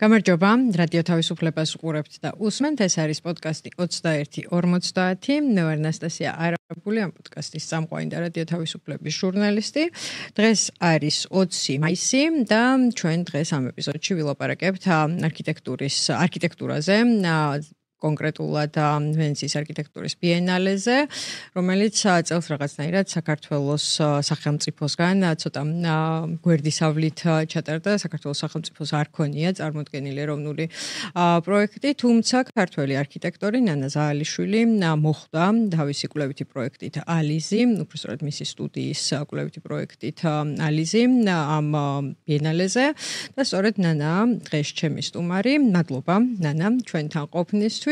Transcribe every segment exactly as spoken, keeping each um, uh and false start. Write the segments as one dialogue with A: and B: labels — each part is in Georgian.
A: გამარჯობა, რადიო თავისუფლებას უყურებთ და უსმენთ, ეს არის პოდკასტი ოცდაერთი ორმოცდაათი. მე ვარ ნასტასია არაბული, ამ პოდკასტის წამყვანი და რადიო თავისუფლების ჟურნალისტი. დღეს არის ოცი მაისი და ჩვენ დღეს ამ ეპიზოდში ვილაპარაკებთ არქიტექტურის არქიტექტურაზე, კონკრეტულად ვენეციის არქიტექტურის ბიენალეზე, რომელიც წელს რაღაცნაირად საქართველოს სახელმწიფოსგან ცოტა გვერდისავლით ჩატარდა. საქართველოს სახელმწიფოს არ ქონია წარმოდგენილი ეროვნული პროექტი, თუმცა ქართველი არქიტექტორი ნანა ზაალიშვილი მოხვდა თავისი კვლევითი პროექტით ალიზი, უბრალოდ მისი სტუდიის კვლევითი პროექტით ალიზი ამ ბიენალეზე და სწორედ ნანა დღეს ჩემი სტუმარი. მადლობა ნანა ჩვენთან ყოფნისთვის.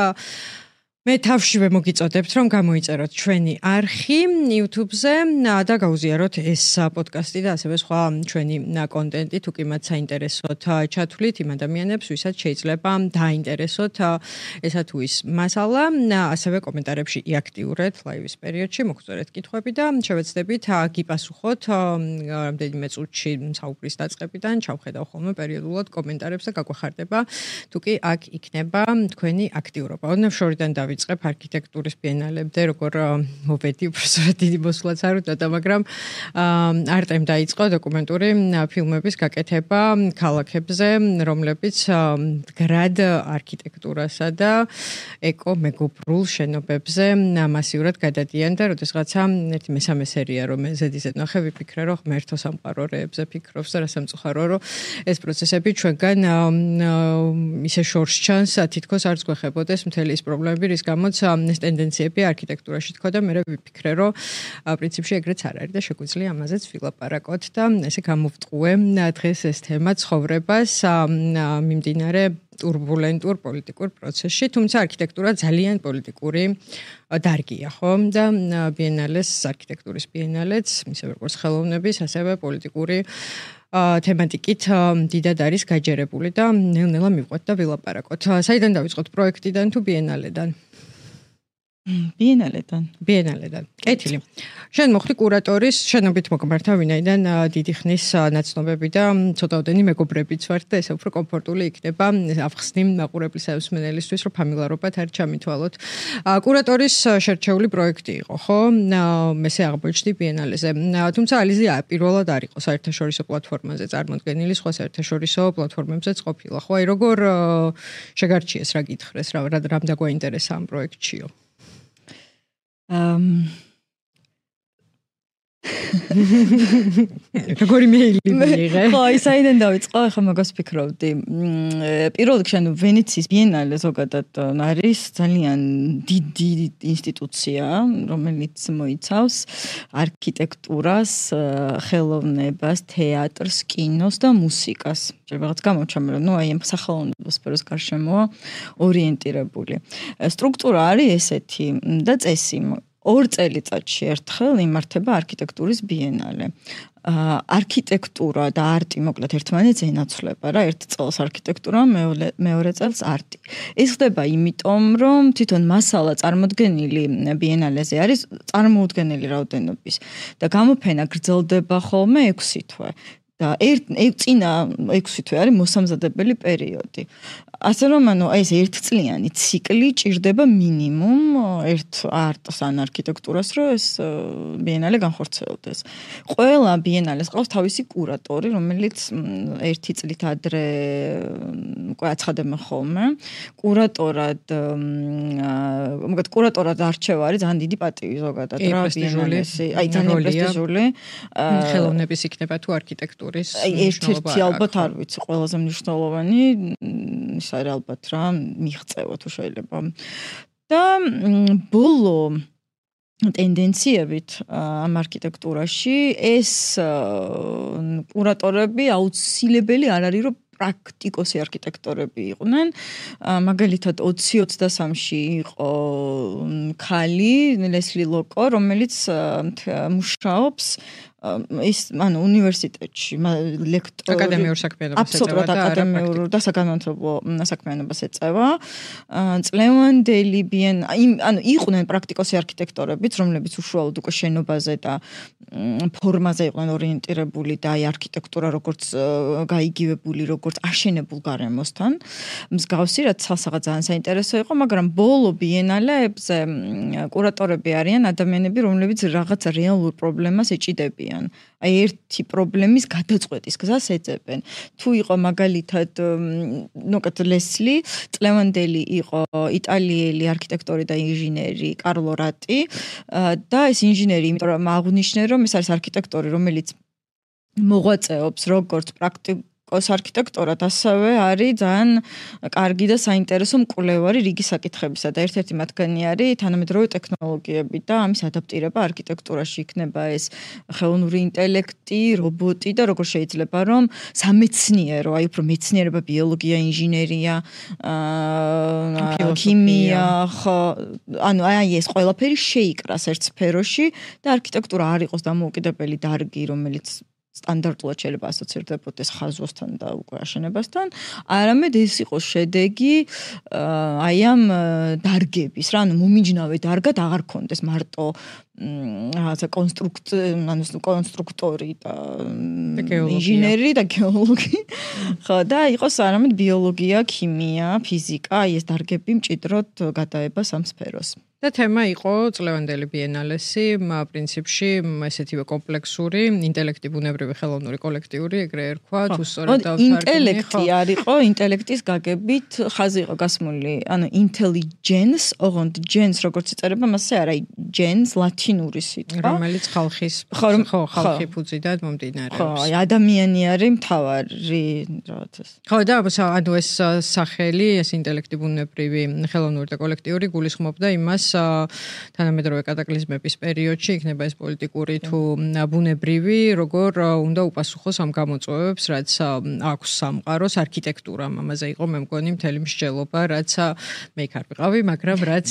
A: მე თავშივე მოგიწოდებთ, რომ გამოიწეროთ ჩვენი არხი YouTube-ზე და გაუზიაროთ ეს პოდკასტი და ასევე სხვა ჩვენი კონტენტი, თუ კი მათ საინტერესოთ ჩათვლით იმ ადამიანებს, ვისაც შეიძლება დაინტერესოთ ესა თუ ის მასალა, ასევე კომენტარებში იაქტიურეთ ლაივის პერიოდში, მოგწერეთ კითხვები და შევეცდებით გიპასუხოთ რამდენიმე წუთში საუბრის დაწყებიდან, ჩავხედავ ხოლმე პერიოდულად კომენტარებს და გაგვეხარდება, თუ კი აქ იქნება თქვენი აქტიურობა. ოდნავ შორიდან დავიწყებ არქიტექტურის ბიენალებზე, როგორ მოვედი, უბრალოდ დიდი მოსვლაც არ უდოდა, მაგრამ არტემ დაიწყო დოკუმენტური ფილმების გაკეთება ქალაქებზე, რომლებიც მდგრად არქიტექტურასა და ეკო-მეგობრულ შენობებზე მასიურად გადადიან და როდესღაცა ერთი მესამე სერია რომ ზედიზედ ნახე, ვიფიქრე, რომ ღმერთო სამყარო რეებზე ფიქრობს და რა სამწუხარო, რომ ეს პროცესები ჩვენგან ისე შორს ჩანს, თითქოს არც გვეხებოდეს მთელი ის პრობლემები, რის გამოც ეს ტენდენციები არქიტექტურაში თქო და მე ვიფიქრე, რომ პრინციპში ეგრეც არ არის და შეგვიძლია ამაზეც ვილაპარაკოთ და ესე გამოვტყუე დღეს ეს თემა ცხოვრებას მიმდინარე ტურბულენტურ პოლიტიკურ პროცესში, თუმცა არქიტექტურა ძალიან პოლიტიკური დარგია, ხო? და ბიენალეს, არქიტექტურის ბიენალეც, ისევე როგორც ხელოვნების, ასევე პოლიტიკური თემატიკით დიდად არის გაჯერებული და ნელ-ნელა მივყვეთ და ვილაპარაკოთ. საიდან დავიწყოთ, პროექტიდან თუ ბიენალედან?
B: ბიენალედან.
A: ბიენალედან. კეთილი. შენ მოხდი კურატორის შენობით მოგმართა, ვინაიდან დიდი ხნის ნაცნობები და ცოტაოდენი მეგობრებიც ვართ და ესე უფრო კომფორტული იქნება ავხსნი მაყურებლის მოსმენელისთვის, რომ ფამილარობად არ ჩამითვალოთ. კურატორის შერჩეული პროექტი იყო, ხო? მესე აღმოჩნდი ბიენალეზე. თუმცა ალიზი პირველად არ იყო საერთაშორისო პლატფორმაზე წარმოდგენილი, სხვა საერთაშორისო პლატფორმებზეც ყოფილა, ხო? აი როგორ შეგარჩიეს, რა გითხრეს, რა რამ დაგვაინტერესა ამ პროექტშიო?
B: Um
A: როგორი მეილი მიიღე?
B: ხო, ისაიდან დავიწყო, ახლა მაგას ვფიქრობდი. პირველ რიგში, ანუ ვენეციის ბიენალე ზოგადად არის ძალიან დიდი ინსტიტუცია, რომელიც მოიცავს არქიტექტურას, ხელოვნებას, თეატრს, კინოს და მუსიკას. რაღაც გამოჩვენა, რომ ნუ აი ამ სახელოვნებო სფეროს გარშემოა ორიენტირებული. სტრუქტურა არის ესეთი და წესი ორ წელიწადში ერთხელ იმართება არქიტექტურის ბიენალე. არქიტექტურა და არტი მოკლედ ერთმანეთს ენაცვლება რა, ერთ წელს არქიტექტურა, მეორე წელს არტი. ეს ხდება იმიტომ, რომ თვითონ მასალა წარმოდგენილი ბიენალეზე არის წარმოუდგენელი რაოდენობის და გამოფენა გრძელდება ხოლმე ექვსი თვე. და ერთ წინა ექვსი თვე არის მოსამზადებელი პერიოდი. ასე რომ ანუ ეს ერთწლიანი ციკლი ჭირდება მინიმუმ ერთ არტს ან არქიტექტურას, რომ ეს ბიენალე განხორციელდეს. ყველა ბიენალეს ყავს თავისი კურატორი, რომელიც ერთი წლით ადრე უკვე აცხადებენ ხოლმე. კურატორად მოგეთ კურატორად არჩევა არის ძალიან დიდი პატივი ზოგადად რა ბიენალესი. აი ძალიან პრესტიჟული
A: ხელოვნების იქნება თუ არქიტექტურის.
B: აი ერთ-ერთი ალბათ არ ვიცი, ყველაზე მნიშვნელოვანი ის არის ალბათ რა მიღწევა თუ შეიძლება. და ბოლო ტენდენციებით ამ არქიტექტურაში ეს კურატორები აუცილებელი არ არის, რომ პრაქტიკოსი არქიტექტორები იყვნენ. მაგალითად ოცი ოცდასამში იყო ქალი ლესლი ლოკო, რომელიც მუშაობს ის ანუ უნივერსიტეტში ლექტორი
A: აკადემიურ საქმიანობას
B: ეწევა და აკადემიურ და საგანმანათლებლო საქმიანობას ეწევა. წლევანდელი ბიენ ანუ იყვნენ პრაქტიკოსი არქიტექტორებიც, რომლებიც უშუალოდ უკვე შენობაზე და ფორმაზე იყვნენ ორიენტირებული და აი არქიტექტურა როგორც გაიგივებული, როგორც აშენებულ გარემოსთან. მსგავსი რაც ცალსაღა ძალიან საინტერესო იყო, მაგრამ ბოლო ბიენალეებზე კურატორები არიან ადამიანები, რომლებიც რაღაც რეალურ პრობლემას ეჭიდებიან. აი ერთი პრობლემის გადაწყვეტის გზას ეძებენ. თუ იყო მაგალითად ნოკეთ ლესლი, წლევანდელი იყო იტალიელი არქიტექტორი და ინჟინერი კარლო რატი და ეს ინჟინერი იმიტომ რომ აღნიშნე რომ ეს არის არქიტექტორი, რომელიც მოღვაწეობს როგორც პრაქტიკოს არქიტექტორად, ასევე არის ძალიან კარგი და საინტერესო მკვლევარი რიგი საკითხებისა და ერთ-ერთი მათგანი არის თანამედროვე ტექნოლოგიები და ამის ადაპტირება არქიტექტურაში. იქნება ეს ხელოვნური ინტელექტი, რობოტი და როგორ შეიძლება რომ სამეცნიერო, აი უფრო მეცნიერება, ბიოლოგია, ინჟინერია, ქიმია, ხო, ანუ აი ეს ყველაფერი შეიკრას ერთ სფეროში და არქიტექტურა არ იყოს დამოუკიდებელი დარგი, რომელიც სტანდარტულად შეიძლება ასოცირდებოდეს ხაზოსთან და უკვე აშენებასთან, არამედ ეს იყო შედეგი აი ამ დარგების, რა, ანუ მომიჯნავე დარგად აღარ ქონდეს მარტო რაღაცა კონსტრუქტ, ანუ კონსტრუქტორი და ინჟინერი და გეოლოგი. ხო, და იყოს არამედ ბიოლოგია, ქიმია, ფიზიკა, აი ეს დარგები მჭიდროდ გადაება სამ სფეროს. და თემა იყო წლევანდელი ბიენალესი, პრინციპში ესეთივე კომპლექსური, ინტელექტი, ბუნებრივი, ხელოვნური, კოლექტიური, ეგრე ერქვა, თუ სწორად დავთარგმნი. ინტელექტი არისო, ინტელექტის გაგებით ხაზი იყო გასმული, ანუ intelligence, ოღონდ gens როგორც იწერება, მასე არა, gens ლათინური სიტყვა, რომელიც ხალხის, ხო, ხალხი ფუძიდან მომდინარეობს. ხო, ადამიანი არის მთავარი რაღაც ეს. ხო, და ანუ ეს სახელი, ეს ინტელექტი, ბუნებრივი, ხელოვნური და კოლექტიური გულისხმობდა იმას თანამედროვე კატაკლიზმების პერიოდში იქნება ეს პოლიტიკური თუ ბუნებრივი, როგორ უნდა უპასუხოს ამ გამოწვევებს, რაც აქვს სამყაროს არქიტექტურამ. ამაზე იყო მე მგონი მთელი მსჯელობა, რაც მე იქ არ ვიყავი, მაგრამ რაც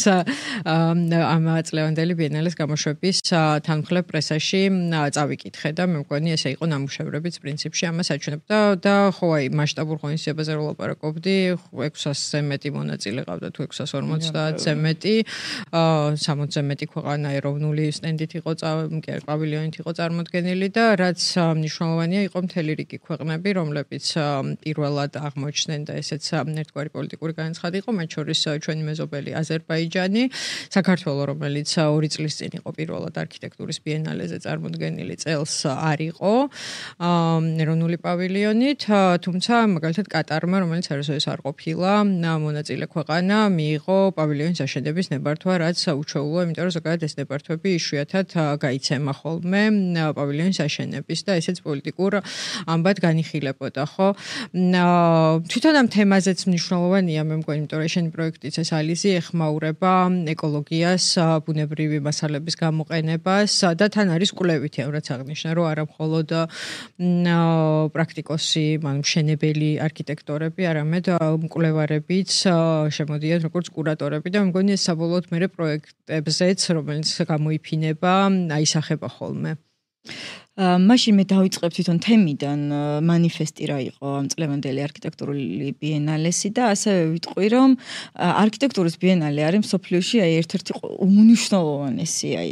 B: ამ წლევანდელი ბიენალეს გამოშვების თანმხლებ პრესაში წავიკითხე და მე მგონი ესე იყო ნამუშევრებიც პრინციპში ამას აჩვენებდა და ხო აი მასშტაბურ ღონისძიებაზე რო ლაპარაკობდი, ექვსასზე მეტი მონაწილე ყავდა თუ ექვსას ორმოცდაათზე მეტი. სამოცზე მეტი ქვეყანა ეროვნული სტენდით იყო პავილიონით იყო წარმოდგენილი და რაც მნიშვნელოვანია იყო მთელი რიგი ქვეყნები, რომლებიც პირველად აღმოჩნდნენ და ესეც ერთგვარი პოლიტიკური განაცხადი იყო, მათ შორის ჩვენი მეზობელი აზერბაიჯანი, საქართველო, რომელიც ორი წლის წინ იყო პირველად არქიტექტურის ბიენალეზე წარმოდგენილი, წელს არ იყო ეროვნული პავილიონით, თუმცა მაგალითად კატარმა, რომელიც არასოდეს არ ყოფილა მონაწილე ქვეყანა, მიიღო პავილიონის აშენების ნებართვა, რაც უჩვეულოა, იმიტომ რომ ზოგადად ეს ნებართვები იშვიათად გაიცემა ხოლმე პავილიონის აშენების და ესეც პოლიტიკურ ამბად განიხილებოდა, ხო? თვითონ ამ თემაზეც მნიშვნელოვანია, მე მგონი, იმიტომ რომ შენი პროექტიც ეს ალიზი ეხმაურება ეკოლოგიას, ბუნებრივი მასალების გამოყენებას და თან არის კვლევითი, რაც აღნიშნა, რომ არა მხოლოდ პრაქტიკოსი, ანუ მშენებელი არქიტექტორები, არამედ მკვლევარებიც შემოდიან როგორც კურატორები და მე მგონი ეს საბოლოოდ მე პროექტებზეც, რომელიც გამოიფინება, აისახება ხოლმე. მაშინ მე დავიწყებ თვითონ თემიდან, манифесტი რა იყო ამ წლევანდელი არქიტექტურული ბიენალესი და ასევე ვიტყვი, რომ არქიტექტურის ბიენალე არის მსოფლიოში აი ერთ-ერთი უმნიშვნელოვანესი აი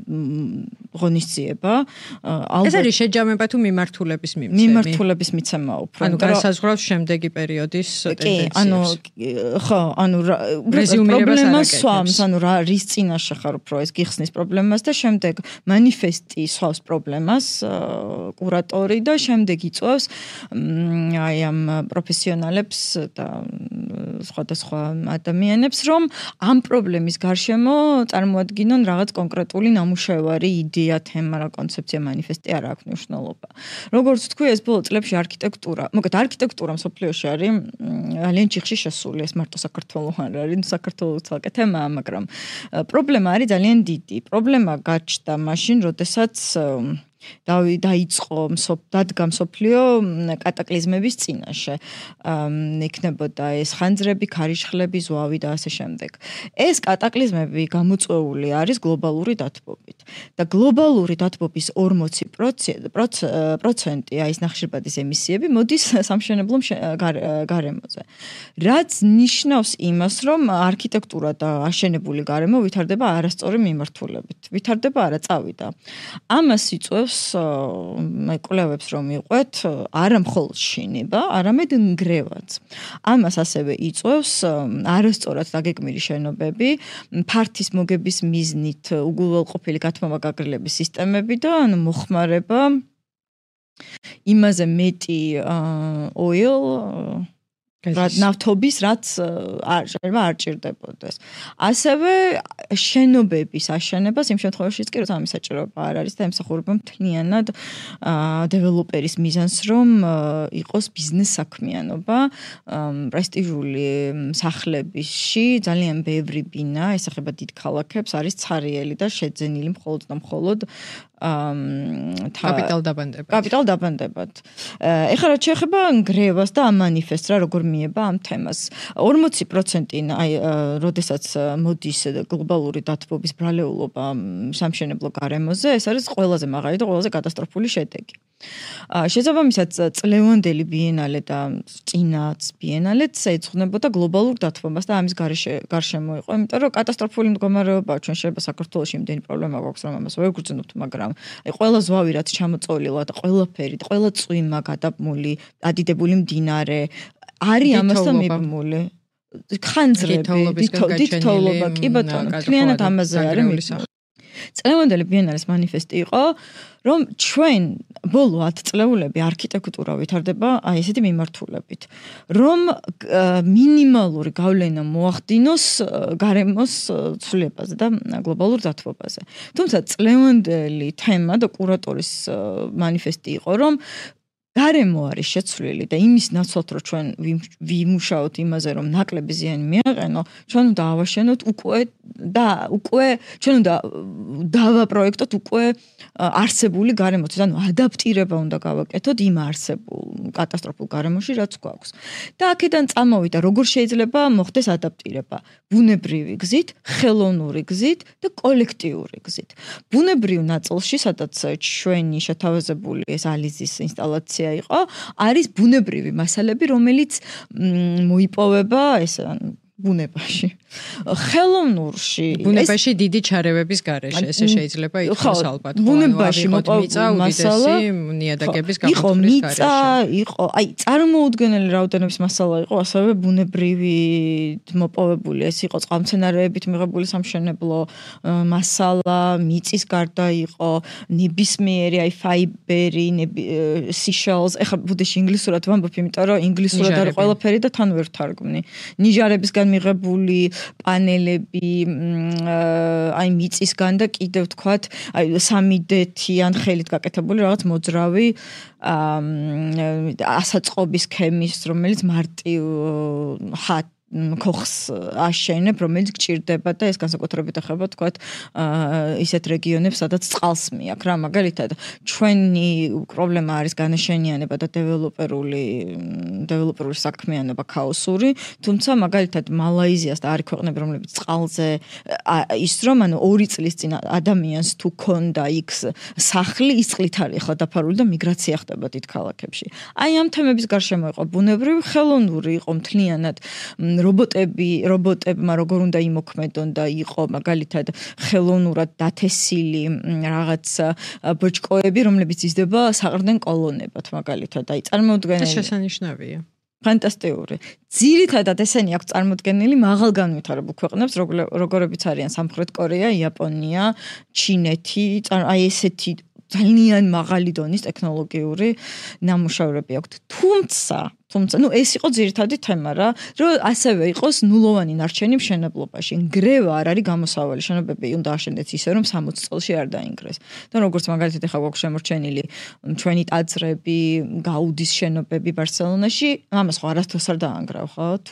B: ღონისძიება. ეს არის შეჯამება თუ მიმართულების მიცემა? მიმართულების მიცემა უფრო. ანუ განსაზღვრავს შემდეგი პერიოდის ტენდენციებს. ანუ ხო, ანუ პრობლემას სვამს, ანუ რა რის წინაშე ხარ უფრო ეს გიხსნის პრობლემას და შემდეგ манифесტი სვავს პრობლემას კურატორი და შემდეგ იწვევს აი ამ პროფესიონალებს და სხვადასხვა ადამიანებს, რომ ამ პრობლემის გარშემო წარმოადგინონ რაღაც კონკრეტული ნამუშევარი, იდეა, თემა, რა კონცეფცია, манифесტი არ აქვს მნიშვნელობა. როგორც თქვი, ეს ბოლო წლებში არქიტექტურა, მოკლედ არქიტექტურა მსოფლიოში არის ძალიან ჩიხში შესული, ეს მარტო საქართველოს არ არის, საქართველოს თალკე თემაა, მაგრამ პრობლემა არის ძალიან დიდი. პრობლემა გაჩნდა მაშინ, როდესაც დაიწყო დადგა მსოფლიო კატაკლიზმების წინაშე. იქნებოდა ეს ხანძრები, ქარიშხლები, ზვავი და ასე შემდეგ. ეს კატაკლიზმები გამოწვეული არის გლობალური დათბობით. და გლობალური დათბობის ორმოცი პროცენტი ის ნახშირბადის ემისიები მოდის სამშენებლო გარემოზე. რაც ნიშნავს იმას, რომ არქიტექტურა და აშენებული გარემო ვითარდება არასწორი მიმართულებით. ვითარდება არა წავიდა. ამას იწვევს კვლევებს რომ იყვეთ არა მხოლოდ შინება, არამედ ნგრევაც. ამას ასევე იწვევს არასწორად დაგეგმილი შენობები, ფართის მოგების მიზნით უგულველყოფილი გათმობა-გაგრილების სისტემები და მოხმარება იმაზე მეტი oil რაც ნავთობის, რაც არ შეიძლება არ ჭირდებოდეს. ასევე შენობების აშენებას იმ შემთხვევაშიც კი როცა ამის საჭიროება არ არის და ემსახურება მთლიანად დეველოპერის მიზანს, რომ იყოს ბიზნეს საქმიანობა, პრესტიჟული სახლებში ძალიან ბევრი ბინა ესახება დიდ ქალაქებს, არის ცარიელი და შეძენილი მხოლოდ და მხოლოდ
A: კაპიტალ დაბანდებად.
B: კაპიტალ დაბანდებად. ეხლა რაც შეეხება ნგრევას და ამ მანიფესტს რა როგორ მიება ამ თემას. ორმოცი პროცენტი აი როდესაც მოდის გლობალური დათბობის ბრალეულობა სამშენებლო გარემოზე, ეს არის ყველაზე მაღალი და ყველაზე კატასტროფული შედეგი. შესაბამისად წლევანდელი ბიენალე და წინაც ბიენალეც ეძღვნებოდა გლობალურ დათბობას და ამის გარშემო იყო, იმიტომ რომ კატასტროფული მდგომარეობაა ჩვენ შეიძლება საქართველოში იმდენი პრობლემა გვაქვს რომ ამას ვერ გვგრძნობთ, მაგრამ აი ყველა ზვავი რაც ჩამოწოლილა და ყველაფერი და ყველა წვიმა გადაბმული, ადიდებული მდინარე არის ამასთან მიბმული. ხანძრები, თითოეულობა, კი ბატონო, მთლიანად ამაზე არის მიბმული. წლევანდელი ბიენალეს მანიფესტი იყო, რომ ჩვენ ბოლო ათ წლეულები არქიტექტურა ვითარდება აი ესეთი მიმართულებით, რომ მინიმალური გავლენა მოახდინოს გარემოს ცვლილებაზე და გლობალურ დათბობაზე. თუმცა წლევანდელი თემა და კურატორის მანიფესტი იყო, რომ გარემო არის შეცვლილი და იმის ნაცვლად რომ ჩვენ ვიმუშაოთ იმაზე რომ ნაკლები ზიანი მიაყენო, ჩვენ უნდა ავაშენოთ უკვე და უკვე ჩვენ უნდა დავაპროექტოთ უკვე არსებული გარემოთი, ანუ ადაპტირება უნდა გავაკეთოთ იმ არსებულ კატასტროფულ გარემოში, რაც გვაქვს. და აქედან წამოვიდა, როგორ შეიძლება მოხდეს ადაპტირება ბუნებრივი გზით, ხელოვნური გზით და კოლექტიური გზით. ბუნებრივ ნაწილში, სადაც ჩვენი შეთავაზებული ეს ალიზის ინსტალაცია იყო, არის ბუნებრივი მასალები, რომელიც მოიპოვება ეს ბუნებაში. ხელოვნურში
A: ბუნებაში დიდი ჩარევების გარეშე ესე შეიძლება იყოს ალბათ.
B: ბუნებაში მიწა
A: უდიდესი ნიადაგების გამოწვევის გარეშე.
B: იყო მიწა, იყო, აი წარმოუდგენელი რაოდენობის მასალა იყო, ასევე ბუნებრივი მოპოვებული, ეს იყო წყალმცენარეებით მიღებული სამშენებლო მასალა, მიწის გარდა იყო ნებისმიერი აი ფაიბერი, seashells, ეხლა ბუდეში ინგლისურად ვამბობ, იმიტომ რომ ინგლისურად არის ყველაფერი და თან ვერ თარგმნი. ნიჟარებისგან მიღებული პანელები, აი მიწისგან და კიდევ თქვათ, აი სამი დე-იან ხელით გაკეთებული რაღაც მოძრავი ასაწყობის ქემის, რომელიც მარტივ ხათ ქოხს აშენებ, რომელიც გჭირდება და ეს განსაკუთრებით ეხება თქვათ ისეთ რეგიონებს, სადაც წყალს მიაქვს რა, მაგალითად ჩვენი პრობლემა არის განაშენიანება და დეველოპერული დეველოპერული საქმიანობა ქაოსური, თუმცა მაგალითად მალაიზიას და არის ქვეყნები, რომლებიც წყალზე ის რომ ანუ ორი წლის წინ ადამიანს თუ ქონდა იქ სახლი, ის წყლით არის ახლა დაფარული და მიგრაცია ხდება დიდ ქალაქებში. აი ამ თემების გარშემო იყო ბუნებრივი, ხელოვნური იყო მთლიანად რობოტები, რობოტებმა როგორ უნდა იმოქმედონ და იყო მაგალითად ხელოვნურად დათესილი რაღაც ბოჭკოები, რომლებიც იზრდება საყრდენ კოლონებად მაგალითად. აი წარმოუდგენელი.
A: ეს შესანიშნავია.
B: ფანტასტიკური. ძირითადად ესენი აქვს წარმოდგენილი მაღალ განვითარებულ ქვეყნებს, როგორებიც არიან სამხრეთ კორეა, იაპონია, ჩინეთი, აი ესეთი ძალიან მაღალი დონის ტექნოლოგიური ნამუშევრები აქვთ. თუმცა, თუმცა, ну ეს იყო ძირითადი თემა რა, რომ ასევე იყოს ნულოვანი ნარჩენი მშენებლობაში. ნგრევა არ არის გამოსავალი, შენობები უნდა აშენდეს ისე, რომ სამოცი წელში არ დაინგრეს. და როგორც მაგალითად ახლა გვაქვს შემორჩენილი ჩვენი ტაძრები, გაუდის შენობები ბარსელონაში, ამას ხო არასდროს არ დაანგრავ, ხო? თუ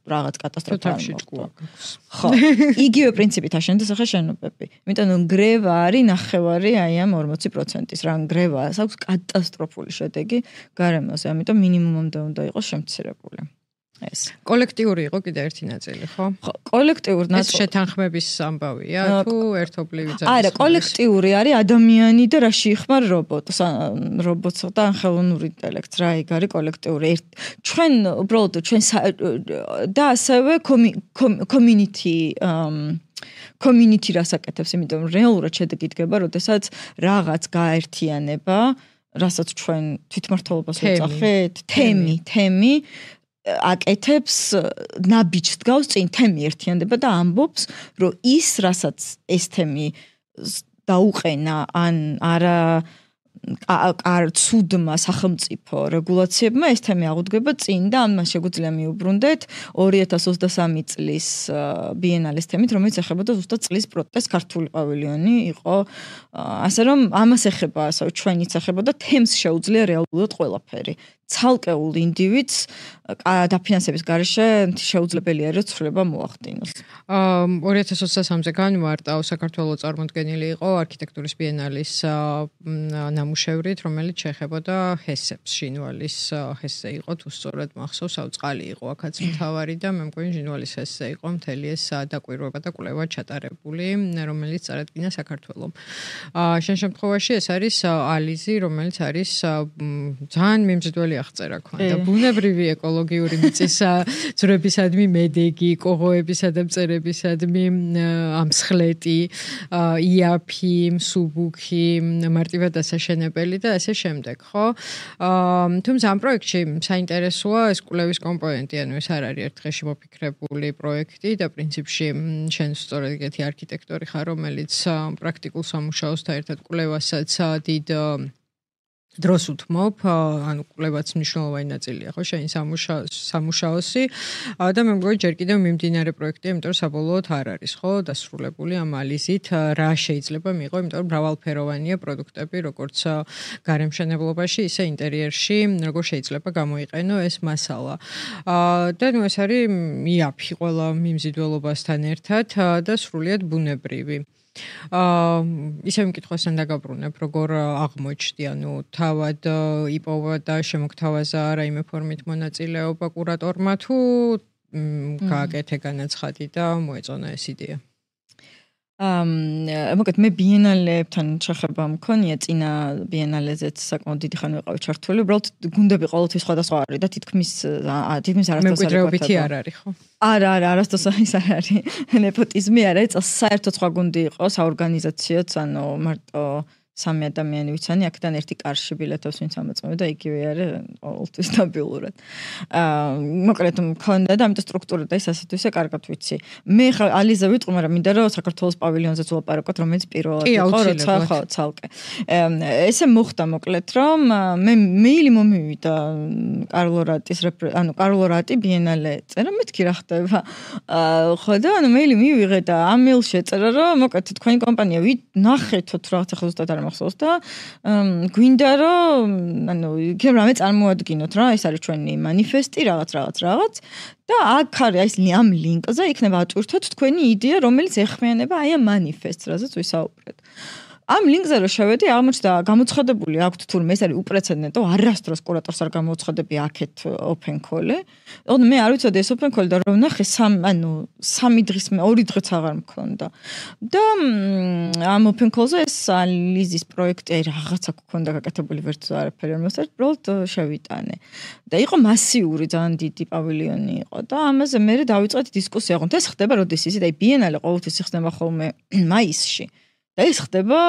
B: რაღაც კატასტროფა
A: მოხდა.
B: ხო, იგივე პრინციპით აშენდეს ახლა შენობები. იმიტომ რომ გრევა არის ნახევარი აი ამ ორმოცი პროცენტის, რა გრევა აქვს კატასტროფული შედეგი გარემოზე, ამიტომ მინიმუმამდე უნდა იყოს შემცირებული. ეს
A: კოლექტიური იყო კიდე ერთი ნაწილი, ხო?
B: ხო, კოლექტიურ
A: ნაწილი. ეს შეთანხმების ამბავია თუ ერთობლივი ძალის?
B: არა, კოლექტიური არის ადამიანი და რაში იხმარ რობოტს, რობოტს და ხელოვნური ინტელექტს, რა იქ არის კოლექტიური. ჩვენ უბრალოდ ჩვენ და ასევე community community რასაკეთებს, იმიტომ რომ რეალურად შედეგი დგება, როდესაც რაღაც გაერთიანება, რასაც ჩვენ თვითმმართველობას ვეძახით, თემი, თემი აკეთებს ნაბიჯს დგავს წინ თემი ერთიანდება და ამბობს რომ ის რასაც ეს თემი დაუყენა ან არა არ ცუდმა სახელმწიფო რეგულაციებმა ეს თემი აღუდგება წინ და ამას შეგვიძლია მიუბრუნდეთ ორი ათას ოცდასამი წლის ბიენალეს თემით რომელიც ეხებოდა ზუსტად წლის პროტესტს ქართული პავილიონი იყო ასე რომ ამას ეხება ასე ჩვენიც ეხებოდა თემს შეუძლია რეალურად ყველაფერი ცალკეულ ინდივიდს დაფინანსების გარეშე შეუძლებელია რომ ცვლილება მოახდინოს.
A: ორი ათას ოცდასამზე განმარტა საქართველოს წარმოდგენილი იყო არქიტექტურის ბიენალის ნამუშევრით, რომელიც შეეხებოდა ჰესებს, ჟინვალის ჰესზე იყო თუ სწორად მახსოვს, ავწყალი იყო აქაც მთავარი და მე მგონი ჟინვალის ჰესზე იყო მთელი ეს დაკვირვება და კვლევა ჩატარებული, რომელიც წარადგინა საქართველოს. შენ შემთხვევაში ეს არის ალიზი, რომელიც არის ძალიან მიმზიდველი აღწერა ქონდა. ბუნებრივი ეკოლოგიური მიწის ძვრებისადმი მედეგი, კოღოებისა და მწერებისადმი ამსხლეტი, იაფი, მსუბუქი, მარტივად ასაშენებელი და ასე შემდეგ, ხო? თუმცა ამ პროექტში საინტერესოა ეს კვლევის კომპონენტი, ანუ ეს არ არის ერთ დღეში მოფიქრებული პროექტი და პრინციპში შენ სწორედ ეგეთი არქიტექტორი ხარ, რომელიც პრაქტიკულ სამუშაოსთან ერთად კვლევასაც დიდ დროს უთმობ, ანუ კვლევაც მნიშვნელოვანი ნაწილია, ხო, შენი სამუშაოსი და მე მგონი ჯერ კიდევ მიმდინარე პროექტია, იმიტომ რომ საბოლოოდ არ არის, ხო, დასრულებული ამ ალიზით, რა შეიძლება მიიღო, იმიტომ რომ მრავალფეროვანია პროდუქტები, როგორც გარემშენებლობაში, ისე ინტერიერში, როგორ შეიძლება გამოიყენო ეს მასალა. და ნუ ეს არის იაფი ყველა მიმზიდველობასთან ერთად და სრულიად ბუნებრივი. აა ისე მკითხვასთან დაგაბრუნებ, როგორ აღმოჩნდი, ანუ თავად იპოვა და შემოგთავაზა რაიმე ფორმით მონაწილეობა კურატორმა თუ გააკეთე განაცხადი და მოეწონა ეს იდეა.
B: აა მოკლედ მე ბიენალებთან შეხება მქონია, წინა ბიენალეზეც საკმაოდ დიდი ხანი ვიყავი ჩართული, უბრალოდ გუნდები ყოველთვის სხვადასხვა არის და თითქმის თითქმის არასდროს არ
A: მემკვიდრეობითი არ არის, ხო?
B: არა, არა, არასდროს ის არ არის. ნეპოტიზმი არ არის, საერთოდ სხვა გუნდი იყო, საორგანიზაციოც, ანუ მარტო სამი ადამიანი ვიცანი, აქედან ერთი კარში ბილეთავს ვინც ამოწმებდა და იგივე არის ყოველთვის სტაბილურად. აა მოკლედ მქონდა და ამიტომ სტრუქტურა და ის ასეთ ისე კარგად ვიცი. მე ხა ალიზა ვიტყვი, მაგრამ მინდა რომ საქართველოს პავილიონზე ვლაპარაკოთ, რომელიც პირველად იყო, როცა ხო, ცალკე. ესე მოხდა მოკლედ, რომ მე მეილი მომივიდა კარლო რატის ანუ კარლო რატი ბიენალე წერა, მეთქი რა ხდება. აა ხო და ანუ მეილი მივიღე და ამ მეილში ეწერა, რომ მოკლედ თქვენი კომპანია ვნახეთოთ რაღაც ახლა ზუსტად არ მახსოვს და გვინდა რომ ანუ იქნებ რამე წარმოადგინოთ რა ეს არის ჩვენი მანიფესტი რაღაც რაღაც რაღაც და აქ არის ეს ამ ლინკზე იქნება ატვირთოთ თქვენი იდეა რომელიც ეხმიანება აი ამ მანიფესტს რაზეც ვისაუბრეთ ამ ლინკზე რომ შევედი აღმოჩნდა გამოცხადებული აქვთ თურმე ეს არის უპრეცედენტო არასდროს კურატორს არ გამოცხადები აქეთ open call-ი. ანუ მე არ ვიცოდი ეს open call-ი და რომ ნახე სამ ანუ სამი დღის მე ორი დღეც აღარ მქონდა. და ამ open call-ზე ეს ალიზის პროექტი აი რაღაცა გქონდა გაკეთებული ვერც არაფერი არ მოსწერ, უბრალოდ შევიტანე. და იყო მასიური ძალიან დიდი პავილიონი იყო და ამაზე მე დავიწყეთ დისკუსია. ხომ ეს ხდება როდის ისე და აი ბიენალე ყოველთვის ხდება ხოლმე მაისში. და ეს ხდება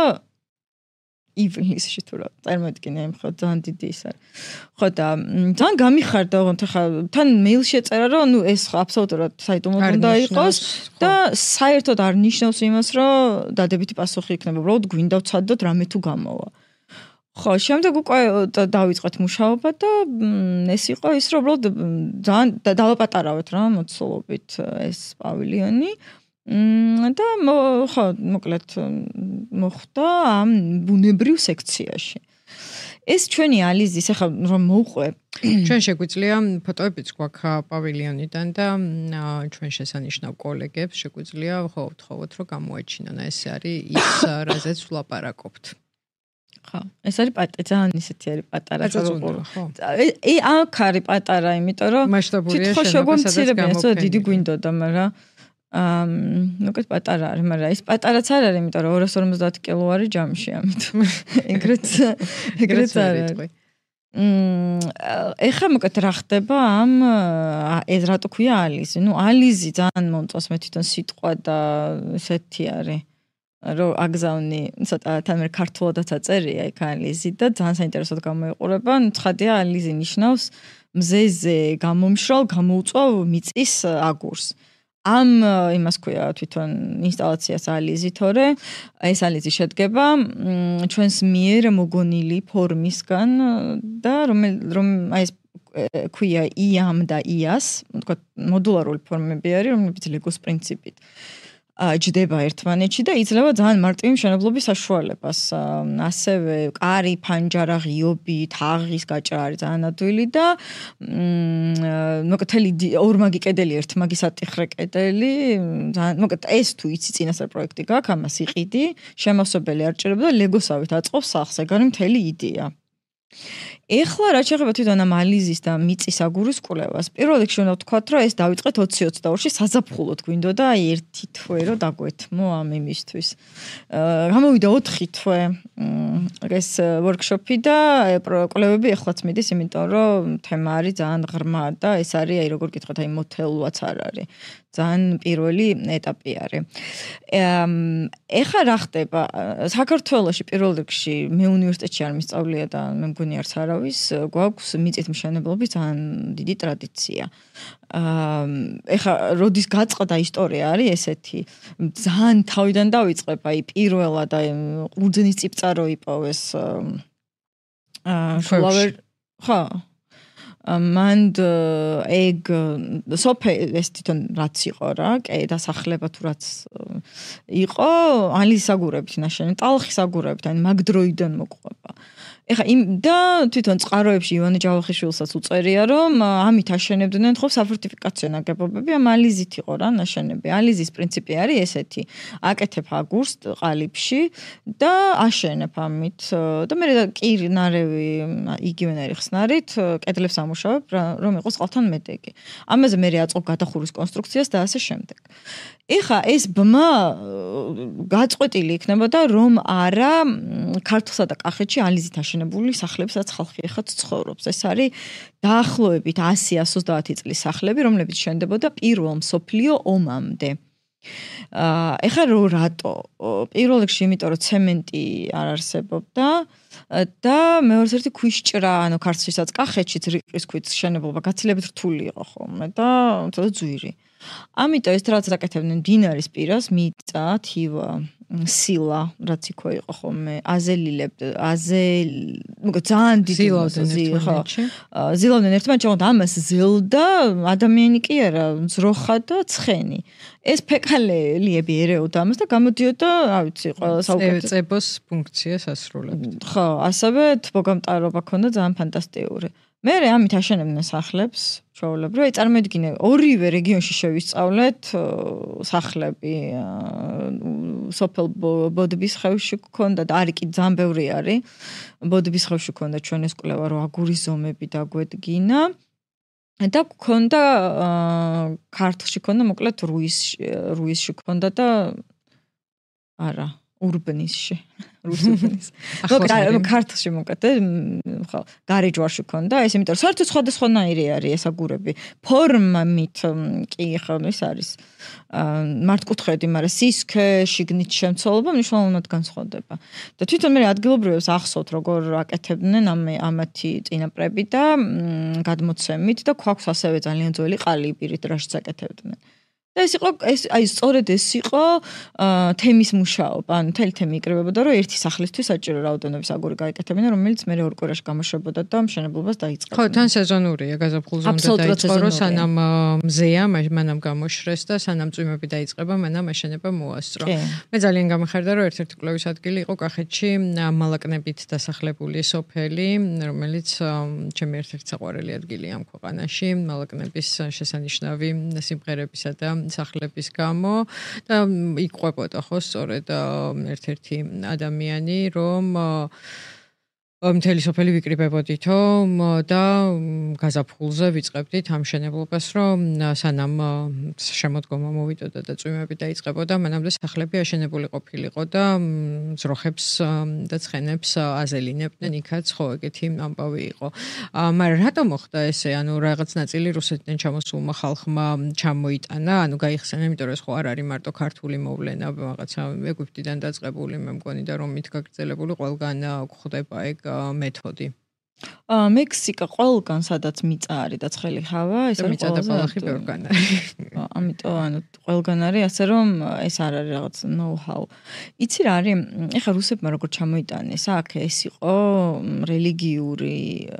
B: ივნისში თუ რა წარმოიდგინე იმ ხო ძალიან დიდი ის არის. ხო და ძალიან გამიხარდა ოღონდ ხა თან მეილში ეწერა რომ ნუ ეს აბსოლუტურად საიდუმლო უნდა იყოს და საერთოდ არ ნიშნავს იმას რომ დადებითი პასუხი იქნება. უბრალოდ გვინდა ვცადოთ რამე თუ გამოვა. ხო, შემდეგ უკვე დავიწყეთ მუშაობა და ეს იყო ის რომ უბრალოდ ძალიან დავაპატარავეთ რა მოცულობით ეს პავილიონი. და ხო, მოკლედ მოხდა ამ ბუნებრივ სექციაში. ეს ჩვენი ალიზის ახლა რომ მოვყვე,
A: ჩვენ შეგვიძლია ფოტოებიც გვაქვს პავილიონიდან და ჩვენ შესანიშნავ კოლეგებს შეგვიძლია ხო ვთხოვოთ რომ გამოაჩინონ ეს არის ის რაზეც ვლაპარაკობთ.
B: ხო, ეს არის პატარა, ძალიან ისეთი არის პატარა
A: წაწუნდა, ხო.
B: ე აქ არის პატარა, იმიტომ რომ
A: მასშტაბურია
B: თვითონ შეგვამცირებია, ზოგადად დიდი გვინდოდა, მაგრამ აა ნუკეთ პატარა არის, მაგრამ ეს პატარაც არ არის, იმიტომ რომ ორას ორმოცდაათი კილო არის ჯამში, ამიტომ ეგრეც ეგრეც არის. მმ ეხლა მოკეთ რა ხდება ამ ეს რატო ქვია ალიზი? ნუ ალიზი ძალიან მომწონს მე თვითონ სიტყვა და ესეთი არის. რომ აგზავნი, ცოტა თან მე ქართულადაც აწერია იქ ალიზი და ძალიან საინტერესოდ გამოიყურება. ცხადია ალიზი ნიშნავს მზეზე გამომშრალ, გამოუწვავ მიწის აგურს. ამ იმას ქვია თვითონ ინსტალაციას ალიზი, თორე ეს ალიზი შედგება ჩვენს მიერ მოგონილი ფორმისგან და რომ რომ აი ეს ქვია იამ და იას, თქვა მოდულარული ფორმები არის, რომლებიც ლეგოს პრინციპით ჯდება ერთმანეთში და იძლევა ძალიან მარტივი მშენებლობის საშუალებას. ასევე კარი, ფანჯარა, ღიობი, თაღის გაჭრა არის ძალიან ადვილი და მოკეთილი ორმაგი კედელი, ერთმაგი სატიხრე კედელი, ძალიან მოკეთ ეს თუ იცი წინასწარ პროექტი გაქვს, ამას იყიდი, შემავსებელი არ ჭირდება და ლეგოსავით აწყობს სახლს, ეგ არის მთელი იდეა. ეხლა რა შეეხება თვითონ ამ ალიზის და მიწის აგურის კვლევას. პირველ რიგში უნდა ვთქვათ, რომ ეს დავიწყეთ ოცი ოცდაორში საზაფხულოდ გვინდოდა აი ერთი თვე რომ დაგვეთმო ამ იმისთვის. გამოვიდა ოთხი თვე ეს ვორქშოპი და კვლევები ეხლაც მიდის, იმიტომ რომ თემა არის ძალიან ღრმა და ეს არის აი როგორ გითხოთ, აი მოთელვაც არ არის. ძალიან პირველი ეტაპი არის. ეხლა რა ხდება? საქართველოში პირველ რიგში მე უნივერსიტეტში არ მისწავლია და მე მგონი არც არავის, გვაქვს მიწით მშენებლობის ძალიან დიდი ტრადიცია. ეხლა როდის გაწყდა ისტორია არის ესეთი. ძალიან თავიდან დავიწყებ, აი პირველად აი ყურძნის წიფწარო იპოვეს ფლავერ ხო მანდ ეგ სოფე ეს თვითონ რაც იყო რა, დასახლება თუ რაც იყო, ალიზის აგურებით ნაშენი, ტალხის აგურებით, ან მაგ დროიდან მოყვება. ეხა იმ და თვითონ წყაროებში ივანე ჯავახიშვილსაც უწერია, რომ ამით აშენებდნენ ხო საფორტიფიკაციო ნაგებობები, ამ ალიზით იყო რა ნაშენები. ალიზის პრინციპი არის ესეთი: აკეთებ აგურს ყალიბში და აშენებ ამით და მე კირნარევი იგივენერი ხსნარით კედლებს ამუშავებ, რომ იყოს წყალთან მედეგი. ამაზე მე აწყვობ გადახურვის კონსტრუქციას და ასე შემდეგ. ეხა ეს ბმა გაწყვეტილი იქნებოდა, რომ არა ქართლსა და კახეთში ალიზით აშენებული სახლებსაც ხალხი ეხაც ცხოვრობს. ეს არის დაახლოებით ასი ას ოცდაათი წლის სახლები, რომლებიც შენდებოდა პირველ მსოფლიო ომამდე. ეხლა რო რატო? პირველ რიგში იმიტომ რომ ცემენტი არ არსებობდა და მეორე ერთი ქვიშჭრა, ანუ ქართლშიც კახეთშიც რიყის ქვით შენებობა გაცილებით რთული იყო ხოლმე და ცოტა ძვირი. ამიტომ ეს რაც აკეთებდნენ მდინარის პირას, მიწა, თივა, სილა, რაც იქო იყო ხოლმე, აზელილებდა, აზელ, ძალიან დიდი ხო. ზილავდნენ ერთმანეთში, თუმცა ამას ზელდა ადამიანი კი არა, ძროხა და ცხენი. ეს ფეკალელიები ერეოდა ამას და გამოდიოდა, რა ვიცი, ყველა საუკეთესო
A: წებოს ფუნქციას ასრულებდა.
B: ხო, ასევე თბოგამტარობა ქონდა ძალიან ფანტასტიკური. მე ამით აშენებდნენ სახლებს, ჩვეულებრივ, აი წარმოიდგინე, ორივე რეგიონში შევისწავლეთ სახლები, სოფელ ბოდბისხევში გქონდა და არის კი ძალიან ბევრი არის. ბოდბისხევში გქონდა ჩვენ ეს კვლევა, რომ აგურის ზომები დაგვედგინა. და გქონდა ქართლში გქონდა მოკლედ რუისში, რუისში გქონდა და არა, ურბნისში. რუსუბნის. მოკლედ ქართლში მოკლედ ხო, გარეჯვარში გქონდა, ეს იმიტომ რომ საერთოდ სხვადასხვანაირი არის ეს აგურები. ფორმით კი ხო ის არის მართკუთხედი, მაგრამ სისქე, შიგნით შემცველობა მნიშვნელოვნად განსხვავდება. და თვითონ მე ადგილობრივებს ახსოვთ, როგორ აკეთებდნენ ამ ამათი წინაპრები და გადმოცემით და გვაქვს ასევე ძალიან ძველი ყალიბი, რაშიც აკეთებდნენ. და ეს იყო ეს აი სწორედ ეს იყო თემის მუშაობა, ანუ თელი თემი იკრებებოდა, რომ ერთი სახლისთვის საჭირო რაოდენობის აგური გაიკეთებინა, რომელიც მე ორ კვირაში გამოშვებოდა და მშენებლობას დაიწყებდა.
A: ხო, თან სეზონურია, გაზაფხულზე უნდა დაიწყო, რომ სანამ მზეა, მანამ გამოშრეს და სანამ წვიმები დაიწყება, მანამ აშენება მოასწრო. მე ძალიან გამახარდა, რომ ერთ-ერთი კვლევის ადგილი იყო კახეთში მალაკნებით დასახლებული სოფელი, რომელიც ჩემი ერთ-ერთი საყვარელი ადგილია ამ ქვეყანაში, მალაკნების შესანიშნავი სიმღერებისა და სახლების გამო და იყვებოდა ხო სწორედ ერთ-ერთი ადამიანი რომ მთელი სოფელი ვიკრიბებოდითო და გაზაფხულზე ვიწყებდით ამ მშენებლობას, რომ სანამ შემოდგომა მოვიდოდა და წვიმები დაიწყებოდა, მანამდე სახლები აშენებული ყოფილიყო და ძროხებს და ცხენებს აზელინებდნენ იქაც, ხო, ეგეთი ამბავი იყო. მაგრამ რატომ მოხდა ესე? ანუ რაღაც ნაწილი რუსეთიდან ჩამოსულმა ხალხმა ჩამოიტანა, ანუ გაიხსენა, იმიტომ რომ ეს ხო არ არის მარტო ქართული მოვლენა, რაღაცა ეგვიპტიდან დაწყებული, მე მგონი და რომით გაგრძელებული ყველგან გვხვდება ეგ მეთოდი.
B: მექსიკა ყველგან სადაც მიწა არის და ცხელი ჰავა, ეს არის
A: მიწა და ბალახი ბევრგან არის.
B: ამიტომ ანუ ყველგან არის, ასე რომ ეს არ არის რაღაც know-how. იცი რა არის? ეხლა რუსებმა როგორ ჩამოიტანეს აქ, ეს იყო რელიგიური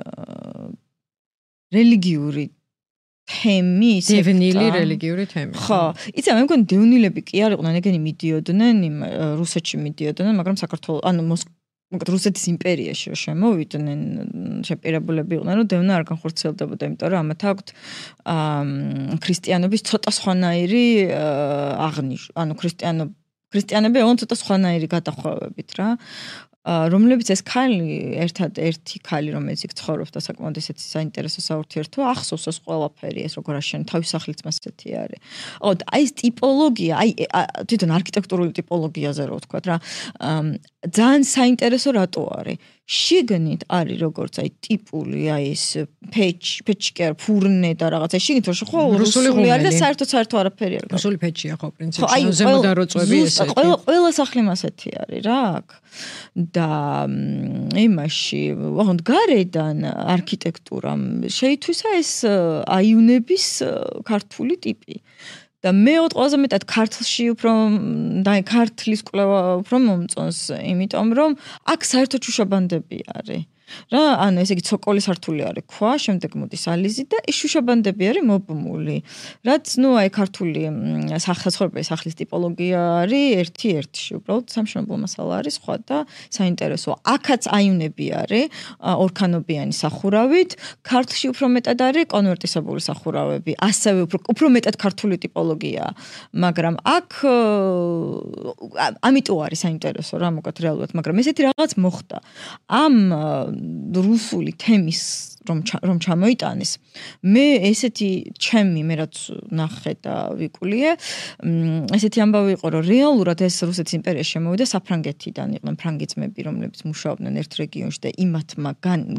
B: რელიგიური თემი,
A: დევნილი რელიგიური თემი.
B: ხო, იცი მე მგონი დევნილები კი არ იყვნენ, ეგენი მიდიოდნენ იმ რუსეთში მიდიოდნენ, მაგრამ საქართველოს ანუ მოსკოვ რუსეთის იმპერიაში შემოვიდნენ, შეპირებულები იყვნენ, რომ დევნა არ განხორციელდებოდა, იმიტომ რომ ამათ აქვთ ქრისტიანობის ცოტა სხვანაირი აღნიშნა, ანუ ქრისტიანო ქრისტიანები ოღონდ ცოტა სხვანაირი გადახვევებით რა. რომლებიც ეს ქალი, ერთად ერთი ქალი, რომელიც იქ ცხოვრობს და საკმაოდ ესეთი საინტერესო საურთიერთო, ახსოვს ეს ყველაფერი, ეს როგორ აშენ, თავის სახლიც მასეთი არის. ო, აი ეს ტიპოლოგია, აი თვითონ არქიტექტურული ტიპოლოგიაზე რო ვთქვა რა, ძალიან საინტერესო რატო არის? შიგნით არის როგორც აი ტიპული, აი ეს პეჩ, პეჩკერ, ფურნე და რაღაცა შიგნით რო ხო რუსული არის და საერთოდ საერთოდ არაფერი არ გაქვს.
A: რუსული პეჩია ხო პრინციპში, ზემოდან რო წვევი ესეთი.
B: ყველა ყველა სახლი მასეთი არის რა აქ. და იმაში, ოღონდ გარედან არქიტექტურა შეითვისა ეს აიუნების ქართული ტიპი. და მე ყველაზე მეტად ქართლში უფრო და ქართლის კვლევა უფრო მომწონს, იმიტომ რომ აქ საერთოდ შუშაბანდები არის. რა, ანუ ესე იგი ცოკოли სართული არის ქვა, შემდეგ მოდის ალიზი და ეს შუშაბანდები არის მობმული. რაც ნუ აი ქართული სახსაცხოვრებელი სახლის ტიპოლოგია არის ერთი-ერთში, უბრალოდ სამშენებლო მასალა არის სხვა და საინტერესოა. აქაც აიუნები არის, ორქანობიანი სახურავით, ქართლში უფრო მეტად არის კონვერტისებული სახურავები, ასევე უფრო უფრო მეტად ქართული ტიპოლოგია, მაგრამ აქ ამიტომ არის საინტერესო რა მოგეთ რეალურად, მაგრამ ესეთი რაღაც მოხდა. ამ რუსული თემის რომ რომ ჩამოიტანეს, მე ესეთი ჩემი მე რაც ნახე და ვიკულიე, ესეთი ამბავი იყო, რომ რეალურად ეს რუსეთის იმპერიაში შემოვიდა საფრანგეთიდან, იყვნენ ფრანგი ძმები, რომლებიც მუშაობდნენ ერთ რეგიონში და იმათმა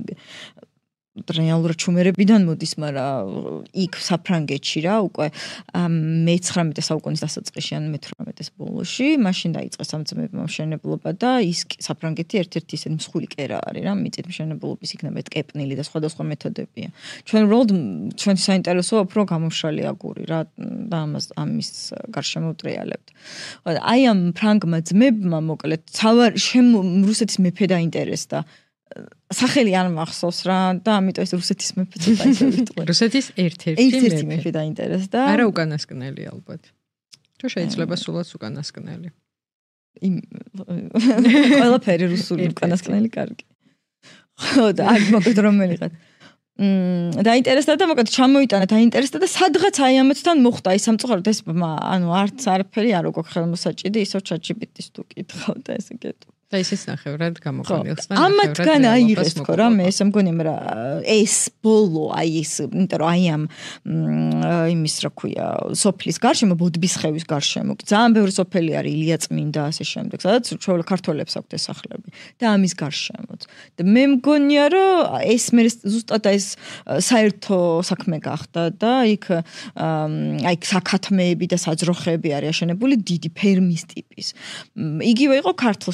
B: რეალურად ჩუმერებიდან მოდის, მაგრამ იქ საფრანგეთში რა უკვე მეცხრამეტე საუკუნის დასაწყისში ან მეთვრამეტეს ბოლოში, მაშინ დაიწყეს ამ ძმებმა მშენებლობა და ის საფრანგეთი ერთ-ერთი ისეთი მსხვილი კერა არის რა, მიწით მშენებლობის იქნება კეპნილი და სხვადასხვა მეთოდებია. ჩვენ უბრალოდ ჩვენ საინტერესოა უფრო გამომშრალი აგური რა და ამას ამის გარშემო ვტრიალებთ. აი ამ ფრანგმა ძმებმა მოკლედ რუსეთის მეფე დაინტერესდა. სახელი არ მახსოვს რა და ამიტომ ეს რუსეთის მეფე ცოტა ისე ვიტყვი.
A: რუსეთის ერთ-ერთი
B: მეფე დაინტერესდა.
A: არა უკანასკნელი ალბათ. თუ შეიძლება სულაც უკანასკნელი.
B: იმ ყველაფერი რუსული უკანასკნელი კარგი. ხო და აი მოკლედ რომელიღაც. მ დაინტერესდა და მოკლედ ჩამოიტანა დაინტერესდა და სადღაც აი ამათთან მოხდა ის სამწუხაროდ ეს ანუ არც არაფერი არ უკვე ხელმოსაჭიდი ისო ChatGPT-ს თუ კითხავ და ესე გეტყვი.
A: და ისიც ნახევრად გამოგონილს და
B: ამათგან აიღეს თქო რა მე ესე მგონი რა ეს ბოლო აი ეს იმიტომ რომ აი ამ იმის რა ქვია სოფლის გარშემო ბოდბისხევის გარშემო ძალიან ბევრი სოფელი არის ილია წმინდა ასე შემდეგ სადაც ჩვეულა ქართველებს აქვთ ეს სახლები და ამის გარშემოც და მე მგონია რომ ეს მე ზუსტად ეს საერთო საქმე გახდა და იქ აი საქათმეები და საძროხეები არის აშენებული დიდი ფერმის ტიპის იგივე იყო ქართლშიც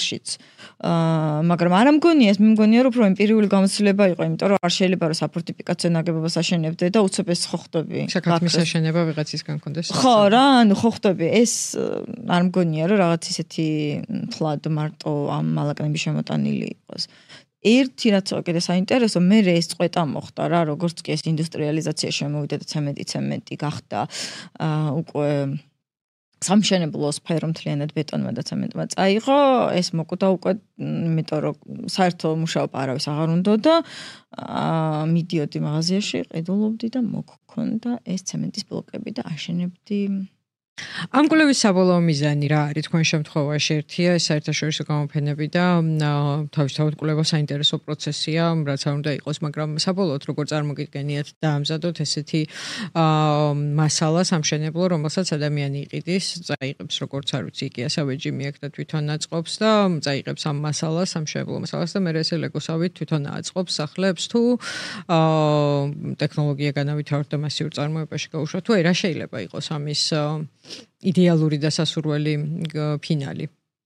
B: აა მაგრამ არ მგონია ეს, მე მგონია რომ უფრო ემპირიული გამოცდილება იყო, იმიტომ რომ არ შეიძლება რომ საფორტიფიკაციო ნაგებობას აშენებდე და უცებ ეს ხო ხდები.
A: საქართველოს აშენება ვიღაცისგან კონდეს.
B: ხო რა, ანუ ხო ხდები, ეს არ მგონია რომ რაღაც ისეთი თლად მარტო ამ მალაკნების შემოტანილი იყოს. ერთი რაც კიდე საინტერესო, მე ეს წვეტა მოხდა რა, როგორც კი ეს ინდუსტრიალიზაცია შემოვიდა და ცემენტი ცემენტი გახდა აა უკვე სამშენებლო სფერო მთლიანად ბეტონმა და ცემენტმა წაიღო, ეს მოკვდა უკვე, იმიტომ რომ საერთო მუშაობა არავის აღარ უნდოდა, აა მიდიოდი მაღაზიაში, ყიდულობდი და მოგქონდა ეს ცემენტის ბლოკები და აშენებდი.
A: ამ კვლევის საბოლოო მიზანი რა არის თქვენ შემთხვევაში? ერთია ეს საერთაშორისო გამოფენები და თავისთავად კვლევა საინტერესო პროცესია, რაც არ უნდა იყოს, მაგრამ საბოლოოდ როგორ წარმოგიდგენიათ დაამზადოთ ესეთი მასალა სამშენებლო, რომელსაც ადამიანი იყიდის, წაიღებს როგორც არ ვიცი, კი ასავე ჯიმი აქ და თვითონ აწყობს და წაიღებს ამ მასალას, სამშენებლო მასალას და მე ესე ლეგოსავით თვითონ აწყობს სახლებს თუ ტექნოლოგია განავითაროთ და მასიურ წარმოებაში გაუშვათ. თუ აი რა შეიძლება იყოს ამის იდეალური და სასურველი ფინალი.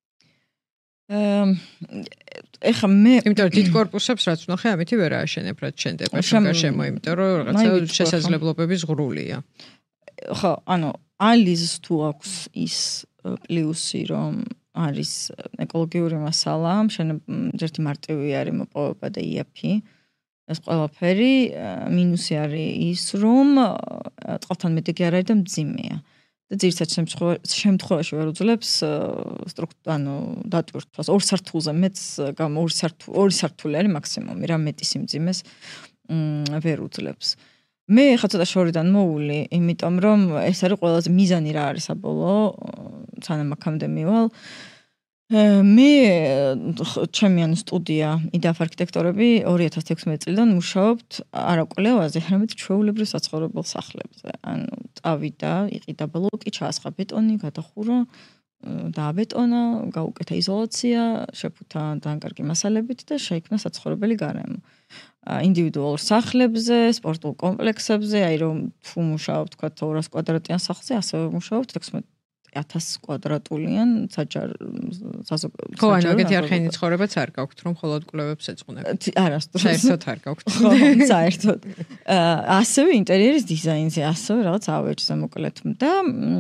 B: ეხა მე
A: იმიტომ რომ დიდ კორპუსებს რაც ვნახე, ამითი ვერ ააშენებ, რაც შენდება გარშემო, იმიტომ რომ რაღაცა შესაძლებლობები ზღრულია.
B: ხო, ანუ ალიზს თუ აქვს ის პლუსი, რომ არის ეკოლოგიური მასალა, შენებ ერთი მარტივი არის მოპოვება და იაფი. ეს ყველაფერი მინუსი არის ის, რომ წყალთან მეტი არ არის და მძიმეა. და ძირითადად შემთხვევაში ვერ უძლებს სტრუქტურა, ანუ დატვირთვას ორ სართულზე მეც გამ ორი სართული ორი სართული არის მაქსიმუმი, რა მეტი სიმძიმეს ვერ უძლებს. მე ხა ცოტა შორიდან მოვული, იმიტომ რომ ეს არის ყველაზე მიზანი რა არის საბოლოო, სანამ აქამდე მივალ. მე ჩემი ან სტუდია იდაფ არქიტექტორები ორი ათას თექვსმეტი წლიდან მუშაობთ არა კვლევაზე, არამედ ჩვეულებრივ საცხოვრებელ სახლებზე. ანუ წავიდა, იყიდა ბლოკი, ჩაასხა ბეტონი, გადახურა, დააბეტონა, გაუკეთა იზოლაცია, შეფუთა დანკარგი მასალებით და შეიქმნა საცხოვრებელი გარემო. ინდივიდუალურ სახლებზე, სპორტულ კომპლექსებზე, აი რომ თუ მუშაობ თქვა ორას კვადრატიან სახლზე, ასევე მუშაობთ თექვსმეტი ათას კვადრატულიან საჯარ საზოგადოებრივ.
A: ხო, ანუ ეგეთი არხიანი ცხოვრებაც არ გაქვთ, რომ მხოლოდ კვლევებს ეძღვნებთ.
B: არასდროს.
A: საერთოდ არ გაქვთ.
B: ხო, საერთოდ. ასევე ინტერიერის დიზაინზე, ასევე რაღაც ავეჯზე მოკლედ და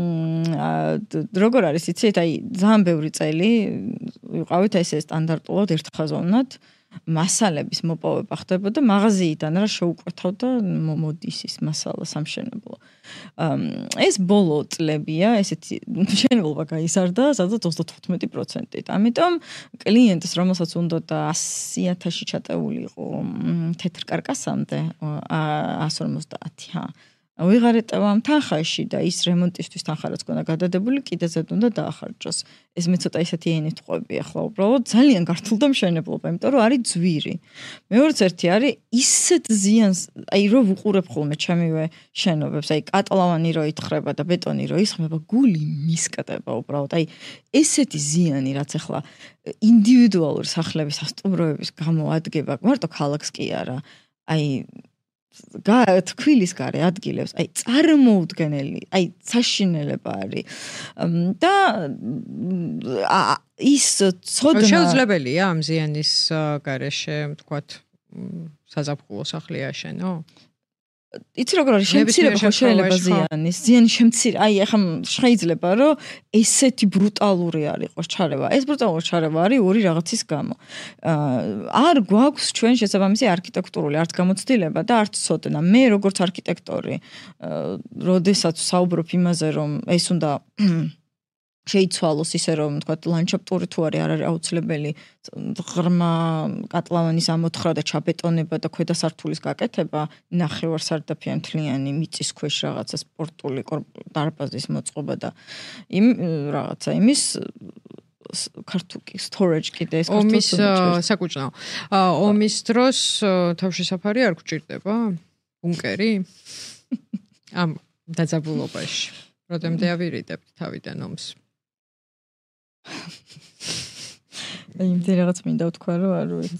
B: როგორ არის იცით, აი ძალიან ბევრი წელი ვიყავით ესე სტანდარტულად ერთხაზოვნად მასალების მოპოვება ხდებოდა მაღაზიიდან რა შეუკვეთავდა მოდის ის მასალა სამშენებლო. ეს ბოლო წლებია, ესეთი მშენებლობა გაიზარდა სადაც ოცდათხუთმეტი პროცენტით. ამიტომ კლიენტს, რომელსაც უნდოდა ასი ათასი ჩატეული იყო თეთრ კარკასამდე, ას ორმოცდაათი, ჰა. ვიღარეტევა ამ თანხაში და ის რემონტისთვის თანხა რაც ქონდა გადადებული, კიდე ზედ უნდა დაახარჯოს. ეს მე ცოტა ისეთი ენით ყვები ახლა უბრალოდ ძალიან გართულდა მშენებლობა, იმიტომ რომ არის ძვირი. მეორეც ერთი არის ისეთ ზიანს, აი რო ვუყურებ ხოლმე ჩემივე შენობებს, აი კატლავანი რო ითხრება და ბეტონი რო ისხმება, გული მისკდება უბრალოდ. აი ესეთი ზიანი რაც ახლა ინდივიდუალური სახლების სასტუმროების გამო ადგება, მარტო ქალაქს კი არა. აი თქვილის გარე ადგილებს, აი წარმოუდგენელი, აი საშინელება არის. და ის ცოდნა
A: შეუძლებელია ამ ზიანის გარეშე, ვთქვათ, საზაფხულო სახლი აშენო?
B: იცი როგორ არის შემცირება ხო შეიძლება ზიანის ზიანი შემცირ აი ახლა შეიძლება რომ ესეთი ბრუტალური არ იყოს ჩარევა ეს ბრუტალური ჩარევა არის ორი რაღაცის გამო არ გვაქვს ჩვენ შესაბამისი არქიტექტურული არც გამოცდილება და არც ცოდნა მე როგორც არქიტექტორი როდესაც საუბრობ იმაზე რომ ეს უნდა შეიცვალოს ისე რომ თქვა ლანდშაფტური თუ არის არ არის აუცილებელი ღრმა კატლავანის ამოთხრა და ჩაბეტონება და ქვედა სართულის გაკეთება ნახევარსარდაფიან თლიანი მიწის ქვეშ რაღაცა სპორტული დარბაზის მოწყობა და იმ რაღაცა იმის ქართუკი storage კიდე ეს
A: ომის საკუჭნაო ომის დროს თავშესაფარი არ გჭირდება ბუნკერი ამ დაძაბულობაში როდემდე ავირიდებთ თავიდან ომს აი იმდენ რაღაც მინდა ვთქვა რომ არ ვიცი.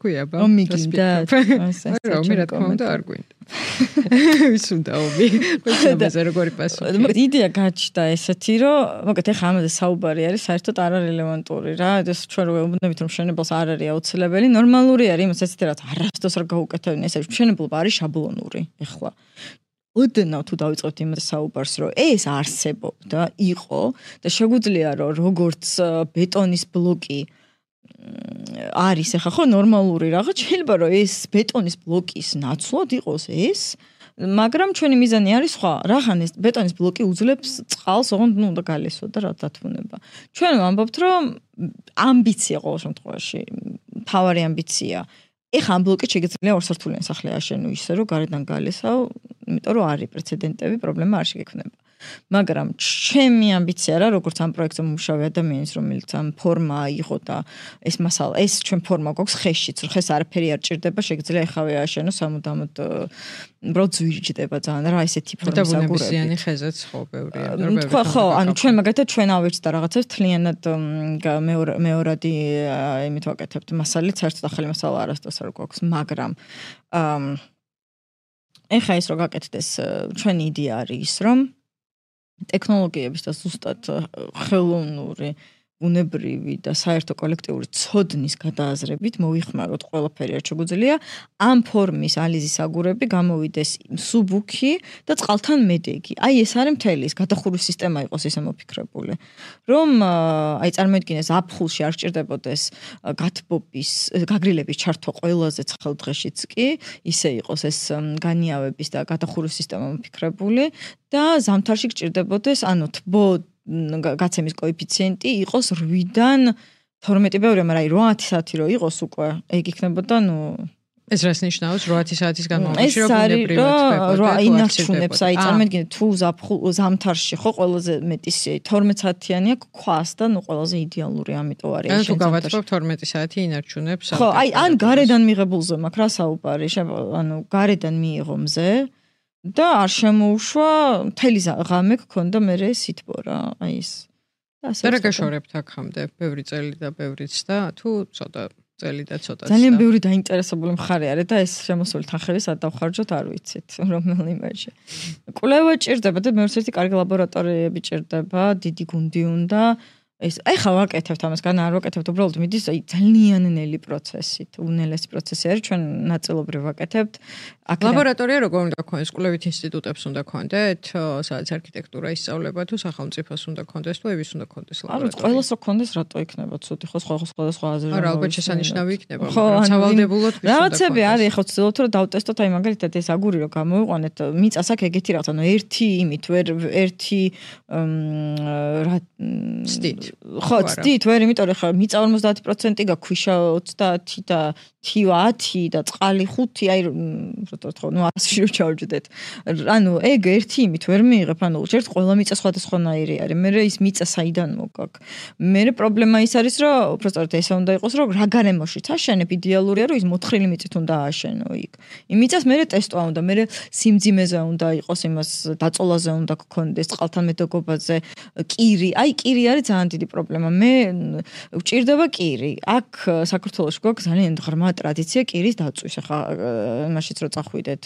A: თქვია ბა?
B: რომ მიგინდათ?
A: რომ მე რა თქმა უნდა არ გვინდა. ვის უნდა ომი? ყოველთვის როგორი პასუხი?
B: იდეა გაჩნდა ესეთი, რომ მოგეთ ეხა ამაზე საუბარი არის, საერთოდ არ არის რელევანტური რა. ეს ჩვენ რო ვუბნებით რომ მშენებელს არ არის აუცილებელი, ნორმალური არის, იმას ესეთი რაც არასდროს არ გაუკეთებენ, ეს მშენებლობა არის შაბლონური. ეხლა ოდნავ თუ დავიწყებთ იმაზე საუბარს, რომ ეს არსებობდა, იყო და შეგვიძლია რომ როგორც ბეტონის ბლოკი არის ახლა ხო ნორმალური რაღაც შეიძლება რომ ეს ბეტონის ბლოკის ნაცვლად იყოს ეს მაგრამ ჩვენი მიზანი არის სხვა რახან ეს ბეტონის ბლოკი უძლებს წყალს ოღონდ ნუ უნდა გალესო და რა დათმუნება ჩვენ ვამბობთ რომ ამბიცია ყოველ შემთხვევაში თავარი ამბიცია ეხა ამ ბლოკი შეიძლება ორ სართულიანი სახლი აშენო ისე რომ გარედან გალესავ იმიტომ რომ არის პრეცედენტები პრობლემა არ შეგექმნება მაგრამ ჩემი ამბიცია რა როგორც ამ პროექტზე მუშაობ ადამიანის რომელიც ამ ფორმა აიღო და ეს მასალა ეს ჩვენ ფორმა გვაქვს ხეშიც რომ ხეს არაფერი არ ჭირდება შეიძლება ეხავე აშენო სამუდამოდ უბრალოდ ზვირჯდება ძალიან რა ესეთი ფორმის აგურები და
A: ბუნებისიანი ხეზეც ხო ბევრია
B: ხო ხო ანუ ჩვენ მაგათაც ჩვენ ავერც და რაღაცებს თლიანად მეორადი იმით ვაკეთებთ მასალით საერთოდ ახალი მასალა არასდროს არ გვაქვს მაგრამ ეხა ის რო გაკეთდეს ჩვენი იდეა არის ის რომ ტექნოლოგიების და ზუსტად ხელოვნური ბუნებრივი და საერთო კოლექტიური ცოდნის გადააზრებით მოიხმაროთ ყველაფერი რაც შეგვიძლია ამ ფორმის ალიზის აგურები გამოვიდეს სუბუქი და წყალთან მედეგი. აი ეს არის მთელი ის გადახურვის სისტემა იყოს ესე მოფიქრებული. რომ აი წარმოიდგინეს აფხულში არ სჭირდებოდეს გათბობის გაგრილების ჩართვა ყველაზე ცხელ დღეშიც კი ისე იყოს ეს განიავების და გადახურვის სისტემა მოფიქრებული და ზამთარში გჭირდებოდეს ანუ თბო გაცემის კოეფიციენტი იყოს რვიდან თორმეტი ბევრია, მაგრამ აი ოცი საათი რო იყოს უკვე, ეგ იქნებოდა, ნუ
A: ეს რას ნიშნავს ოცი საათის განმავლობაში რო ბუნებრივად
B: ხდება? აი ინარჩუნებს, აი წარმოიდგინეთ თუ ზამთარში ხო ყველაზე მეტი თორმეტ საათიანია ქვას და ნუ ყველაზე იდეალური ამიტომ არის.
A: ანუ თუ გავატყობ თორმეტი საათი ინარჩუნებს.
B: ხო, აი ან გარედან მიღებულზე მაქვს რა საუბარი, ანუ გარედან მიიღო მზე და არ შემოუშვა მთელი ღამე გქონდა მე სითბო რა აი ეს
A: და ასე რა გაშორებთ აქამდე ბევრი წელი და ბევრიც და თუ ცოტა წელი და ცოტა
B: ძალიან ბევრი დაინტერესებული მხარე არის და ეს შემოსული თანხები სად დავხარჯოთ არ ვიცით რომელ იმაში კვლევა ჭირდება და მეორე ერთი კარგი ლაბორატორიები ჭირდება დიდი გუნდი უნდა ეს აი ხა ვაკეთებთ ამას გან არ ვაკეთებთ უბრალოდ მიდის აი ძალიან ნელი პროცესით უნელესი პროცესი არის ჩვენ ნაწილობრივ ვაკეთებთ
A: აქ ლაბორატორია როგორ უნდა გქონდეს კვლევით ინსტიტუტებს უნდა გქონდეთ სადაც არქიტექტურა ისწავლება თუ სახელმწიფოს უნდა გქონდეს თუ ევის უნდა გქონდეს
B: ლაბორატორია არა ყველას რო გქონდეს რატო იქნება ცოტი ხო სხვა სხვა სხვა აზრი
A: არა ალბათ შესანიშნავი იქნება მაგრამ სავალდებულოდ ვის უნდა
B: რაღაცები არის ხო ცდილობთ რომ დავტესტოთ აი მაგალითად ეს აგური რო გამოვიყვანეთ მიწას აქ ეგეთი რაღაც ანუ ერთი იმით ვერ ერთი რა
A: სტით
B: ხო, ცდით, ვერ იმიტომ რომ ხა მიწა ორმოცდაათი პროცენტი გაქვს, ქვიშა ოცდაათი და თივა ათი და წყალი ხუთი, აი რატო ხო, ნუ ასში რო ჩავჯდეთ. ანუ ეგ ერთი იმით ვერ მიიღებ, ანუ ჯერთ ყველა მიწა სხვადასხვანაირი არის. მე ის მიწა საიდან მოგაკ. მე პრობლემა ის არის, რომ უბრალოდ ესე უნდა იყოს, რომ რა გარემოშიც აშენებ, იდეალურია, რომ ის მოთხრილი მიწით უნდა ააშენო იქ. იმ მიწას მე ტესტვა უნდა, მე სიმძიმეზე უნდა იყოს, იმას დაწოლაზე უნდა გქონდეს, წყალთან მედეგობაზე, კირი, აი კირი არის ძალიან დიდი პრობლემა. მე ვჭირდება კირი. აქ საქართველოში გვაქვს ძალიან ღრმა ტრადიცია კირის დაწვის. ახლა იმაშიც რო წახვიდეთ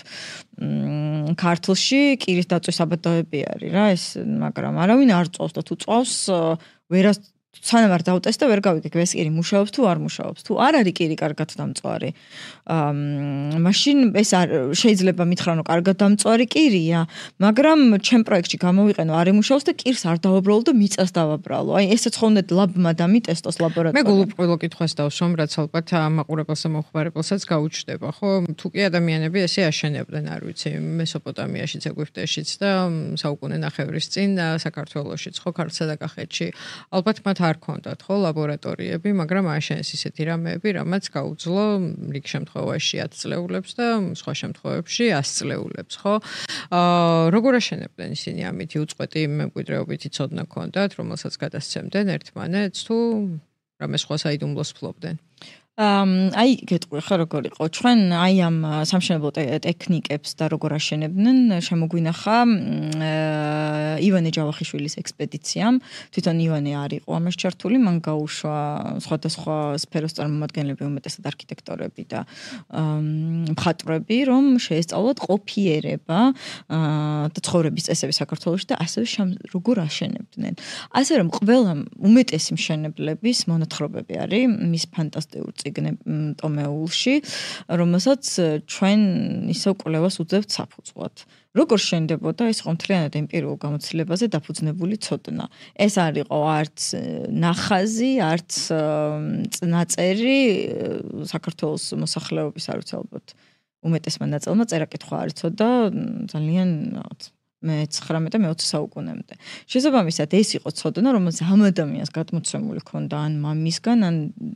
B: ქართლში კირის დაწვის საბადოები არის რა ეს, მაგრამ არავინ არ წავს და თუ წავს ვერას სანამ არ დავტესტე ვერ გავიგებ ეს კირი მუშაობს თუ არ მუშაობს. თუ არ არის კირი კარგად დამწვარი. აა მაშინ ეს შეიძლება მითხრა რომ კარგად დამწვარი კირია, მაგრამ ჩემ პროექტში გამოვიყენო არ იმუშაობს და კირს არ დავაბრალო და მიწას დავაბრალო. აი ესეც ხოლმე ლაბმა დამიტესტოს ლაბორატორია.
A: მე გულუბრ ყოველ კითხვას დავსვამ, რაც ალბათ მაყურებელსა მოხმარებელსაც გაუჩნდება, ხო? თუ კი ადამიანები ესე აშენებდნენ, არ ვიცი, მესოპოტამიაშიც, ეგვიპტეშიც და საუკუნე ნახევრის წინ საქართველოშიც, ხო, ქართლსა და კახეთში. ალბათ მათ არ ქონდათ ხო ლაბორატორიები, მაგრამ აშენეს ისეთი რამეები, რამაც გაუძლო რიგ შემთხვევაში ათი წლეულებს და სხვა შემთხვევებში ასი წლეულებს, ხო? აა როგორ აშენებდნენ ისინი ამითი უწყვეტი მემკვიდრეობითი ცოდნა ქონდათ, რომელსაც გადასცემდნენ ერთმანეთს თუ რამე სხვა საიდუმლოს ფლობდნენ?
B: აი გეტყვი ხა როგორ იყო ჩვენ აი ამ სამშენებლო ტექნიკებს და როგორ აშენებდნენ შემოგვინახა ივანე ჯავახიშვილის ექსპედიციამ თვითონ ივანე არ იყო ამას ჩართული მან გაუშვა სხვადასხვა სფეროს წარმომადგენლები უმეტესად არქიტექტორები და მხატვრები რომ შეესწავლოთ ყოფიერება და ცხოვრების წესები საქართველოში და ასევე როგორ აშენებდნენ ასე რომ ყველა უმეტესი მშენებლების მონათხრობები არის მის ფანტასტიკურ ტომეულში, რომელსაც ჩვენ ისევ კვლევას უძებთ საფუძვლად. როგორ შენდებოდა ეს ხომთლიანად ემპირიულ გამოცდილებაზე დაფუძნებული ცოდნა. ეს არ იყო არც ნახაზი, არც ნაწერი საქართველოს მოსახლეობის არ ვიცი ალბათ უმეტესმა ნაწილმა წერა-კითხვა არ იცოდა ძალიან რაღაც მეცხრამეტე მეოცე საუკუნემდე. შესაბამისად ეს იყო ცოდნა, რომელსაც ამ ადამიანს გადმოცემული ჰქონდა ან მამისგან, ან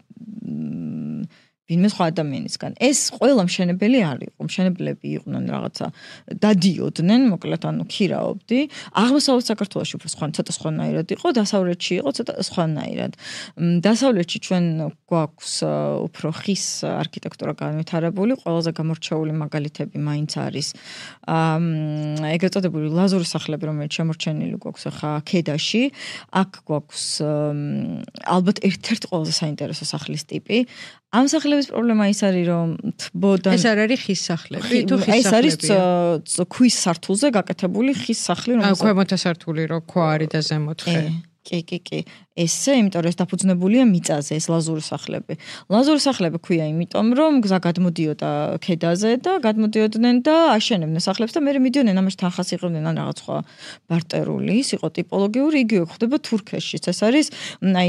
B: ვინმე სხვა ადამიანისგან. ეს ყველა მშენებელი არ იყო. მშენებლები იყვნენ რაღაცა დადიოდნენ, მოკლედ ანუ ქირაობდი. აღმოსავლეთ საქართველოში უფრო სხვა, ცოტა სხვანაირად იყო, დასავლეთში იყო ცოტა სხვანაირად. დასავლეთში ჩვენ გვაქვს უფრო ხის არქიტექტურა განვითარებული, ყველაზე გამორჩეული მაგალითები მაინც არის ეგრეთ წოდებული ლაზური სახლები, რომელიც შემორჩენილი გვაქვს ახლა ქედაში. აქ გვაქვს ალბათ ერთ-ერთი ყველაზე საინტერესო სახლის ტიპი. ამ სახლების პრობლემა ის არის რომ თბოდან
A: ეს არ არის ხის სახლები თუ ხის
B: სახლები ეს არის ქვის სართულზე გაკეთებული ხის სახლი
A: რომელსაც ქვემოთა სართული რო ქვა არის და ზემოთხე
B: კი კი კი ესე იმიტომ რომ ეს დაფუძნებულია მიწაზე ეს ლაზური სახლები ლაზური სახლები ქვია იმიტომ რომ გზა გადმოდიოდა ქედაზე და გადმოდიოდნენ და აშენებდნენ სახლებს და მე მიდიოდნენ ამაში თანხას იღებდნენ ან რაღაც სხვა ბარტერული ის იყო ტიპოლოგიური იგივე ხდება თურქეთშიც ეს არის აი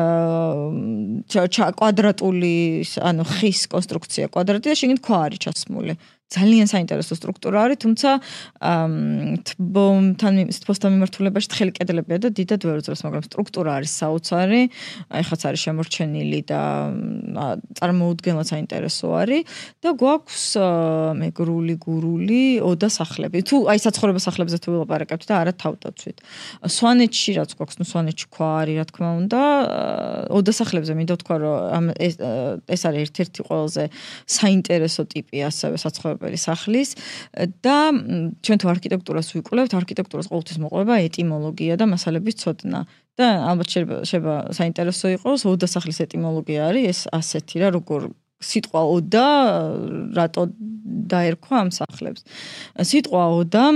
B: კვადრატული ანუ ხის კონსტრუქცია კვადრატი და შიგნით ქვა არის ჩასმული ძალიან საინტერესო სტრუქტურა არის, თუმცა თბომთან თბოსთან მიმართულებაში თხელი კედლებია და დიდად ვერ უძლებს, მაგრამ სტრუქტურა არის საოცარი, ეხაც არის შემორჩენილი და წარმოუდგენლად საინტერესო არის და გვაქვს მეგრული, გურული, ოდა სახლები. თუ აი საცხოვრებელ სახლებზე თუ ვილაპარაკებთ და არა თავდაცვით. სვანეთში რაც გვაქვს, ნუ სვანეთში ქვა არის, რა თქმა უნდა, ოდა სახლებზე მინდა ვთქვა, რომ ეს არის ერთ-ერთი ყველაზე საინტერესო ტიპი ასევე საცხოვრებელ სახლის და ჩვენ თუ არქიტექტურას ვიკვლევთ, არქიტექტურას ყოველთვის მოყვება ეტიმოლოგია და მასალების ცოდნა. და ალბათ შეიძლება საინტერესო იყოს, ოდა სახლის ეტიმოლოგია არის ეს ასეთი რა, როგორ სიტყვა ოდა რატო დაერქვა ამ სახლებს. სიტყვა ოდამ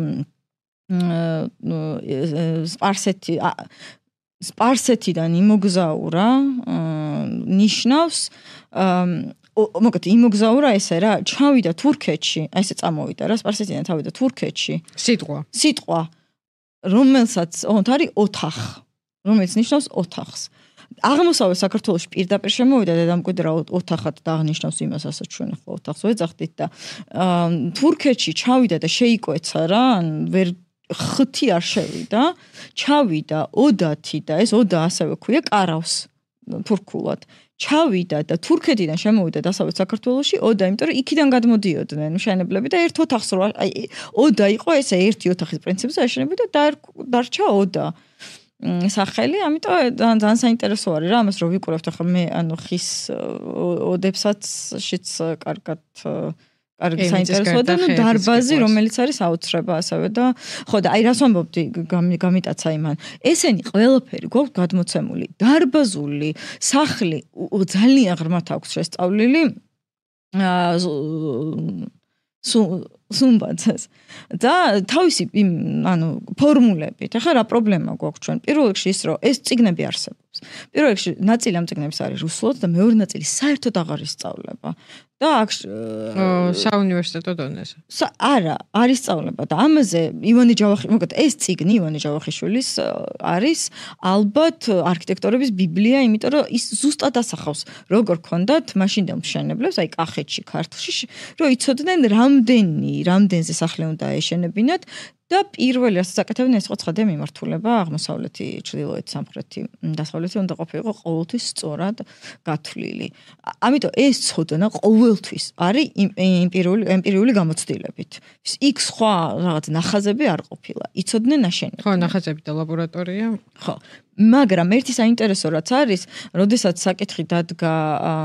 B: სპარსეთი სპარსეთიდან იმოგზაურა ნიშნავს მოგეთ იმოგზაურა ესე რა ჩავიდა თურქეთში აი ესე წამოვიდა რა სპარსეთიდან თავიდა თურქეთში
A: სიტყვა
B: სიტყვა რომელსაც ოღონდ არის ოთახ რომელიც ნიშნავს ოთახს აღმოსავლეთ საქართველოში პირდაპირ შემოვიდა და დამკვიდრა ოთახად და აღნიშნავს იმას ასაც ჩვენ ხო ოთახს ვეძახდით და თურქეთში ჩავიდა და შეიკვეცა რა ან ვერ ხუთი არ შევიდა ჩავიდა ოდათი და ეს ოდა ასევე ქვია კარავს თურქულად ჩავიდა და თურქეთიდან შემოვიდა დასავლეთ საქართველოში ოდა, იმიტომ რომ იქიდან გადმოდიოდნენ მშენებლები და ერთ ოთახს რო აი ოდა იყო ესე ერთი ოთახის პრინციპზე აშენებდა და დარჩა ოდა. სახელი, ამიტომ ძალიან საინტერესო არის რა, ამას რო ვიკურებთ ახლა მე ანუ ხის ოდებსაც შიც კარგად კარგი საინტერესოა და ნუ დარბაზი რომელიც არის აუცრება ასევე და ხო და აი რას ვამბობდი გამიტაცა იმან ესენი ყველაფერი გვაქვს გადმოცემული დარბაზული სახლი ძალიან ღრმად აქვს შესწავლილი სუმბაცას და თავისი ანუ ფორმულებით ახლა რა პრობლემა გვაქვს ჩვენ პირველ რიგში ის რომ ეს წიგნები არსებობს პირველ რიგში ნაწილი ამ წიგნების არის რუსულად და მეორე ნაწილი საერთოდ აღარ ისწავლება და აქ
A: საუნივერსიტეტო დონეზე.
B: არა, არ ისწავლება და ამაზე ივანე ჯავახი, მოგეთ ეს წიგნი ივანე ჯავახიშვილის არის ალბათ არქიტექტორების ბიბლია, იმიტომ რომ ის ზუსტად ასახავს როგორ ქონდათ მაშინდელ მშენებლებს, აი კახეთში, ქართლში, რომ იცოდნენ რამდენი, რამდენზე სახლი უნდა ეშენებინათ და პირველი რასაც აკეთებდნენ ეს იყო ცხადია მიმართულება აღმოსავლეთი, ჩრდილოეთი, სამხრეთი, დასავლეთი უნდა ყოფილიყო ყოველთვის სწორად გათვლილი. ამიტომ ეს ცოდნა ყოველთვის არის ემპირიული ემპირიული გამოცდილებით. იქ სხვა რაღაც ნახაზები არ ყოფილა. იცოდნენ ნაშენები.
A: ხო, ნახაზები და ლაბორატორია.
B: ხო. მაგრამ ერთი საინტერესო რაც არის, როდესაც საკითხი დადგა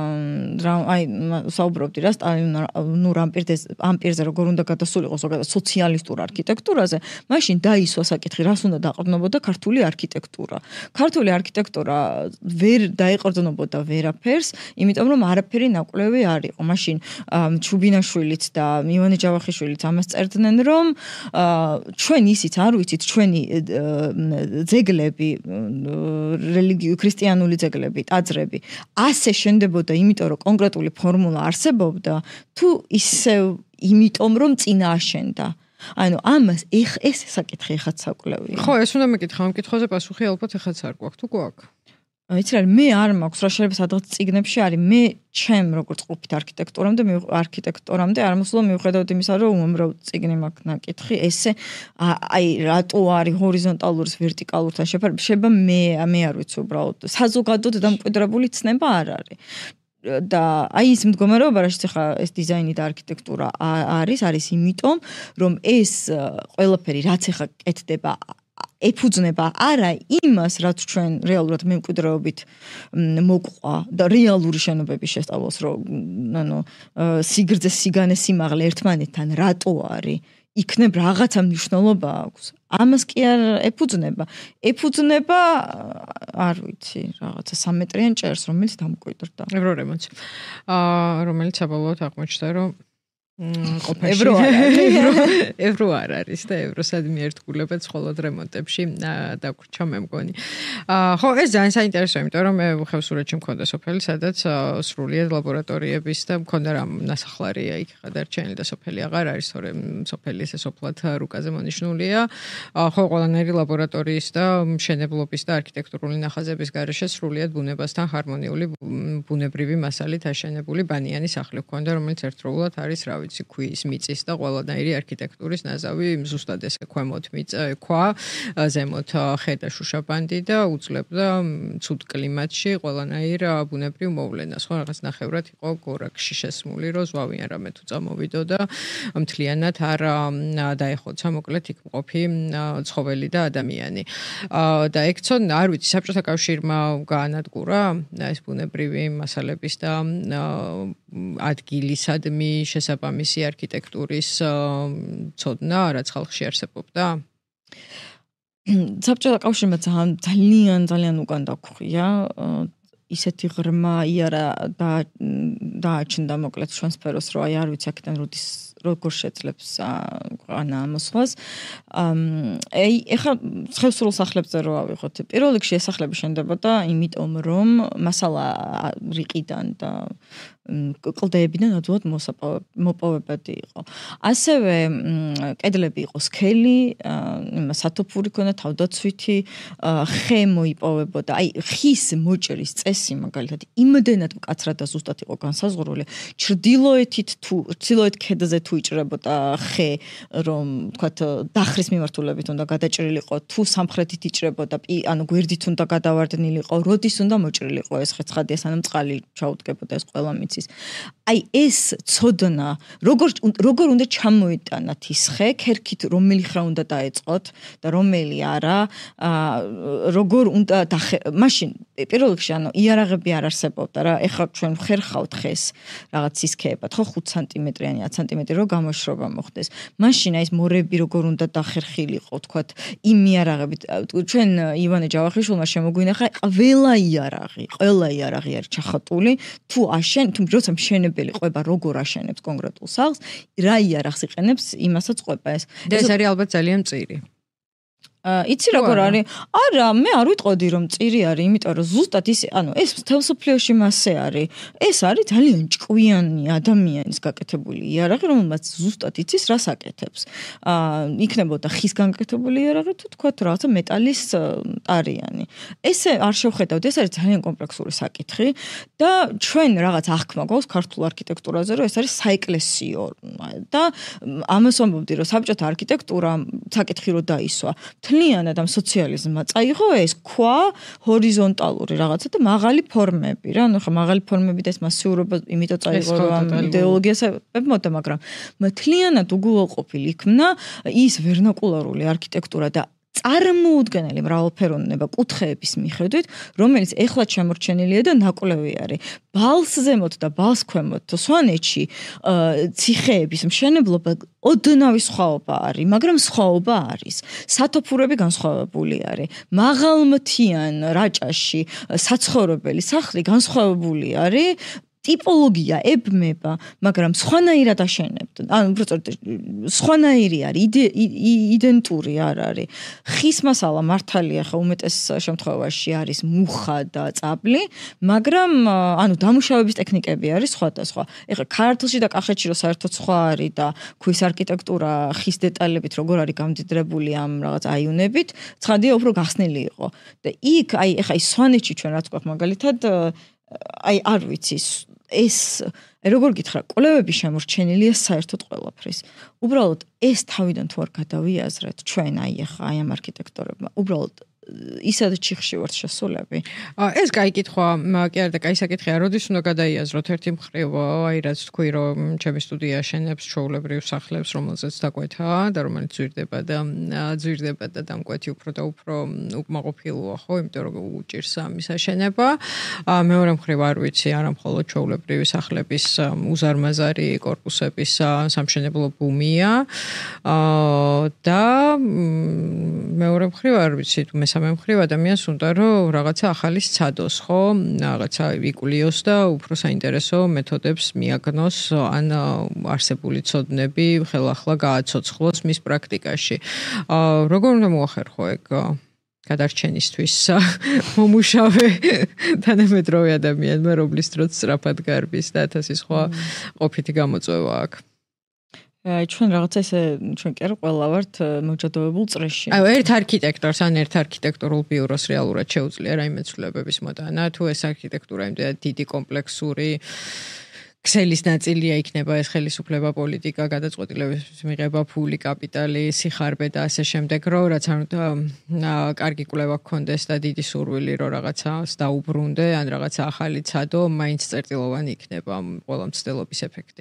B: აი საუბრობდი რა სტალინურ ამპირზე როგორ უნდა გადასულიყო ზოგადად სოციალისტურ არქიტექტურაზე, მაშინ დაისვა საკითხი, რას უნდა დაყრდნობოდა ქართული არქიტექტურა. ქართული არქიტექტურა ვერ დაეყრდნობოდა ვერაფერს, იმიტომ რომ არაფერი ნაკვლევი არ იყო. მაშინ ჩუბინაშვილიც და ივანე ჯავახიშვილიც ამას წერდნენ, რომ ჩვენ ისიც არ ვიცით, ჩვენი ძეგლები რელიგიო ქრისტიანული ძეგლები, ტაძრები ასე შენდებოდა, იმიტომ რომ კონკრეტული ფორმულა არსებობდა, თუ ისევ იმიტომ რომ წინა აშენდა. ანუ ამას ეხ ეს საკითხი ეხაც საკვლევია.
A: ხო, ეს უნდა მეკითხა, ამ კითხვაზე პასუხი ალბათ ეხაც არ გვაქვს, თუ გვაქვს.
B: ვიცი რა, მე არ მაქვს რა შეიძლება სადღაც წიგნებში არის, მე ჩემ როგორც ყოფით არქიტექტურამდე, არქიტექტურამდე არ მოსულა მიუხედავად იმისა, რომ უამრავ წიგნი მაქვს ნაკითხი, ესე აი რატო არის ჰორიზონტალურის ვერტიკალურთან შეფარება, შეიძლება მე მე არ ვიცი უბრალოდ. საზოგადოდ დამკვიდრებული ცნება არ არის. და აი ის მდგომარეობა, რასაც ახლა ეს დიზაინი და არქიტექტურა არის, არის იმიტომ, რომ ეს ყველაფერი რაც ახლა კეთდება ეფუძნება არა იმას, რაც ჩვენ რეალურად მემკვიდრეობით მოყვა და რეალური შენობების შესწავლას, რომ ანუ სიგრძე, სიგანე, სიმაღლე ერთმანეთთან რატო არის, იქნებ რაღაცა მნიშვნელობა აქვს. ამას კი არ ეფუძნება. ეფუძნება არ ვიცი, რაღაცა სამეტრიან ჭერს, რომელიც დამკვიდრდა.
A: ევრო რემონტს. აა რომელიც საბოლოოდ აღმოჩნდა, რომ ყოფაში
B: ევრო არ არის.
A: ევრო არ არის და ევროსადმი ერთგულებაც მხოლოდ რემონტებში დაგვრჩა მე მგონი. აა ხო, ეს ძალიან საინტერესოა, იმიტომ რომ მე ხევსურეთში მქონდა სოფელი, სადაც სრულიად ლაბორატორიების და მქონდა რამ ნასახლარია იქ გადარჩენილი და სოფელი აღარ არის, თორემ სოფელი ესე სოფლად რუკაზე მონიშნულია. ხო, ყველანაირი ლაბორატორიის და მშენებლობის და არქიტექტურული ნახაზების გარეშე სრულიად ბუნებასთან ჰარმონიული ბუნებრივი მასალით აშენებული ბანიანი სახლი მქონდა, რომელიც ერთდროულად არის რავი ქვის, მიწის და ყველანაირი არქიტექტურის ნაზავი, ზუსტად ესე ქვემოთ მიწა, ქვა, ზემოთ ხე და შუშაბანდი და უძლებდა ცუდ კლიმატში ყველანაირ ბუნებრივ მოვლენას. ხო, რაღაც ნახევრად იყო გორაკში შესმული, რომ ზვავიან რამე თუ წამოვიდო და მთლიანად არ დაეხოცა მოკლედ იქ მყოფი ცხოველი და ადამიანი. და ეგცო, არ ვიცი, საბჭოთა კავშირმა გაანადგურა ეს ბუნებრივი მასალების და ადგილისადმი შესაბამისი მისი არქიტექტურის ცოდნა, რაც ხალხში არსებობდა?
B: საბჭოთა კავშირმა ძალიან ძალიან უკან დაგხვია, ისეთი ღრმა იარა და დააჩნდა მოკლედ ჩვენ სფეროს, რომ აი არ ვიცი აქედან როდის როგორ შეძლებს ანა მოსვლას. აი ეხლა ხევსურულ სახლებზე რო ავიღოთ, პირველ რიგში ეს სახლები შენდებოდა იმიტომ, რომ მასალა რიყიდან და კლდეებიდან ადვილად მოპოვებადი იყო. ასევე კედლები იყო სქელი, სათოფური ქონდა, თავდაცვითი, ხე მოიპოვებოდა. აი ხის მოჭრის წესი მაგალითად იმდენად მკაცრად და ზუსტად იყო განსაზღვრული, ჩრდილოეთით თუ ჩრდილოეთ ქედზე თუ იჭრებოდა ხე, რომ თქვათ დახრის მიმართულებით უნდა გადაჭრილიყო, თუ სამხრეთით იჭრებოდა, ანუ გვერდით უნდა გადავარდნილიყო, როდის უნდა მოჭრილიყო ეს ხე, ცხადია, სანამ წყალი ჩაუდგებოდა ეს ყველა მიცის. აი ეს ცოდნა, როგორ როგორ უნდა ჩამოიტანათ ის ხე, ქერქით რომელი ხრა უნდა დაეწყოთ და რომელი არა, როგორ უნდა მაშინ პირველ რიგში ანუ იარაღები არ არსებობდა რა, ეხლა ჩვენ ხერხავთ ხეს რაღაც სისქეებად, ხო ხუთ სანტიმეტრიანი, ათი სანტიმეტრი რო გამოშრობა მოხდეს. მაშინ აი ეს მორები როგორ უნდა დახერხილიყო, თქვათ, იმ იარაღებით. ჩვენ ივანე ჯავახიშვილმა შემოგვინახა ყველა იარაღი, ყველა იარაღი არის ჩახატული, თუ აშენ, თუ როცა მშენებელი ყვება როგორ აშენებს კონკრეტულ სახლს, რა იარაღს იყენებს, იმასაც ყვება ეს.
A: და ეს არის ალბათ ძალიან მწირი.
B: იცი როგორ არის? არა, მე არ ვიტყოდი რომ წირი არის, იმიტომ რომ ზუსტად ის, ანუ ეს თელსოფლიოში მასე არის. ეს არის ძალიან ჭკვიანი ადამიანის გაკეთებული იარაღი, რომელმაც ზუსტად იცის რას აკეთებს. აა იქნებოდა ხის გაკეთებული იარაღი თუ თქვათ რაღაცა მეტალის ტარიანი. ესე არ შევხედავთ, ეს არის ძალიან კომპლექსური საკითხი და ჩვენ რაღაც აღქმა გვაქვს ქართულ არქიტექტურაზე, რომ ეს არის საეკლესიო და ამას ვამბობდი, რომ საბჭოთა არქიტექტურა საკითხი რო დაისვა. მთლიანად ამ სოციალიზმმა წაიღო ეს ქვა ჰორიზონტალური რაღაცა და მაღალი ფორმები რა, ანუ ხა მაღალი ფორმები და ეს მასიურობა იმიტომ წაიღო რომ ამ იდეოლოგიას ებმოდა, მაგრამ მთლიანად უგულოყოფილი იქნა ის ვერნაკულარული არქიტექტურა და წარმოუდგენელი მრავალფეროვნება კუთხეების მიხედვით, რომელიც ეხლა შემორჩენილია და ნაკვლევი არის. ბალს ზემოთ და ბალს ქვემოთ სვანეთში ციხეების მშენებლობა ოდნავი სხვაობა არის, მაგრამ სხვაობა არის. სათოფურები განსხვავებული არის. მაღალმთიან რაჭაში საცხოვრებელი სახლი განსხვავებული არის. ტიპოლოგია ებმება, მაგრამ სხვანაირად აშენებთ. ანუ უბრალოდ სხვანაირი არის, იდენტური არ არის. ხის მასალა მართალია, ხა უმეტეს შემთხვევაში არის მუხა და წაბლი, მაგრამ ანუ დამუშავების ტექნიკები არის სხვადასხვა. ეხლა ქართლში და კახეთში რო საერთოდ სხვა არის და ქვის არქიტექტურა ხის დეტალებით როგორ არის გამდიდრებული ამ რაღაც აიუნებით, ცხადია უფრო გახსნილი იყო. და იქ აი ეხლა ის სვანეთში ჩვენ რაც გვაქვს მაგალითად აი არ ვიცი ეს როგორ გითხრა კვლევები შემორჩენილია საერთოდ ყველაფრის. უბრალოდ ეს თავიდან თუ არ გადავიაზრეთ ჩვენ აი ახლა აი ამ არქიტექტორებმა უბრალოდ ისად ჩიხში ვართ შესულები.
A: ეს კაი კითხვა, კი არა და კაი საკითხია, როდის უნდა გადაიაზროთ ერთი მხრივ, აი რაც თქვი რომ ჩემი სტუდია აშენებს ჩვეულებრივ სახლებს, რომელზეც დაკვეთა და რომელიც ძვირდება და ძვირდება და დამკვეთი უფრო და უფრო უკმაყოფილოა, ხო, იმიტომ რომ უჭირს ამის აშენება. მეორე მხრივ არ ვიცი, არა მხოლოდ ჩვეულებრივი სახლების უზარმაზარი კორპუსების სამშენებლო ბუმია და მეორე მხრივ არ ვიცი თუ მესამე მხრივ ადამიანს უნდა რომ რაღაცა ახალი სცადოს, ხო? რაღაცა იკულიოს და უფრო საინტერესო მეთოდებს მიაგნოს, ან არსებული ცოდნები ხელახლა გააცოცხლოს მის პრაქტიკაში. როგორ უნდა მოახერხო ეგ გადარჩენისთვის მომუშავე თანამედროვე ადამიანმა, რომლის დროც სწრაფად გარბის და ათასი სხვა ყოფითი გამოწვევა აქვს.
B: ჩვენ რაღაცა ესე ჩვენ კი არა ყველა ვართ მოჯადოებულ წრეში.
A: აი ერთ არქიტექტორს ან ერთ არქიტექტურულ ბიუროს რეალურად შეუძლია რაიმე ცვლილებების მოტანა, თუ ეს არქიტექტურა იმდენად დიდი კომპლექსური ქსელის ნაწილია იქნება ეს ხელისუფლება, პოლიტიკა, გადაწყვეტილებების მიღება, ფული, კაპიტალი, სიხარბე და ასე შემდეგ, რომ რაც არ კარგი კვლევა გქონდეს და დიდი სურვილი რომ რაღაცას დაუბრუნდე, ან რაღაცა ახალი ცადო, მაინც წერტილოვანი იქნება ყველა მცდელობის ეფექტი.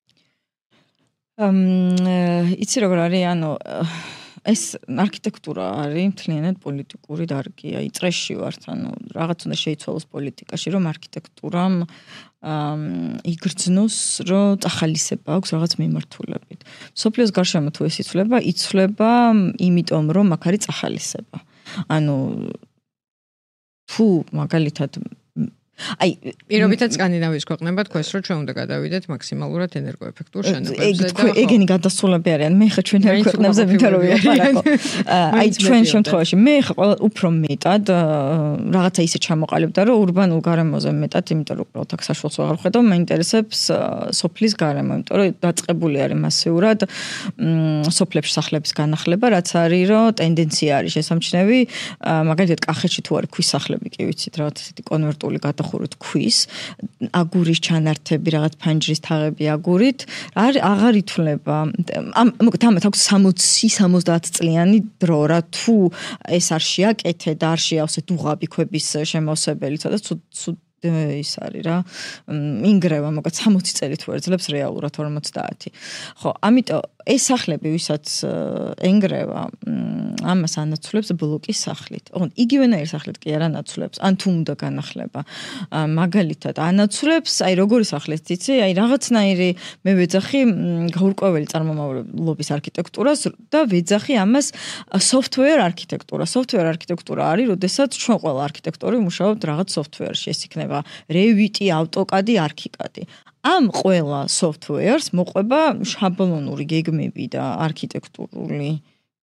B: იცი როგორ არის, ანუ ეს არქიტექტურა არის მთლიანად პოლიტიკური დარგია. წრეში ვართ, ანუ რაღაც უნდა შეიცვალოს პოლიტიკაში, რომ არქიტექტურამ იგრძნოს, რომ წახალისება აქვს რაღაც მიმართულებით. სოფლიოს გარშემო თუ ეს იცვლება, იცვლება იმიტომ, რომ აქ არის წახალისება. ანუ თუ მაგალითად აი
A: პირობითად სკანდინავიის ქვეყნებად ქვეს რომ ჩვენ უნდა გადავიდეთ მაქსიმალურად ენერგოეფექტურ შენობებზე
B: და ეგენი გადასულები არიან. მე ხა ჩვენ ერთ ქვეყნებზე ვითარ ვიყარაკო. აი ჩვენ შემთხვევაში მე ხა უფრო მეტად რაღაცა ისე ჩამოყალიბდა რომ ურბანულ გარემოზე მეტად, იმიტომ რომ უბრალოდ აქ საშუალოს აღარ ხედავ, მაინტერესებს სოფლის გარემო, იმიტომ რომ დაწყებული არის მასიურად სოფლებში სახლების განახლება, რაც არის რომ ტენდენცია არის შესამჩნევი, მაგალითად კახეთში თუ არის ქვის სახლები, კი ვიცით, რაღაც ისეთი კონვერტული ხურით ქვის, აგურის ჩანართები, რაღაც ფანჯრის თაღები აგურით, არ აღარ ითვლება. ამ მოგეთ ამათ აქვს სამოცი სამოცდაათ წლიანი დრო რა, თუ ეს არ შეაკეთე და არ შეავსე დუღაბი ქვების შემავსებელი, სადაც ცუდ ის არის რა, ინგრევა, მოგეთ სამოცი წელი თუ ერძლებს რეალურად ორმოცდაათი. ხო, ამიტომ ეს სახლები, ვისაც ენგრევა, ამას ანაცვლებს ბლოკის სახლით. ოღონდ იგივენაირ სახლით კი არ ანაცვლებს, ან თუ უნდა განახლება. მაგალითად, ანაცვლებს, აი როგორი სახლით იცი, აი რაღაცნაირი მე ვეძახი გაურკვეველი წარმომავლობის არქიტექტურას და ვეძახი ამას software არქიტექტურა. software არქიტექტურა არის, როდესაც ჩვენ ყველა არქიტექტორი მუშაობთ რაღაც software-ში, ეს იქნება Revit, AutoCAD, ArchiCAD. ამ ყველა software-ს მოყვება შაბლონური გეგმები და არქიტექტურული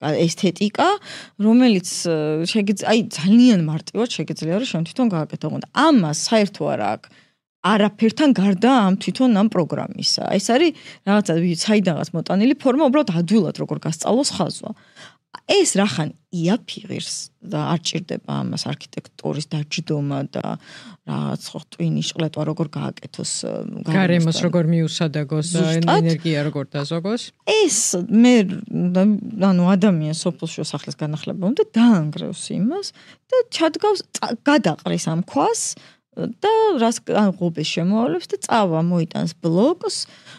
B: ესთეტიკა, რომელიც შეგიძლია, აი ძალიან მარტივად შეგიძლია რომ შენ თვითონ გააკეთო. და ამას საერთო არ აქვს არაფერთან გარდა ამ თვითონ ამ პროგრამისა. ეს არის რაღაცა საიდანაც მოტანილი ფორმა, უბრალოდ ადვილად როგორ გასწავლოს ხაზვა. ეს რახან იაფიღირს და არ ჭირდება ამას არქიტექტურის დაჯდომა და რაღაც ხო ტვინის ყლეტვა როგორ გააკეთოს
A: გარემოს როგორ მიუსადაგოს და ენერგია როგორ დაზოგოს.
B: ეს მე ანუ ადამიანს სოფელში სახლის განახლება უნდა დაანგრევს იმას და ჩადგავს გადაყრის ამ ქვას და რას ღობეს შემოავლებს და წავა მოიტანს ბლოკს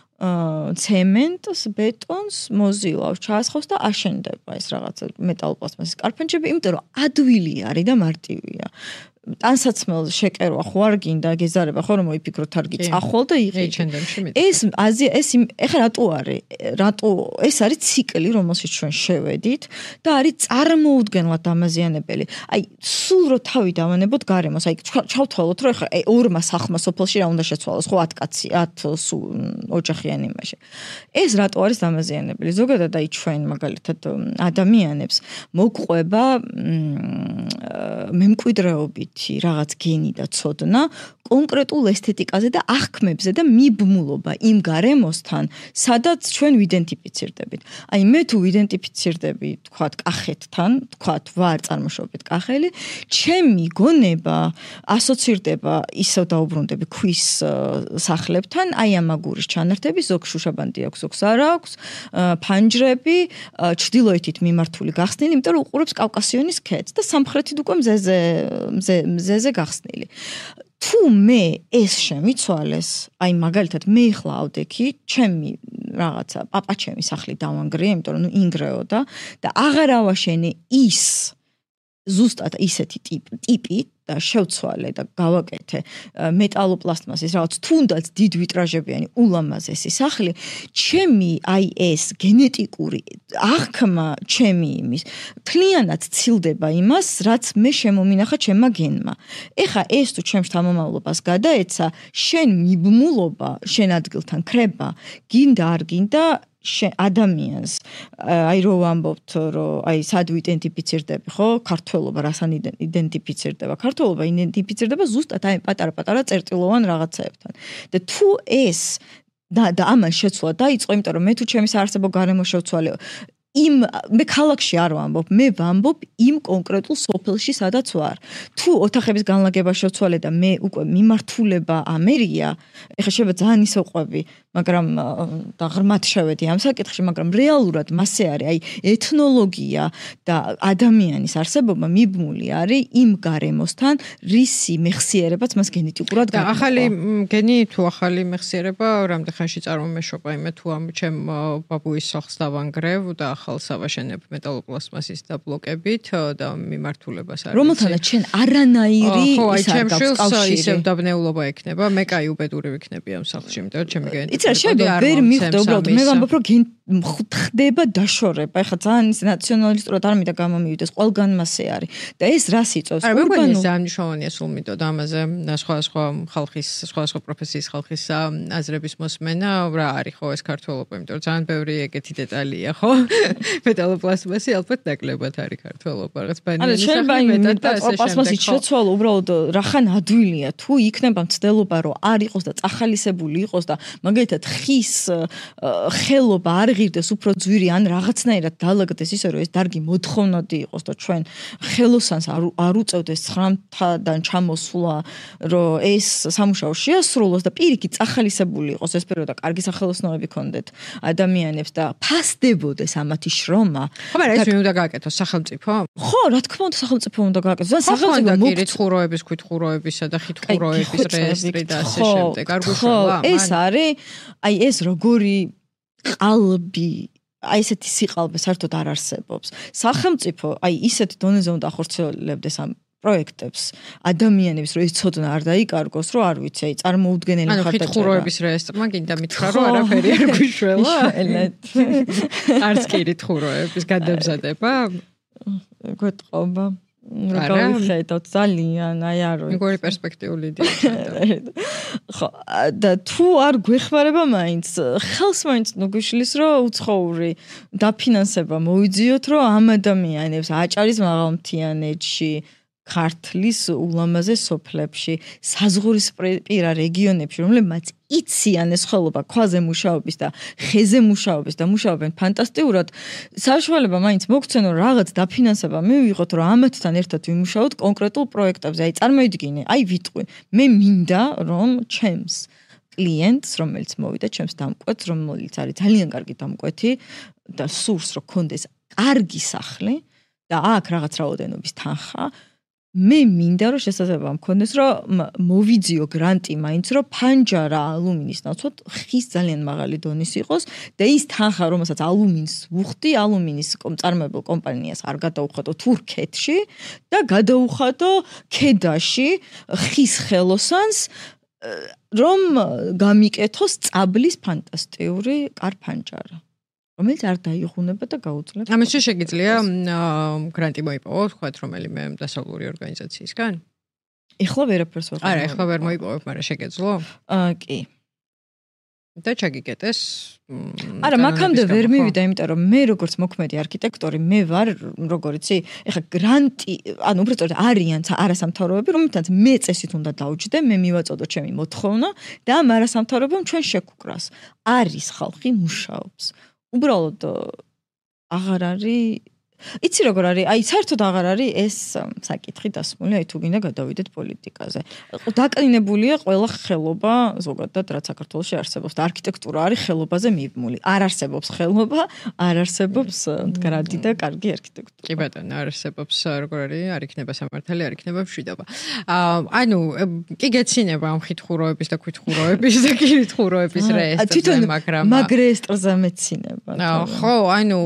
B: ცემენტს, ბეტონს, მოზილავს, ჩაასხავს და აშენდება ეს რაღაცა მეტალოპლასტმასის კარფანჩები, იმიტომ რომ ადვილი არის და მარტივია. ტანსაცმელ შეკერვა ხო არ გინდა გეზარება ხო რომ მოიფიქროთ თარგი წახვალ და იყიდე. ეს აზია ეს ეხლა რატო არის? რატო ეს არის ციკლი რომელშიც ჩვენ შევედით და არის წარმოუდგენლად დამაზიანებელი. აი სულ რო თავი დავანებოთ გარემოს, აი ჩავთვალოთ რომ ეხლა ორმა სახმა სოფელში რა უნდა შეცვალოს ხო ათ კაცი, ათ ოჯახიანი იმაში. ეს რატო არის დამაზიანებელი? ზოგადად აი ჩვენ მაგალითად ადამიანებს მოგყვება მემკვიდრეობით რაღაც გენი და ცოდნა კონკრეტულ ესთეტიკაზე და აღქმებზე და მიბმულობა იმ გარემოსთან, სადაც ჩვენ ვიდენტიფიცირდებით. აი მე თუ ვიდენტიფიცირდები, თქვათ, კახეთთან, თქვათ, ვარ წარმოშობით კახელი, ჩემი გონება ასოცირდება ისევ დაუბრუნდები ქვის სახლებთან, აი ამ აგურის ჩანართები, ზოგ შუშაბანდი აქვს, ზოგს არ აქვს, ფანჯრები, ჩრდილოეთით მიმართული გახსნილი, იმიტომ რომ უყურებს კავკასიონის ქედს და სამხრეთით უკვე მზეზე მზეზე გახსნილი. თუ მე ეს შემიცვალეს, აი მაგალითად მე ხლა ავდექი, ჩემი რაღაცა პაპაჩემი სახლი დავანგრია, იმიტომ რომ ნუ ინგრეოდა და აღარ ავაშენე ის ზუსტად ისეთი ტიპი და შევცვალე და გავაკეთე მეტალოპლასტმასის რაღაც თუნდაც დიდ ვიტრაჟებიანი ულამაზესი სახლი, ჩემი აი ეს გენეტიკური აღქმა ჩემი იმის თლიანად ცილდება იმას, რაც მე შემომინახა ჩემმა გენმა. ეხა ეს თუ ჩემს შთამომავლობას გადაეცა, შენ მიბმულობა, შენ ადგილთან ქრება, გინდა არ გინდა ადამიანს აი რო ვამბობთ რომ აი სად ვიდენტიფიცირდები ხო ქართველობა რასან იდენტიფიცირდება ქართველობა იდენტიფიცირდება ზუსტად აი პატარა-პატარა წერტილოვან რაღაცეებთან და თუ ეს და და ამან შეცვლა დაიწყო იმიტომ რომ მე თუ ჩემი საარსებო გარემო შევცვალე იმ მე ქალაქში არ ვამბობ მე ვამბობ იმ კონკრეტულ სოფელში სადაც ვარ თუ ოთახების განლაგება შევცვალე და მე უკვე მიმართულება ამერია ეხლა შეიძლება ძალიან ისე ყვები მაგრამ და ღრმად შევედი ამ საკითხში მაგრამ რეალურად მასე არის აი ეთნოლოგია და ადამიანის არსებობა მიბმული არის იმ გარემოსთან რისი მეხსიერებაც მას გენეტიკურად
A: და ახალი გენი თუ ახალი მეხსიერება რამდენ ხანში წარმომეშვება იმე თუ ამ ჩემ ბაბუის სახლს დავანგრევ და ახალ სავაშენებ მეტალოპლასტმასის და ბლოკებით და მიმართულებას არის
B: რომელთანაც ჩვენ არანაირი
A: ის არ გაქვს კავშირი ისევ დაბნეულობა ექნება მე კაი უბედური ვიქნები ამ სახლში იმიტომ რომ ჩემი გენეტიკა
B: იცი შეიძლება ვერ მიხვდა უბრალოდ მე ვამბობ რომ ხდება დაშორება ეხლა ძალიან ის ნაციონალისტურად არ მინდა გამომივიდეს ყველგან მასე არის და ეს რას იწვევს
A: არა მე მგონია სამნიშოვანია სულ მიტოდ ამაზე სხვა სხვა ხალხის სხვა სხვა პროფესიის ხალხის აზრების მოსმენა რა არის ხო ეს ქართველობა იმიტომ რომ ძალიან ბევრი ეგეთი დეტალია ხო მეტალოპლასტმასი ალბათ ნაკლებად არის ქართველობა რაღაც ბანიანი
B: სახე მეტალოპლასტმასი შეცვალო უბრალოდ რახან ადვილია თუ იქნება მცდელობა რომ არ იყოს და წახალისებული იყოს და მაგალითად ხის ხელობა არ ღირდეს უფრო ძვირი ან რაღაცნაირად დაალაგდეს ისე რომ ეს დარგი მოთხოვნადი იყოს და ჩვენ ხელოსანს არ უწევდეს ცხრამთიდან ჩამოსვლა რომ ეს სამუშაო შეასრულოს და პირიქით წახალისებული იყოს ეს პერიოდი და კარგი სახელოსნოები ქონდეთ ადამიანებს და ფასდებოდეს ამათი შრომა
A: ხო მაგრამ ეს მე უნდა გააკეთოს სახელმწიფო
B: ხო რა თქმა უნდა სახელმწიფო უნდა გააკეთოს
A: სახელმწიფო მოგწ ხუროების ქვითხუროებისა და ხითხუროების რეესტრი და ასე შემდეგ არ გუშველა
B: ეს არის აი ეს როგორი ყალბი აი ესეთი სიყალბე საერთოდ არ არსებობს. სახელმწიფო აი ისეთ დონეზე უნდა ახორციელებდეს ამ პროექტებს ადამიანებს რომ ეს ცოდნა არ დაიკარგოს რომ არ ვიცი აი წარმოუდგენელი
A: ხარდაჭერა. ანუ ხითხუროების რეესტრმა გინდა მითხრა რომ არაფერი არ გუშველა. არც კი ხითხუროების გადამზადება.
B: გეტყობა რა გავიხედოთ ძალიან აი არ ვიცი.
A: მეგორი პერსპექტიული დიახ.
B: ხო და თუ არ გვეხმარება მაინც ხელს მაინც ნუგიშლის რომ უცხოური დაფინანსება მოიძიოთ რომ ამ ადამიანებს აჭარის მაღალმთიანეთში ქართლის ულამაზეს სოფლებში საზღვრისპირა რეგიონებში რომლებმაც იციან ეს ხელობა ქვაზე მუშაობის და ხეზე მუშაობის და მუშაობენ ფანტასტიკურად საშუალება მაინც მოგცენ რომ რაღაც დაფინანსება მივიღოთ რომ ამათთან ერთად ვიმუშაოთ კონკრეტულ პროექტებზე აი წარმოიდგინე აი ვიტყვი მე მინდა რომ ჩემს კლიენტს რომელიც მოვიდა ჩემს დამკვეთს რომელიც არის ძალიან კარგი დამკვეთი და სურს რომ კონდეს კარგი სახლი და აქ რაღაც რაოდენობის თანხა მე მინდა რომ შესაძლებლობა მქონდეს რომ მოვიძიო გრანტი მაინც რომ ფანჯარა ალუმინის ნაცვლად ხის ძალიან მაღალი დონის იყოს და ის თანხა რომელსაც ალუმინს ვუხდი ალუმინის წარმომებელ კომპანიას არ გადაუხადო თურქეთში და გადაუხადო ქედაში ხის ხელოსანს რომ გამიკეთოს წაბლის ფანტასტიკური კარფანჯარა რომელიც არ დაიღუნება და გაუძლებს.
A: ამაში შეგიძლია გრანტი მოიპოვოთ, თქვათ, რომელიმე დასავლური ორგანიზაციისგან?
B: ეხლა ვერაფერს ვერ.
A: არა, ეხლა ვერ მოიპოვებ, მაგრამ შეგეძლო?
B: აა, კი.
A: და ჩაგიკეტეს?
B: არა, მაგამდე ვერ მივიდა, იმიტომ რომ მე როგორც მოქმედი არქიტექტორი, მე ვარ, როგორ იცი, ეხლა გრანტი, ანუ უბრალოდ არიან არასამთავრობოები, რომელთაც მე წესით უნდა დავჯდე, მე მივაწოდო ჩემი მოთხოვნა და ამ არასამთავრობომ ჩვენ შეგუკრას. არის ხალხი მუშაობს. უბრალოდ აღარ არის იცი როგორ არის აი საერთოდ აღარ არის ეს საკითხი დასმული აი თუ გინდა გადავიდეთ პოლიტიკაზე დაკლინებულია ყველა ხელობა ზოგადად რაც საქართველოში არსებობს და არქიტექტურა არის ხელობაზე მიბმული არ არსებობს ხელობა არ არსებობს მდგრადი და კარგი არქიტექტურა
A: კი ბატონო არ არსებობს როგორ არის არ იქნება სამართალი არ იქნება მშვიდობა ანუ კი გეცინება ამ ხითხუროების და ქვითხუროების და კირითხუროების რეესტრზე მაგრამ
B: მაგრესტრზე მეცინება
A: ხო ანუ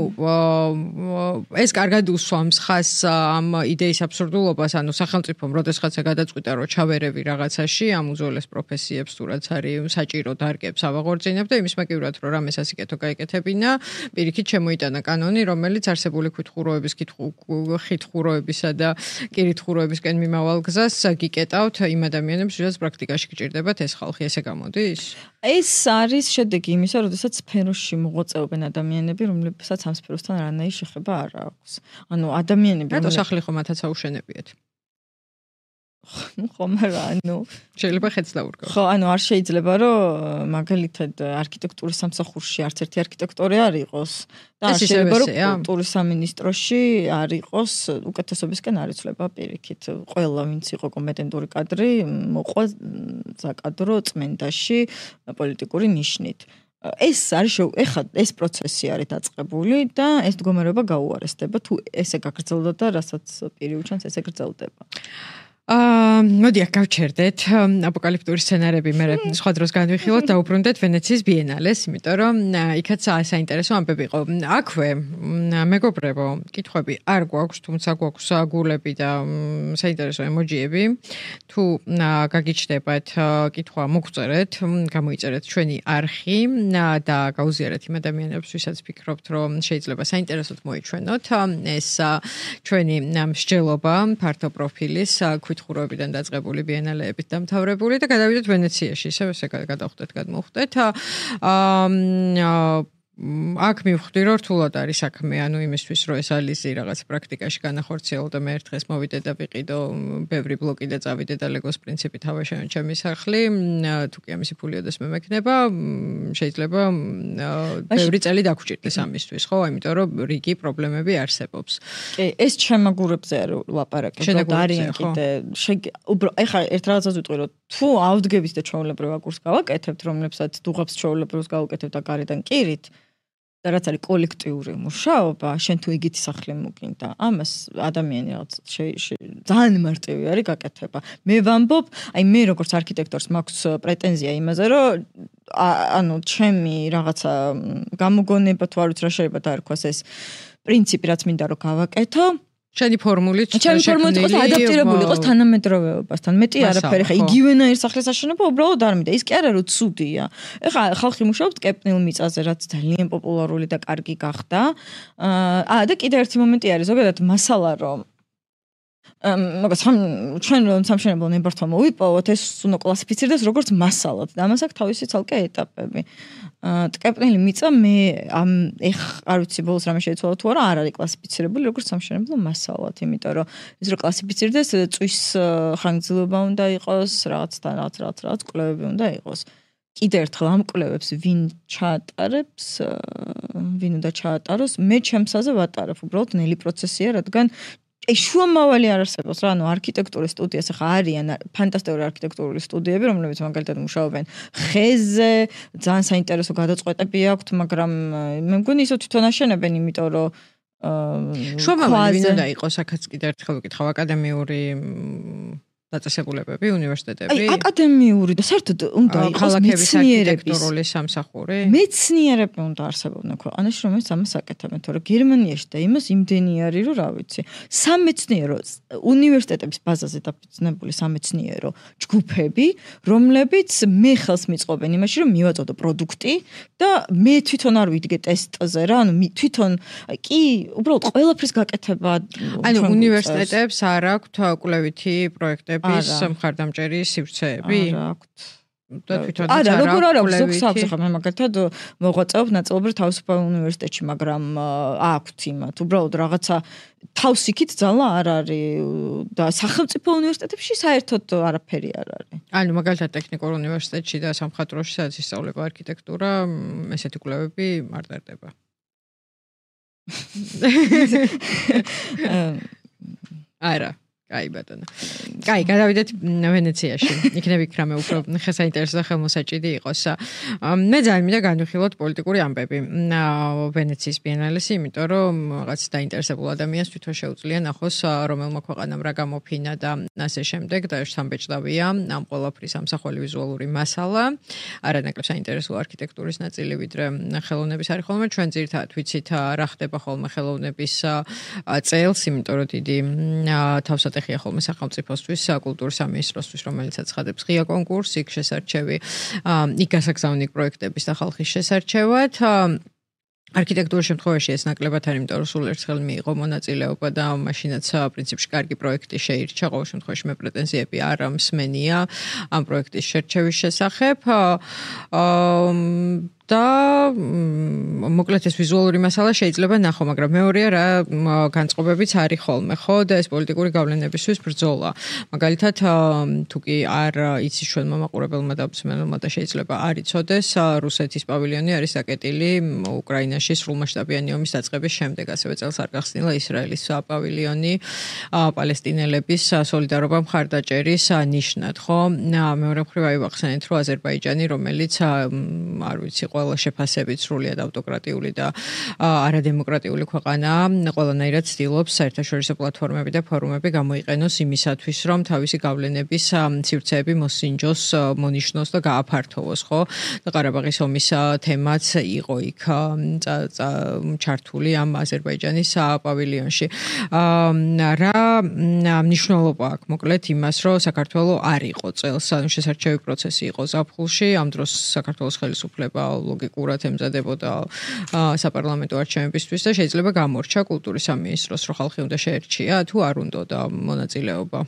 A: ეს კარგად უსვამს ხას ამ იდეის აბსურდულობას, ანუ სახელმწიფომ როდესღაცა გადაწყვიტა რომ ჩავერევი რაღაცაში, ამ უძველეს პროფესიებს თუ რაც არის საჭირო დარგებს ავაღორწინებ და იმის მაგივრად რომ რამეს ასიკეთო გაიკეთებინა, პირიქით შემოიტანა კანონი, რომელიც არსებული ქვითხუროების, ხითხუროებისა და კირითხუროებისკენ მიმავალ გზას გიკეტავთ იმ ადამიანებს, ვისაც პრაქტიკაში გჭირდებათ ეს ხალხი, ესე გამოდის?
B: ეს არის შედეგი იმისა, როდესაც სფეროში მოღვაწეობენ ადამიანები, რომლებსაც ამ სფეროსთან არანაირი შეხება არ აქვს. ანუ ადამიანები
A: რატო სახლი ხომ მათაც აუშენებიათ?
B: ხო, მაგრამ ანუ
A: შეიძლება ხეთს დაურგო.
B: ხო, ანუ არ შეიძლება რომ მაგალითად არქიტექტურის სამსახურში არც ერთი არქიტექტორი არ იყოს და არ შეიძლება რომ კულტურის სამინისტროში არ იყოს უკეთესობისკენ არ იცვლება პირიქით. ყველა ვინც იყო კომპეტენტური კადრი მოყვა საკადრო წმენდაში პოლიტიკური ნიშნით. ეს არის ეხლა ეს პროცესი არის დაწყებული და ეს მდგომარეობა გაუარესდება თუ ესე გაგრძელდა და რასაც პირი უჩანს ესე გრძელდება.
A: აა მოდი აქ გავჩერდეთ აპოკალიფტური სცენარები მე სხვა დროს განვიხილოთ და უბრუნდეთ ვენეციის ბიენალეს, იმიტომ რომ იქაც საინტერესო ამბები იყო. აქვე მეგობრებო, კითხვები არ გვაქვს, თუმცა გვაქვს გულები და საინტერესო ემოჯიები. თუ გაგიჩნდებათ კითხვა მოგწერეთ, გამოიწერეთ ჩვენი არხი და გაუზიარეთ იმ ადამიანებს, ვისაც ფიქრობთ, რომ შეიძლება საინტერესოდ მოიჩვენოთ ეს ჩვენი მსჯელობა ფართო პროფილის ხუროებიდან დაწყებული ბიენალეებით დამთავრებული და გადავიდეთ ვენეციაში, ისევ ესე გადავხვდეთ, გადმოვხვდეთ. აა აქ მივხვდი რომ რთულად არის საქმე, ანუ იმისთვის რომ ეს ალიზი რაღაც პრაქტიკაში განახორციელო და მე ერთ დღეს მოვიდე და ვიყიდო ბევრი ბლოკი და წავიდე და ლეგოს პრინციპით ავაშენო ჩემი სახლი, თუ კი ამისი ფულიოდეს მე მექნება, შეიძლება ბევრი წელი დაგვრჩირდეს ამისთვის, ხო? იმიტომ რომ რიგი პრობლემები არსებობს.
B: კი, ეს ჩემაგურებზე არ ლაპარაკობ, არიან კიდე ეხლა ერთ რაღაცას ვიტყვი რომ თუ ავდგებით და ჩვეულებრივ აგურს გავაკეთებთ, რომლებსაც დუღაბს ჩვეულებრივს გავაკეთებთ და გარედან კირით და რაც არის კოლექტიური მუშაობა, შენ თუ იგითი სახლი მოგინდა, ამას ადამიანი რაღაც ძალიან მარტივი არის გაკეთება. მე ვამბობ, აი მე როგორც არქიტექტორს მაქვს პრეტენზია იმაზე, რომ ანუ ჩემი რაღაცა გამოგონება თუ არ ვიცი რა შეიძლება დაერქვას ეს პრინციპი რაც მინდა რომ გავაკეთო, შენი ფორმულით
A: ჩემი
B: ფორმულით იყოს ადაპტირებული იყოს თანამედროვეობასთან. მეტი არაფერი ხა იგივენაირ სახლის აშენება უბრალოდ არ მინდა. ის კი არა რომ ცუდია. ეხლა ხალხი მუშაობს კეპნილ მიწაზე, რაც ძალიან პოპულარული და კარგი გახდა. აა და კიდე ერთი მომენტი არის ზოგადად მასალა რომ მაგას ხომ ჩვენ რომ სამშენებლო ნებართვა მოვიპოვოთ, ეს უნდა კლასიფიცირდეს როგორც მასალად და ამას აქვს თავისი ცალკე ეტაპები. ტკეპნილი მიწა მე ამ ეხ არ ვიცი ბოლოს რამე შეიცვალა თუ არა, არ არის კლასიფიცირებული როგორც სამშენებლო მასალად, იმიტომ რომ ის რო კლასიფიცირდეს, წვის ხანგრძლივობა უნდა იყოს, რაღაცთან რაღაც რაღაც რაღაც კვლევები უნდა იყოს. კიდევ ერთხელ ამ კვლევებს ვინ ჩაატარებს, ვინ უნდა ჩაატაროს, მე ჩემსაზე ვატარებ, უბრალოდ ნელი პროცესია, რადგან აი შუამავალი არ არსებობს რა, ანუ არქიტექტურის სტუდიას ახლა არიან ფანტასტიკური არქიტექტურული სტუდიები, რომლებიც მაგალითად მუშაობენ ხეზე, ძალიან საინტერესო გადაწყვეტები აქვთ, მაგრამ მე მგონი ისო თვითონ აშენებენ, იმიტომ რომ
A: შუამავალი ვინ უნდა იყოს, აქაც კიდევ ერთხელ ვიკითხავ, აკადემიური დაწესებულებები, უნივერსიტეტები.
B: აი, აკადემიური და საერთოდ უნდა იყოს მეცნიერების
A: სამსახური.
B: მეცნიერები უნდა არსებობდნენ ქვეყანაში, რომელიც ამას აკეთებენ, თორე გერმანიაში და იმას იმდენი არის, რომ რა ვიცი. სამეცნიერო უნივერსიტეტების ბაზაზე დაფუძნებული სამეცნიერო ჯგუფები, რომლებიც მე ხელს მიწყობენ იმაში, რომ მივაწოდო პროდუქტი და მე თვითონ არ ვიდგე ტესტზე რა, ანუ თვითონ კი უბრალოდ ყველაფრის გაკეთება.
A: ანუ უნივერსიტეტებს არ აქვთ კვლევითი პროექტები ის მხარდამჭერი სივრცეები?
B: არა აქვთ.
A: და თვითონ
B: არა, როგორ არ აქვს ზოგს აქვს, ხა მე მაგალითად მოღვაწეობ ნაწილობრივ თავისუფალ უნივერსიტეტში, მაგრამ აქვთ იმათ, უბრალოდ რაღაცა თავს იქით ძალა არ არის და სახელმწიფო უნივერსიტეტებში საერთოდ არაფერი არ არის.
A: ანუ მაგალითად ტექნიკურ უნივერსიტეტში და სამხატვროში, სადაც ისწავლება არქიტექტურა, ესეთი კვლევები არ ტარდება. არა. კაი ბატონო. კაი, გადავიდეთ ვენეციაში. იქნებ იქ რამე უფრო საინტერესო ხელმოსაჭიდი იყოს. მე ძალიან მინდა განვიხილოთ პოლიტიკური ამბები ვენეციის ბიენალეში, იმიტომ რომ რაღაც დაინტერესებულ ადამიანს თვითონ შეუძლია ნახოს რომელმა ქვეყანამ რა გამოფინა და ასე შემდეგ და სამბეჭდავია ამ ყველაფრის ამსახველი ვიზუალური მასალა. არანაკლებ საინტერესო არქიტექტურის ნაწილი ვიდრე ხელოვნების არის ხოლმე. ჩვენ ძირითადად ვიცით რა ხდება ხოლმე ხელოვნების წელს, იმიტომ რომ დიდი თავსატ ეხია ხოლმე სახელმწიფოსთვის, კულტურის სამინისტროსთვის, რომელიც აცხადებს ღია კონკურსს, იქ შესარჩევი, იქ გასაგზავნილი პროექტების და ხალხის შესარჩევად. არქიტექტურის შემთხვევაში ეს ნაკლებად არის, იმიტომ რომ სულ ერთხელ მიიღო მონაწილეობა და მაშინაც პრინციპში კარგი პროექტი შეირჩა, ყოველ შემთხვევაში მე პრეტენზიები არ მსმენია ამ პროექტის შერჩევის შესახებ. და მოკლედ ეს ვიზუალური მასალა შეიძლება ნახო, მაგრამ მეორეა რა განწყობებიც არის ხოლმე, ხო და ეს პოლიტიკური გავლენებისთვის ბრძოლა. მაგალითად, თუ კი არ იცის ჩვენ მომაყურებელმა და მსმენელმა და შეიძლება არ იცოდეს, რუსეთის პავილიონი არის აკეტილი უკრაინაში სრულმასშტაბიანი ომის დაწყების შემდეგ, ასევე წელს არ გახსნილა ისრაელის პავილიონი პალესტინელების სოლიდარობა მხარდაჭერის ნიშნად, ხო? მეორე მხრივ აივახსენეთ, რომ აზერბაიჯანი, რომელიც არ ვიცი ყველა შეფასებით სრულიად ავტოკრატიული და არადემოკრატიული ქვეყანაა, ყველანაირად ცდილობს საერთაშორისო პლატფორმები და ფორუმები გამოიყენოს იმისათვის, რომ თავისი გავლენების სივრცეები მოსინჯოს, მონიშნოს და გააფართოვოს, ხო? და ყარაბაღის ომის თემაც იყო იქ ჩართული ამ აზერბაიჯანის პავილიონში. რა მნიშვნელობა აქვს მოკლედ იმას, რომ საქართველოს არ იყო წელს, ანუ შესარჩევი პროცესი იყო ზაფხულში, ამ დროს საქართველოს ხელისუფლება ლოგიკურად ემზადებოდა საპარლამენტო არჩევნებისთვის და შეიძლება გამორჩა კულტურის სამინისტროს, რომ ხალხი უნდა შეერჩია თუ არ უნდა და მონაწილეობა.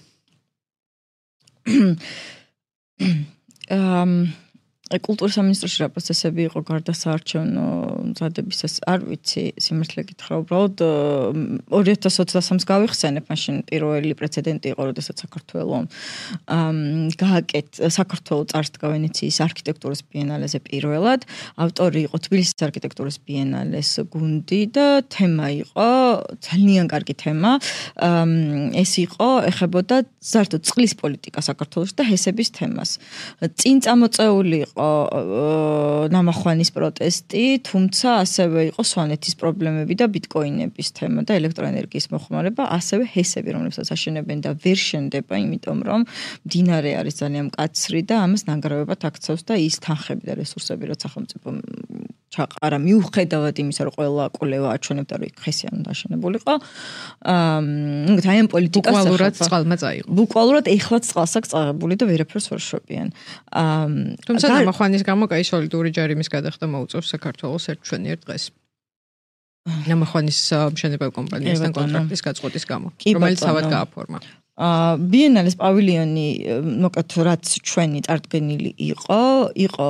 A: კულტურის სამინისტროში რა პროცესები იყო გარდა საარჩევნო მზადებისას, არ ვიცი, სიმართლე გითხრა, უბრალოდ ორი ათას ოცდასამს გავიხსენებ, მაშინ პირველი პრეცედენტი იყო, როდესაც საქართველოს გააკეთ საქართველოს წარსდგა ვენეციის არქიტექტურის ბიენალეზე პირველად, ავტორი იყო თბილისის არქიტექტურის ბიენალეს გუნდი და თემა იყო ძალიან კარგი თემა. ეს იყო ეხებოდა საერთოდ წყლის პოლიტიკა საქართველოში და ჰესების თემას. წინ წამოწეული იყო ნამახვანის პროტესტი, თუმცა ასევე იყო სვანეთის პრობლემები და ბიტკოინების თემა და ელექტროენერგიის მოხმარება, ასევე ჰესები, რომლებსაც აშენებენ და ვერ შენდება, იმიტომ რომ მდინარე არის ძალიან მკაცრი და ამას ნანგრევებად აქცევს და ის თანხები და რესურსები, რაც სახელმწიფო ჩაყარა, მიუხედავად იმისა, რომ ყველა კვლევა აჩვენებდა, რომ იქ ჰესი არ უნდა აშენებულიყო. აა, ძალიან პოლიტიკას ბუკვალურად წყალმა წაიღო.
B: ბუკვალურად ეხლაც წყალს აქვს წაღებული და ვერაფერს ვერ შვებიან. აა,
A: თუმცა ნამახვანის გამო კაი სოლიდური ჯარიმის გადახდა მოუწევს საქართველოს ერთჩვენიერ დღეს. ნამახვანის მშენებელ კომპანიასთან კონტრაქტის გაწყვეტის გამო, რომელიც თავად გააფორმა.
B: ბიენალეს პავილიონი მოკეთ რაც ჩვენი წარდგენილი იყო, იყო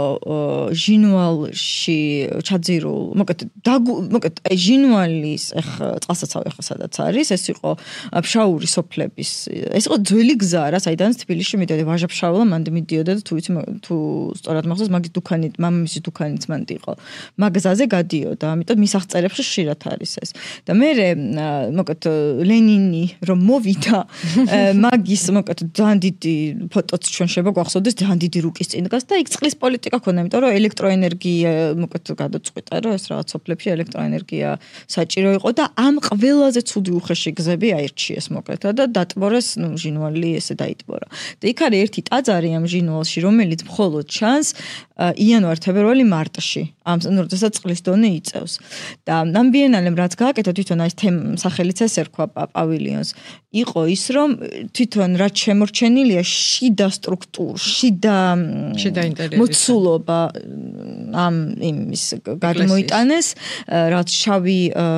B: ჟინვალში ჩაძირულ, მოკეთ მოკეთ აი ჟინვალის ახ წყალსაცავი ახლა სადაც არის, ეს იყო ფშაური სოფლების, ეს იყო ძველი გზა რა, საიდანაც თბილისში მიდიოდა ვაჟა-ფშაველა, მანდ მიდიოდა და თუ ვიცი თუ სწორად მახსოვს, მაგის დუქანი, მამამისის დუქანიც მანდ იყო. მაგ გზაზე გადიოდა, ამიტომ მისაღწევებში ხშირად არის ეს. და მე მოკეთ ლენინი რომ მოვიდა მაგის მოკეთ ძალიან დიდი ფოტოც ჩვენ შეიძლება გვახსოვდეს ძალიან დიდი რუკის წინ დგას და იქ წყლის პოლიტიკა ქონდა, იმიტომ რომ ელექტროენერგია მოკეთ გადაწყვიტა რომ ეს რაღაც სოფლებში ელექტროენერგია საჭირო იყო და ამ ყველაზე ცუდი უხეში გზები აირჩიეს მოკეთ და დატბორეს ნუ ჟინვალი ესე დაიტბორა. და იქ არის ერთი ტაძარი ამ ჟინვალში, რომელიც მხოლოდ ჩანს იანვარ, თებერვალი, მარტში. ამ როდესაც წყლის დონე იწევს. და ამ ბიენალემ რაც გააკეთა თვითონ აი თემ სახელიც ეს ერქვა პავილიონს, იყო ის რომ თვითონ რაც შემორჩენილია შიდა სტრუქტურა, შიდა
A: შიდა ინტერიერი
B: მოცულობა ამ იმის გადმოიტანეს, რაც შავი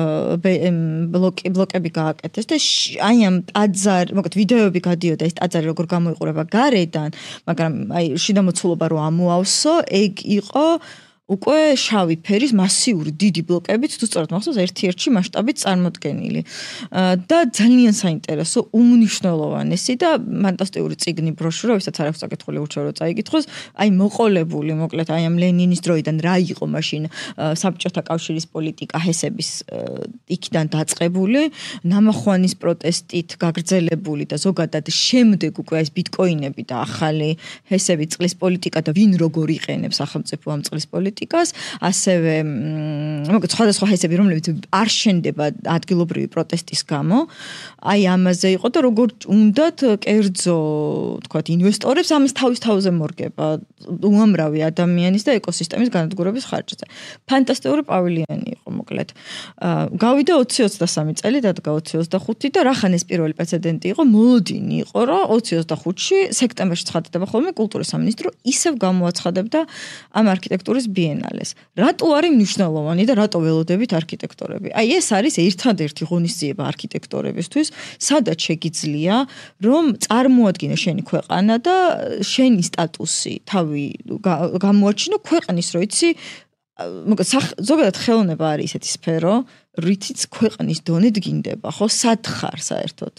B: ბლოკი ბლოკები გააკეთეს და აი ამ ტაძარ, მოგეთ ვიდეოები გადიოდა ეს ტაძარი როგორ გამოიყურება გარედან, მაგრამ აი შიდა მოცულობა რო ამოავსო, ეგ იყო უკვე შავი ფერის მასიური დიდი ბლოკებით, თუ სწორად მახსოვს, ერთ-ერთი მასშტაბით წარმოდგენილი. და ძალიან საინტერესო, უმნიშვნელოვანესი და ფანტასტიკური წიგნი ბროშურა, ვისაც არ აქვს საკითხული ურჩეო რომ წაიკითხოს, აი მოყოლებული, მოკლედ აი ამ ლენინის დროიდან რა იყო მაშინ საბჭოთა კავშირის პოლიტიკა ჰესების იქიდან დაწყებული, ნამახვანის პროტესტით გაგრძელებული და ზოგადად შემდეგ უკვე ეს ბიტკოინები და ახალი ჰესები წყლის პოლიტიკა და ვინ როგორ იყენებს სახელმწიფო ამ წყლის პოლიტიკას პოლიტიკას, ასევე მოგეთ სხვადასხვა ჰესები, რომლებიც არ შენდება ადგილობრივი პროტესტის გამო, აი ამაზე იყო და როგორ უნდათ კერძო, თქვათ, ინვესტორებს ამის თავის თავზე მორგება უამრავი ადამიანის და ეკოსისტემის განადგურების ხარჯზე. ფანტასტიკური პავილიონი იყო, მოკლედ. გავიდა ოცი ოცდასამი წელი, დადგა ოცი ოცდახუთი და რახან ეს პირველი პრეცედენტი იყო, მოლოდინი იყო, რომ ოცი ოცდახუთში სექტემბერში ცხადდება ხოლმე კულტურის სამინისტრო ისევ გამოაცხადებდა ამ არქიტექტურის ბიენალეს. რატო არის მნიშვნელოვანი და რატო ველოდებით არქიტექტორები? აი ეს არის ერთადერთი ღონისძიება არქიტექტორებისთვის, სადაც შეგიძლია რომ წარმოადგინო შენი ქვეყანა და შენი სტატუსი თავი გამოაჩინო ქვეყნის, რო იცი, მოგეთ ზოგადად ხელოვნება არის ისეთი სფერო, რითიც ქვეყნის დონე დგინდება, ხო, სათხარ საერთოდ.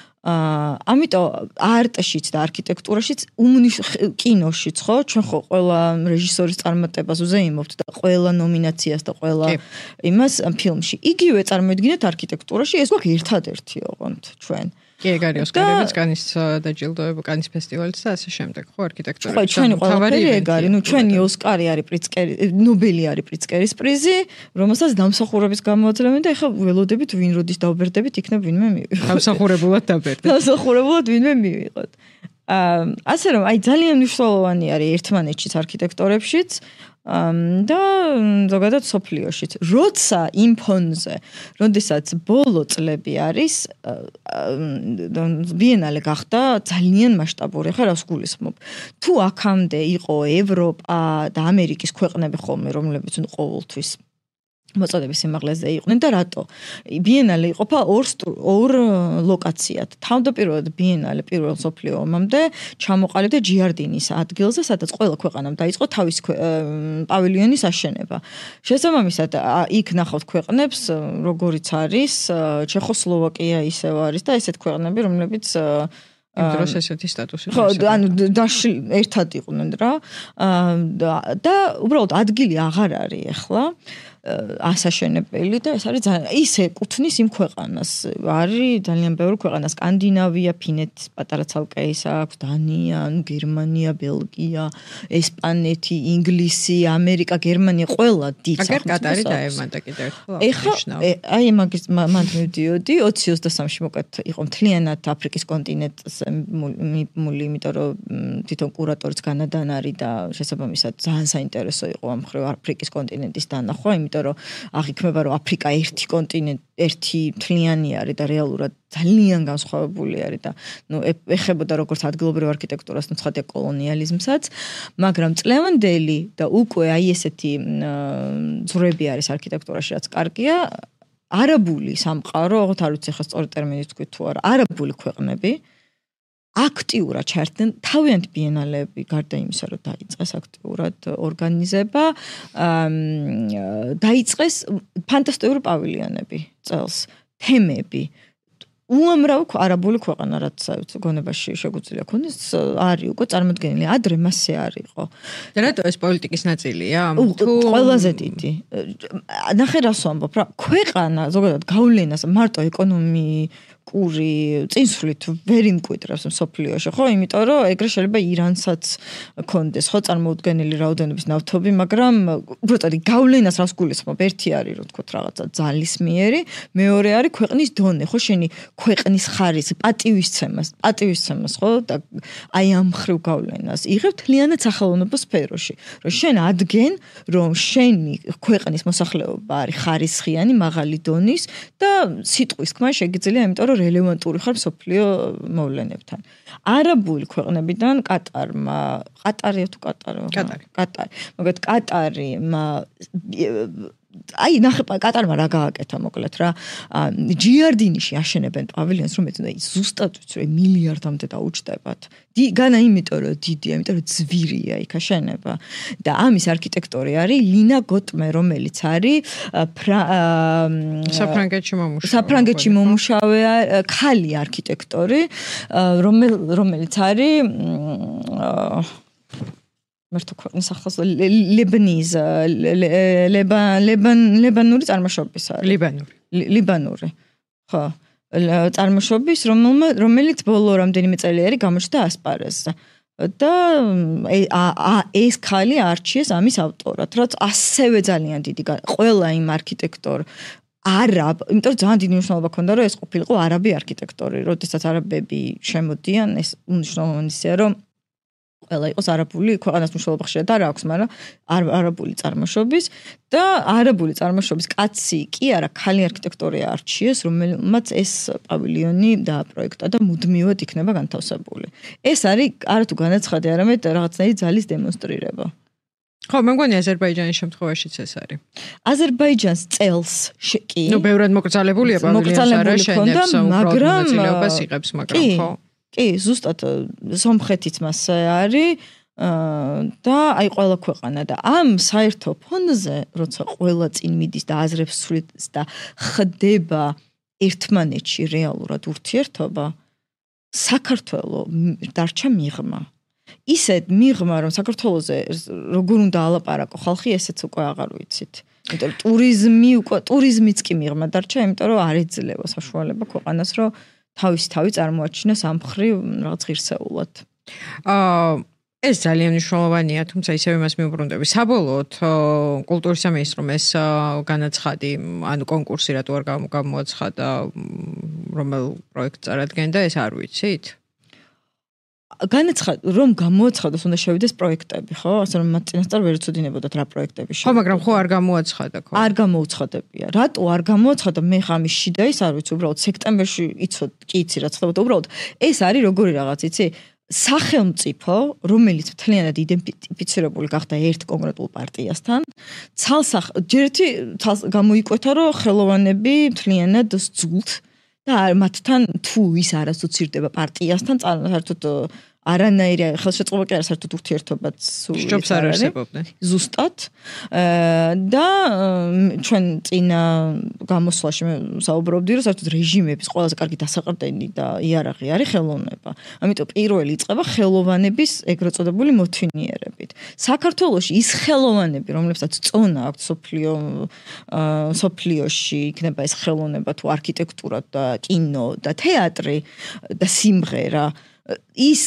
B: აა ამიტომ არტშიც და არქიტექტურაშიც კინოშიც ხო ჩვენ ხო ყველა რეჟისორის წარმატებას უზეიმობთ და ყველა ნომინაციას და ყველა იმას ფილმში იგივე წარმოედგინეთ არქიტექტურაში ეს გვაქვს ერთადერთი ოღონდ ჩვენ
A: კი ეგ არის ოსკარებიც, კანის დაჯილდოება, კანის ფესტივალიც და ასე შემდეგ, ხო, არქიტექტურა.
B: ხო, ჩვენი ყველაფერი ეგ არის, ნუ ჩვენი ოსკარი არის პრიცკერი, ნობელი არის პრიცკერის პრიზი, რომელსაც დამსახურების გამოაძლევენ და ეხლა ველოდებით ვინ როდის დავბერდებით, იქნებ ვინმე მივიღოთ.
A: დამსახურებულად დავბერდეთ.
B: დამსახურებულად ვინმე მივიღოთ. აა ასე რომ აი ძალიან მნიშვნელოვანი არის ერთმანეთშიც არქიტექტორებშიც და ზოგადად სოფლიოშიც. როცა იმ ფონზე, როდესაც ბოლო წლები არის, ბიენალე გახდა ძალიან მასშტაბური, ხა რას გულისხმობ. თუ აქამდე იყო ევროპა და ამერიკის ქვეყნები ხოლმე, რომლებიც ყოველთვის მოწოდების სიმაღლეზე იყვნენ და რატო? ბიენალე იყოფა ორ ორ ლოკაციად. თავდაპირველად ბიენალე პირველ მსოფლიო ომამდე ჩამოყალიბდა ჯიარდინის ადგილზე, სადაც ყველა ქვეყანამ დაიწყო თავის პავილიონის აშენება. შესაბამისად, იქ ნახავთ ქვეყნებს, როგორიც არის ჩეხოსლოვაკია ისევ არის და ესეთ ქვეყნები, რომლებიც
A: იმ დროს ესეთი სტატუსი
B: ხო, ანუ ერთად იყვნენ რა. და უბრალოდ ადგილი აღარ არის ახლა. ასაშენებელი და ეს არის ძალიან ისე კუთვნის იმ ქვეყანას. არის ძალიან ბევრი ქვეყანა, სკანდინავია, ფინეთის პატარა ცალკე ის აქვს, დანია, ნუ გერმანია, ბელგია, ესპანეთი, ინგლისი, ამერიკა, გერმანია, ყველა დიდ
A: აგერ კატარი დაემატა კიდევ ერთხელ.
B: ეხლა აი მაგის მანდ მივდიოდი ოცი ოცდასამში მოკეთ იყო მთლიანად აფრიკის კონტინენტზე მული, იმიტომ რომ თვითონ კურატორიც განადან არის და შესაბამისად ძალიან საინტერესო იყო ამ მხრივ აფრიკის კონტინენტის დანახვა, იმიტომ რომ აღიქმება რომ აფრიკა ერთი კონტინენტი, ერთი მთლიანი არის და რეალურად ძალიან განსხვავებული არის და ნუ ეხებოდა როგორც ადგილობრივ არქიტექტურას, ნუ ცხადია კოლონიალიზმსაც, მაგრამ წლევანდელი და უკვე აი ესეთი ძვრები არის არქიტექტურაში, რაც კარგია, არაბული სამყარო, აღოთ არ ვიცი ხა სწორი ტერმინით თქვი თუ არა, არაბული ქვეყნები აქტიურად ჩართდნენ თავიანთ ბიენალეები გარდა იმისა, რომ დაიწყეს აქტიურად ორგანიზება, დაიწყეს ფანტასტიკური პავილიონები წელს, თემები. უამრავ არაბული ქვეყანა, რაც გონებაში შეგვიძლია ქონდეს, არის უკვე წარმოდგენილი, ადრე მასე არ იყო.
A: და რატო ეს პოლიტიკის ნაწილია?
B: თუ ყველაზე დიდი. ნახე რას ვამბობ რა, ქვეყანა ზოგადად გავლენას მარტო ეკონომიკური წინსვლით ვერ იმკვიდრებს მსოფლიოში, ხო? იმიტომ რომ ეგრე შეიძლება ირანსაც ქონდეს, ხო, წარმოუდგენელი რაოდენობის ნავთობი, მაგრამ უბრალოდ გავლენას რას გულისხმობ? ერთი არის, რომ თქვა რაღაცა ძალისმიერი, მეორე არის ქვეყნის დონე, ხო, შენი ქვეყნის ხარის პატივისცემას, პატივისცემას, ხო, და აი ამ ხრივ გავლენას იღებ თლიანად სახელოვნებო სფეროში, რომ შენ ადგენ, რომ შენი ქვეყნის მოსახლეობა არის ხარისხიანი, მაღალი დონის და სიტყვის ხმა შეგიძლია, იმიტომ რომ რელევანტური ხარ მსოფლიო მოვლენებთან. არაბული ქვეყნებიდან კატარმა, ყატარია თუ კატარი?
A: კატარი.
B: კატარი. მოგეთ კატარი აი ნახე კატარმა რა გააკეთა მოკლედ რა ჯიარდინიში აშენებენ პავილიონს რომ ეცნო ზუსტად ვიცი მილიარდამდე დაუჭდებათ განა იმიტომ რომ დიდია იმიტომ რომ ძვირია იქ აშენება და ამის არქიტექტორი არის ლინა გოტმე რომელიც არის
A: საფრანგეთში მომუშავე
B: საფრანგეთში მომუშავე ქალი არქიტექტორი რომელიც არის მერტო ქვეყნის ახალ ლიბანის ლიბან ლიბან ლიბანური წარმოშობის არის
A: ლიბანური
B: ლიბანური ხო წარმოშობის რომელიც ბოლო რამდენიმე წელი არის გამოჩნდა ასპარეზზე და ეს ქალი არჩიეს ამის ავტორად რაც ასევე ძალიან დიდი ყველა იმ არქიტექტორ არაბ, იმიტომ რომ ძალიან დიდი მნიშვნელობა ჰქონდა რომ ეს ყოფილიყო არაბი არქიტექტორი, როდესაც არაბები შემოდიან, ეს უნიშნავენია რომ ყველა იყოს არაბული, ქვეყანას მნიშვნელობა ხშირად არ აქვს, მაგრამ არაბული წარმოშობის და არაბული წარმოშობის კაცი კი არა, ქალი არქიტექტორი არჩიეს, რომელმაც ეს პავილიონი დააპროექტა და მუდმივად იქნება განთავსებული. ეს არის არა თუ განაცხადი, არამედ რაღაცნაირი ძალის დემონსტრირება.
A: ხო, მე მგონი აზერბაიჯანის შემთხვევაშიც ეს არის.
B: აზერბაიჯანს წელს კი.
A: ნუ ბევრად მოკრძალებულია პავილიონს არა შენებს, მაგრამ მონაწილეობას იღებს, მაგრამ ხო.
B: კი, ზუსტად სომხეთიც მასე არის და აი ყველა ქვეყანა და ამ საერთო ფონზე, როცა ყველა წინ მიდის და აზრებს სრულს და ხდება ერთმანეთში რეალურად ურთიერთობა, საქართველოს დარჩა მიღმა. ისეთ მიღმა, რომ საქართველოზე როგორ უნდა ალაპარაკო ხალხი, ესეც უკვე აღარ ვიცით. იმიტომ რომ ტურიზმი უკვე ტურიზმიც კი მიღმა დარჩა, იმიტომ რომ არ ეძლევა საშუალება ქვეყანას, რომ თავისი თავი წარმოაჩინოს ამ მხრივ რაღაც ღირსეულად.
A: აა ეს ძალიან მნიშვნელოვანია, თუმცა ისევ იმას მიუბრუნდები. საბოლოოდ კულტურის სამინისტრომ ეს განაცხადი, ანუ კონკურსი რატო არ გამოაცხადა, რომელ პროექტს წარადგენდა, ეს არ ვიცით? განაცხადა, რომ გამოაცხადოს უნდა შევიდეს პროექტები, ხო? ასე რომ მათ წინასწარ ვერ ეცოდინებოდათ რა პროექტები შევიდეს. ხო, მაგრამ ხო არ გამოაცხადა, ხო?
B: არ გამოუცხადებია. რატო არ გამოაცხადა? მე ხამის შიდა ის არ ვიცი, უბრალოდ სექტემბერში იცოდ, კი იცი რა ხდებოდა, უბრალოდ ეს არის როგორი რაღაც, იცი? სახელმწიფო, რომელიც მთლიანად იდენტიფიცირებული გახდა ერთ კონკრეტულ პარტიასთან, ცალსახ ჯერთი გამოიკვეთა, რომ ხელოვანები მთლიანად სძულთ და მათთან თუ ის არასოცირდება პარტიასთან, საერთოდ არანაირი ხელშეწყობა კი არა საერთოდ ურთიერთობაც
A: სჯობს არ არსებობდნენ.
B: ზუსტად და ჩვენ წინა გამოსვლაში საუბრობდი, რომ საერთოდ რეჟიმების ყველაზე კარგი დასაყრდენი და იარაღი არის ხელოვნება. ამიტომ პირველი იწყება ხელოვანების ეგრეთ წოდებული მოთვინიერებით. საქართველოში ის ხელოვანები, რომლებსაც წონა აქვს სოფლიო სოფლიოში, იქნება ეს ხელოვნება თუ არქიტექტურა და კინო და თეატრი და სიმღერა ის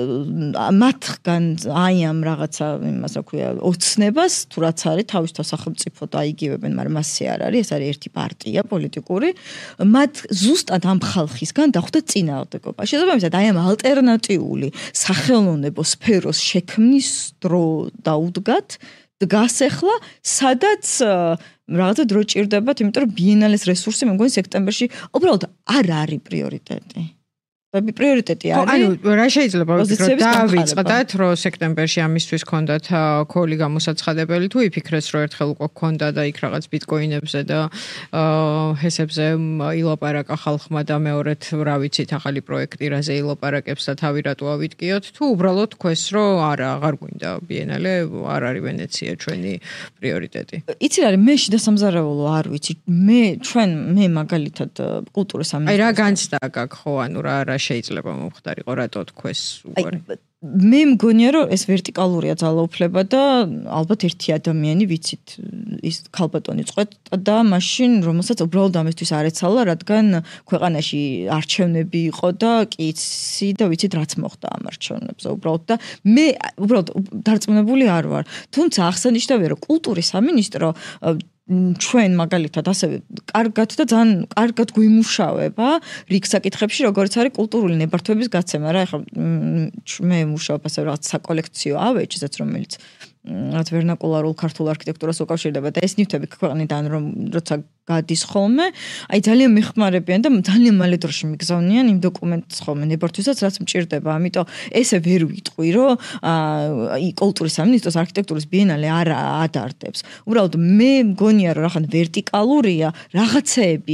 B: მათგან აი ამ რაღაცა იმას რა ქვია ოცნებას თუ რაც არის თავისთავად სახელმწიფო დაიგივებენ, მაგრამ მასე არ არის, ეს არის ერთი პარტია პოლიტიკური, მათ ზუსტად ამ ხალხისგან დახვდა წინააღმდეგობა. შესაბამისად, აი ამ ალტერნატიული სახელოვნებო სფეროს შექმნის დრო დაუდგათ, დგას ახლა, სადაც რაღაცა დრო ჭირდებათ, იმიტომ რომ ბიენალეს რესურსი მე მგონი სექტემბერში უბრალოდ არ არის პრიორიტეტი. პრიორიტეტი არის.
A: ანუ რა შეიძლება ვფიქროთ დავიწყდათ, რომ სექტემბერში ამისთვის ქონდათ ქოლი გამოსაცხადებელი თუ იფიქრეს, რომ ერთხელ უკვე ქონდა და იქ რაღაც ბიტკოინებზე და ჰესებზე ილაპარაკა ხალხმა და მეორედ რა ვიცით ახალი პროექტი რაზე ილაპარაკებს და თავი რატო ავიტკიოთ, თუ უბრალოდ თქვეს, რომ არა, აღარ გვინდა ბიენალე, არ არის ვენეცია ჩვენი პრიორიტეტი.
B: იცი რა არის, მე შიდა სამზარეულო არ ვიცი. მე ჩვენ მე მაგალითად კულტურის სამინისტრო.
A: აი რა განცდა გაქვს ხო, ანუ რა რა შეიძლება მომხდარიყო, რატო თქვეს უარი.
B: მე მგონია რომ ეს ვერტიკალურია ძალაუფლება და ალბათ ერთი ადამიანი ვიცით ის ქალბატონი წყვეტ და მაშინ რომელსაც უბრალოდ ამისთვის არ ეცალა, რადგან ქვეყანაში არჩევნები იყო და კი იცი და ვიცით რაც მოხდა ამ არჩევნებზე უბრალოდ და მე უბრალოდ დარწმუნებული არ ვარ. თუმცა აღსანიშნავია რომ კულტურის სამინისტრო ჩვენ მაგალითად ასევე კარგად და ძალიან კარგად გვიმუშავება რიგ საკითხებში, როგორც არის კულტურული ნებართვების გაცემა რა. ეხლა მე ვმუშაობ ასე რაღაც საკოლექციო ავეჯზეც, რომელიც რაც ვერნაკულარულ ქართულ არქიტექტურას უკავშირდება და ეს ნივთები ქვეყნიდან რომ როცა გადის ხოლმე, აი ძალიან მეხმარებიან და ძალიან მალე დროში მიგზავნიან იმ დოკუმენტს ხოლმე ნებართვისაც, რაც მჭირდება. ამიტომ ესე ვერ ვიტყვი, რომ აი კულტურის სამინისტროს არქიტექტურის ბიენალე არ ადარდებს. უბრალოდ მე მგონია რომ რაღაც ვერტიკალურია რაღაცეები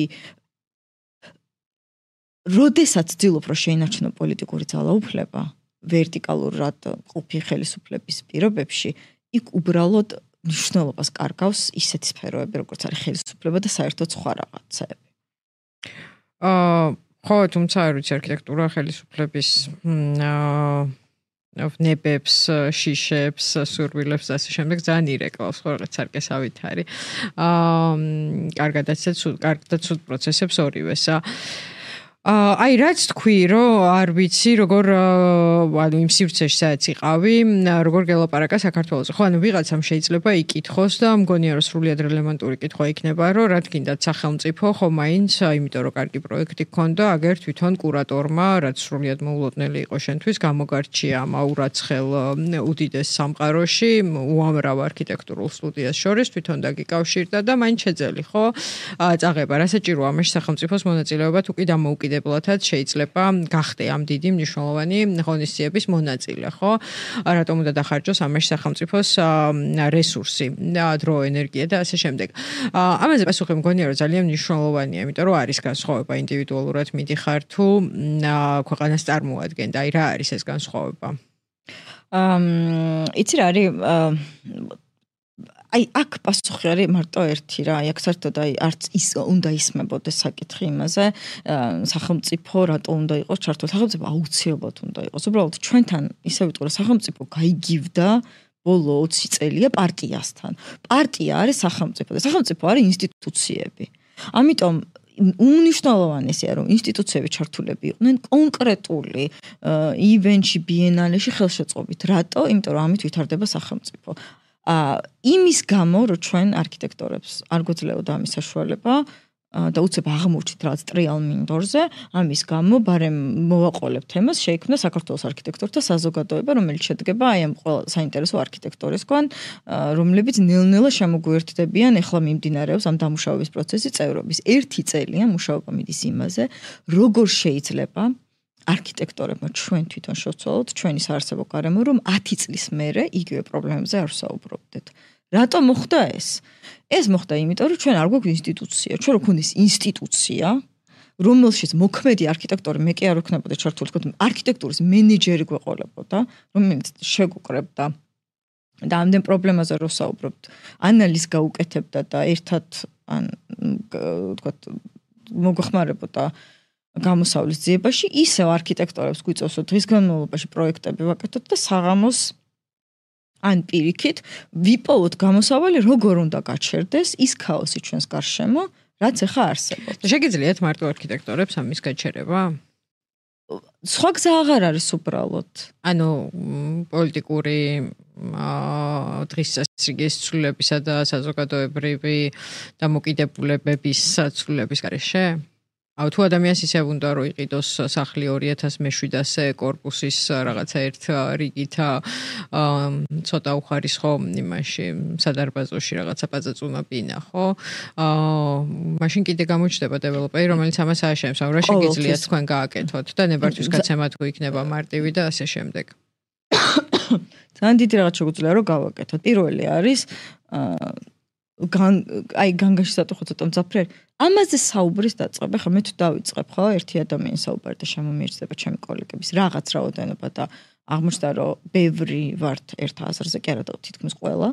B: როდესაც ცდილობ რომ შეინარჩუნო პოლიტიკური ძალაუფლება ვერტიკალურად ყოფი ხელისუფლების პირობებში, იქ უბრალოდ მნიშვნელობას კარგავს ისეთი სფეროები, როგორც არის ხელისუფლება და საერთოდ სხვა რაღაცეები.
A: აა ხო, თუმცა არ ვიცი არქიტექტურა ხელისუფლების აა ნებებს, შიშებს, სურვილებს და ასე შემდეგ ძალიან ირეკლავს, ხო რაღაც სარკესავით არის. აა კარგადაც კარგად ცუდ პროცესებს ორივეს. აი რაც თქვი, რომ არ ვიცი, როგორ ანუ იმ სივრცეში სადაც იყავი, როგორ გელაპარაკა საქართველოს. ხო, ანუ ვიღაცამ შეიძლება იკითხოს და მგონია რომ სრულიად რელევანტური კითხვა იქნება, რომ რა თქინდათ სახელმწიფო ხო მაინც, იმიტომ რომ კარგი პროექტი გქონდა, აგერ თვითონ კურატორმა, რაც სრულიად მოულოდნელი იყო შენთვის, გამოგარჩია მაურაცხელ უდიდეს სამყაროში, უამრავ არქიტექტურულ სტუდიას შორის თვითონ დაგიკავშირდა და მაინც შეძელი, ხო? წაღება, რა საჭიროა ამაში სახელმწიფოს მონაწილეობა თუ კი დამოუკიდებლად შეიძლება გახდე ამ დიდი მნიშვნელოვანი ღონისძიების მონაწილე, ხო? რატომ უნდა დახარჯოს ამაში სახელმწიფოს რესურსი, დრო, ენერგია და ასე შემდეგ. ამაზე პასუხი მგონია რომ ძალიან მნიშვნელოვანია, იმიტომ რომ არის განსხვავება ინდივიდუალურად მიდიხარ თუ ქვეყანას წარმოადგენდა. აი რა არის ეს განსხვავება?
B: აა იცი რა არის აი აქ პასუხი არის მარტო ერთი რა. აი აქ საერთოდ აი არც ის უნდა ისმებოდეს საკითხი იმაზე, სახელმწიფო რატო უნდა იყოს ჩართული. სახელმწიფო აუცილებლად უნდა იყოს. უბრალოდ ჩვენთან ისე ვიტყვი რომ სახელმწიფო გაიგივდა ბოლო ოცი წელია პარტიასთან. პარტია არის სახელმწიფო და სახელმწიფო არის ინსტიტუციები. ამიტომ უნიშნულოვანესია რომ ინსტიტუციები ჩართულები იყვნენ კონკრეტული ივენტში, ბიენალეში ხელშეწყობით. რატო? იმიტომ რომ ამით ვითარდება სახელმწიფო. აა იმის გამო რომ ჩვენ არქიტექტორებს არ გვეძლეოდა ამის საშუალება და უცებ აღმოჩნდით რაღაც ტრიალ მინდორზე, ამის გამო ბარემ მოვაყოლებ თემას, შეიქმნა საქართველოს არქიტექტორთა საზოგადოება, რომელიც შედგება აი ამ ყველა საინტერესო არქიტექტორისგან, რომლებიც ნელ-ნელა შემოგვიერთდებიან, ეხლა მიმდინარეობს ამ დამუშავების პროცესი წევრობის. ერთი წელია მუშაობა მიდის იმაზე, როგორ შეიძლება არქიტექტორებმა ჩვენ თვითონ შევცვალოთ ჩვენი საარსებო გარემო, რომ ათი წლის მერე იგივე პრობლემებზე არ ვსაუბრობდეთ. რატომ მოხდა ეს? ეს მოხდა იმიტომ, რომ ჩვენ არ გვაქვს ინსტიტუცია. ჩვენ რო გვქონდეს ინსტიტუცია, რომელშიც მოქმედი არქიტექტორი მე კი არ ვქნებოდა ჩართული, თქო, არქიტექტურის მენეჯერი გვეყოლებოდა, რომელიც შეგვუკრებდა და ამდენ პრობლემაზე რო ვსაუბრობთ, ანალიზს გაუკეთებდა და ერთად ან თქო მოგვეხმარებოდა გამოსავლის ძიებაში, ისევ არქიტექტორებს გვიწევს დღის განმავლობაში პროექტები ვაკეთოთ და საღამოს ან პირიქით ვიპოვოთ გამოსავალი როგორ უნდა გაჩერდეს ის ქაოსი ჩვენს გარშემო, რაც ახლა არსებობს.
A: შეგიძლიათ მარტო არქიტექტორებს ამის გაჩერება?
B: სხვა გზა აღარ არის უბრალოდ.
A: ანუ პოლიტიკური აა დღის წესრიგის ცვლილებისა და საზოგადოებრივი დამოკიდებულებების ცვლილების გარეშე? აუ თუ ადამიანს ისე უნდა რომ იყიდოს სახლი ორი ათას მეშვიდასე კორპუსის რაღაცა ერთ რიგით ცოტა უხარისხო იმაში სადარბაზოში რაღაცა პაწაწუნა ბინა ხო აა მაშინ კიდე გამოჩნდება დეველოპერი რომელიც ამას ააშენებს აუ რა შეგიძლიათ თქვენ გააკეთოთ და ნებართვის გაცემა თუ იქნება მარტივი და ასე შემდეგ
B: ძალიან დიდი რაღაც შეგვიძლია რომ გავაკეთოთ პირველი არის აა გან აი განგაში სატუხო ცოტა მძაფრი არის ამაზე საუბრის დაწყება ხა მე თუ დავიწყებ ხო ერთი ადამიანი საუბარი და შემომიერთდება ჩემი კოლეგების რაღაც რაოდენობა და აღმოჩნდა რომ ბევრი ვართ ერთ აზრზე კი არა და თითქმის ყველა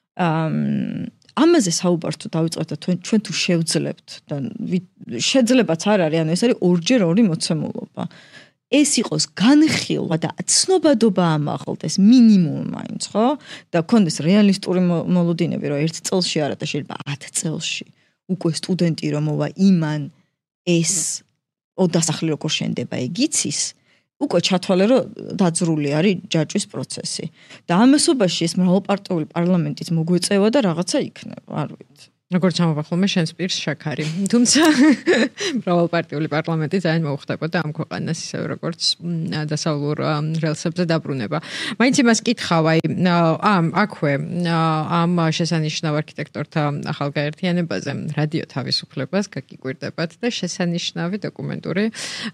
B: ამაზე საუბარს თუ დავიწყებთ და ჩვენ თუ შევძლებთ და შეძლებაც არ არის ანუ ეს არის ორჯერ ორი მოცემულობა ეს იყოს განხილვა და ცნობადობა ამაღლდეს მინიმუმ მაინც ხო და გქონდეს რეალისტური მოლოდინები რომ ერთ წელში არა და შეიძლება ათ წელში უკვე სტუდენტი რომ მოვა იმან ეს ოდასახლი როგორ შენდება იგიცის უკვე ჩათვალე რომ დაძრული არის ჯაჭვის პროცესი და ამასობაში ეს მრავალპარტიული პარლამენტიც მოგვეწევა და რაღაცა იქნება არ ვიცი როგორც ამბობ ხოლმე შენს პირს შაქარი თუმცა მრავალპარტიული პარლამენტი ძალიან მოუხდებოდა ამ ქვეყანას ისე როგორც დასავლურ რელსებზე დაბრუნება მაინც იმას კითხავ აი ამ აქვე ამ შესანიშნავ არქიტექტორთა ახალგაერთიანებაზე რადიო თავისუფლებას გაგიკვირდებათ და შესანიშნავი დოკუმენტური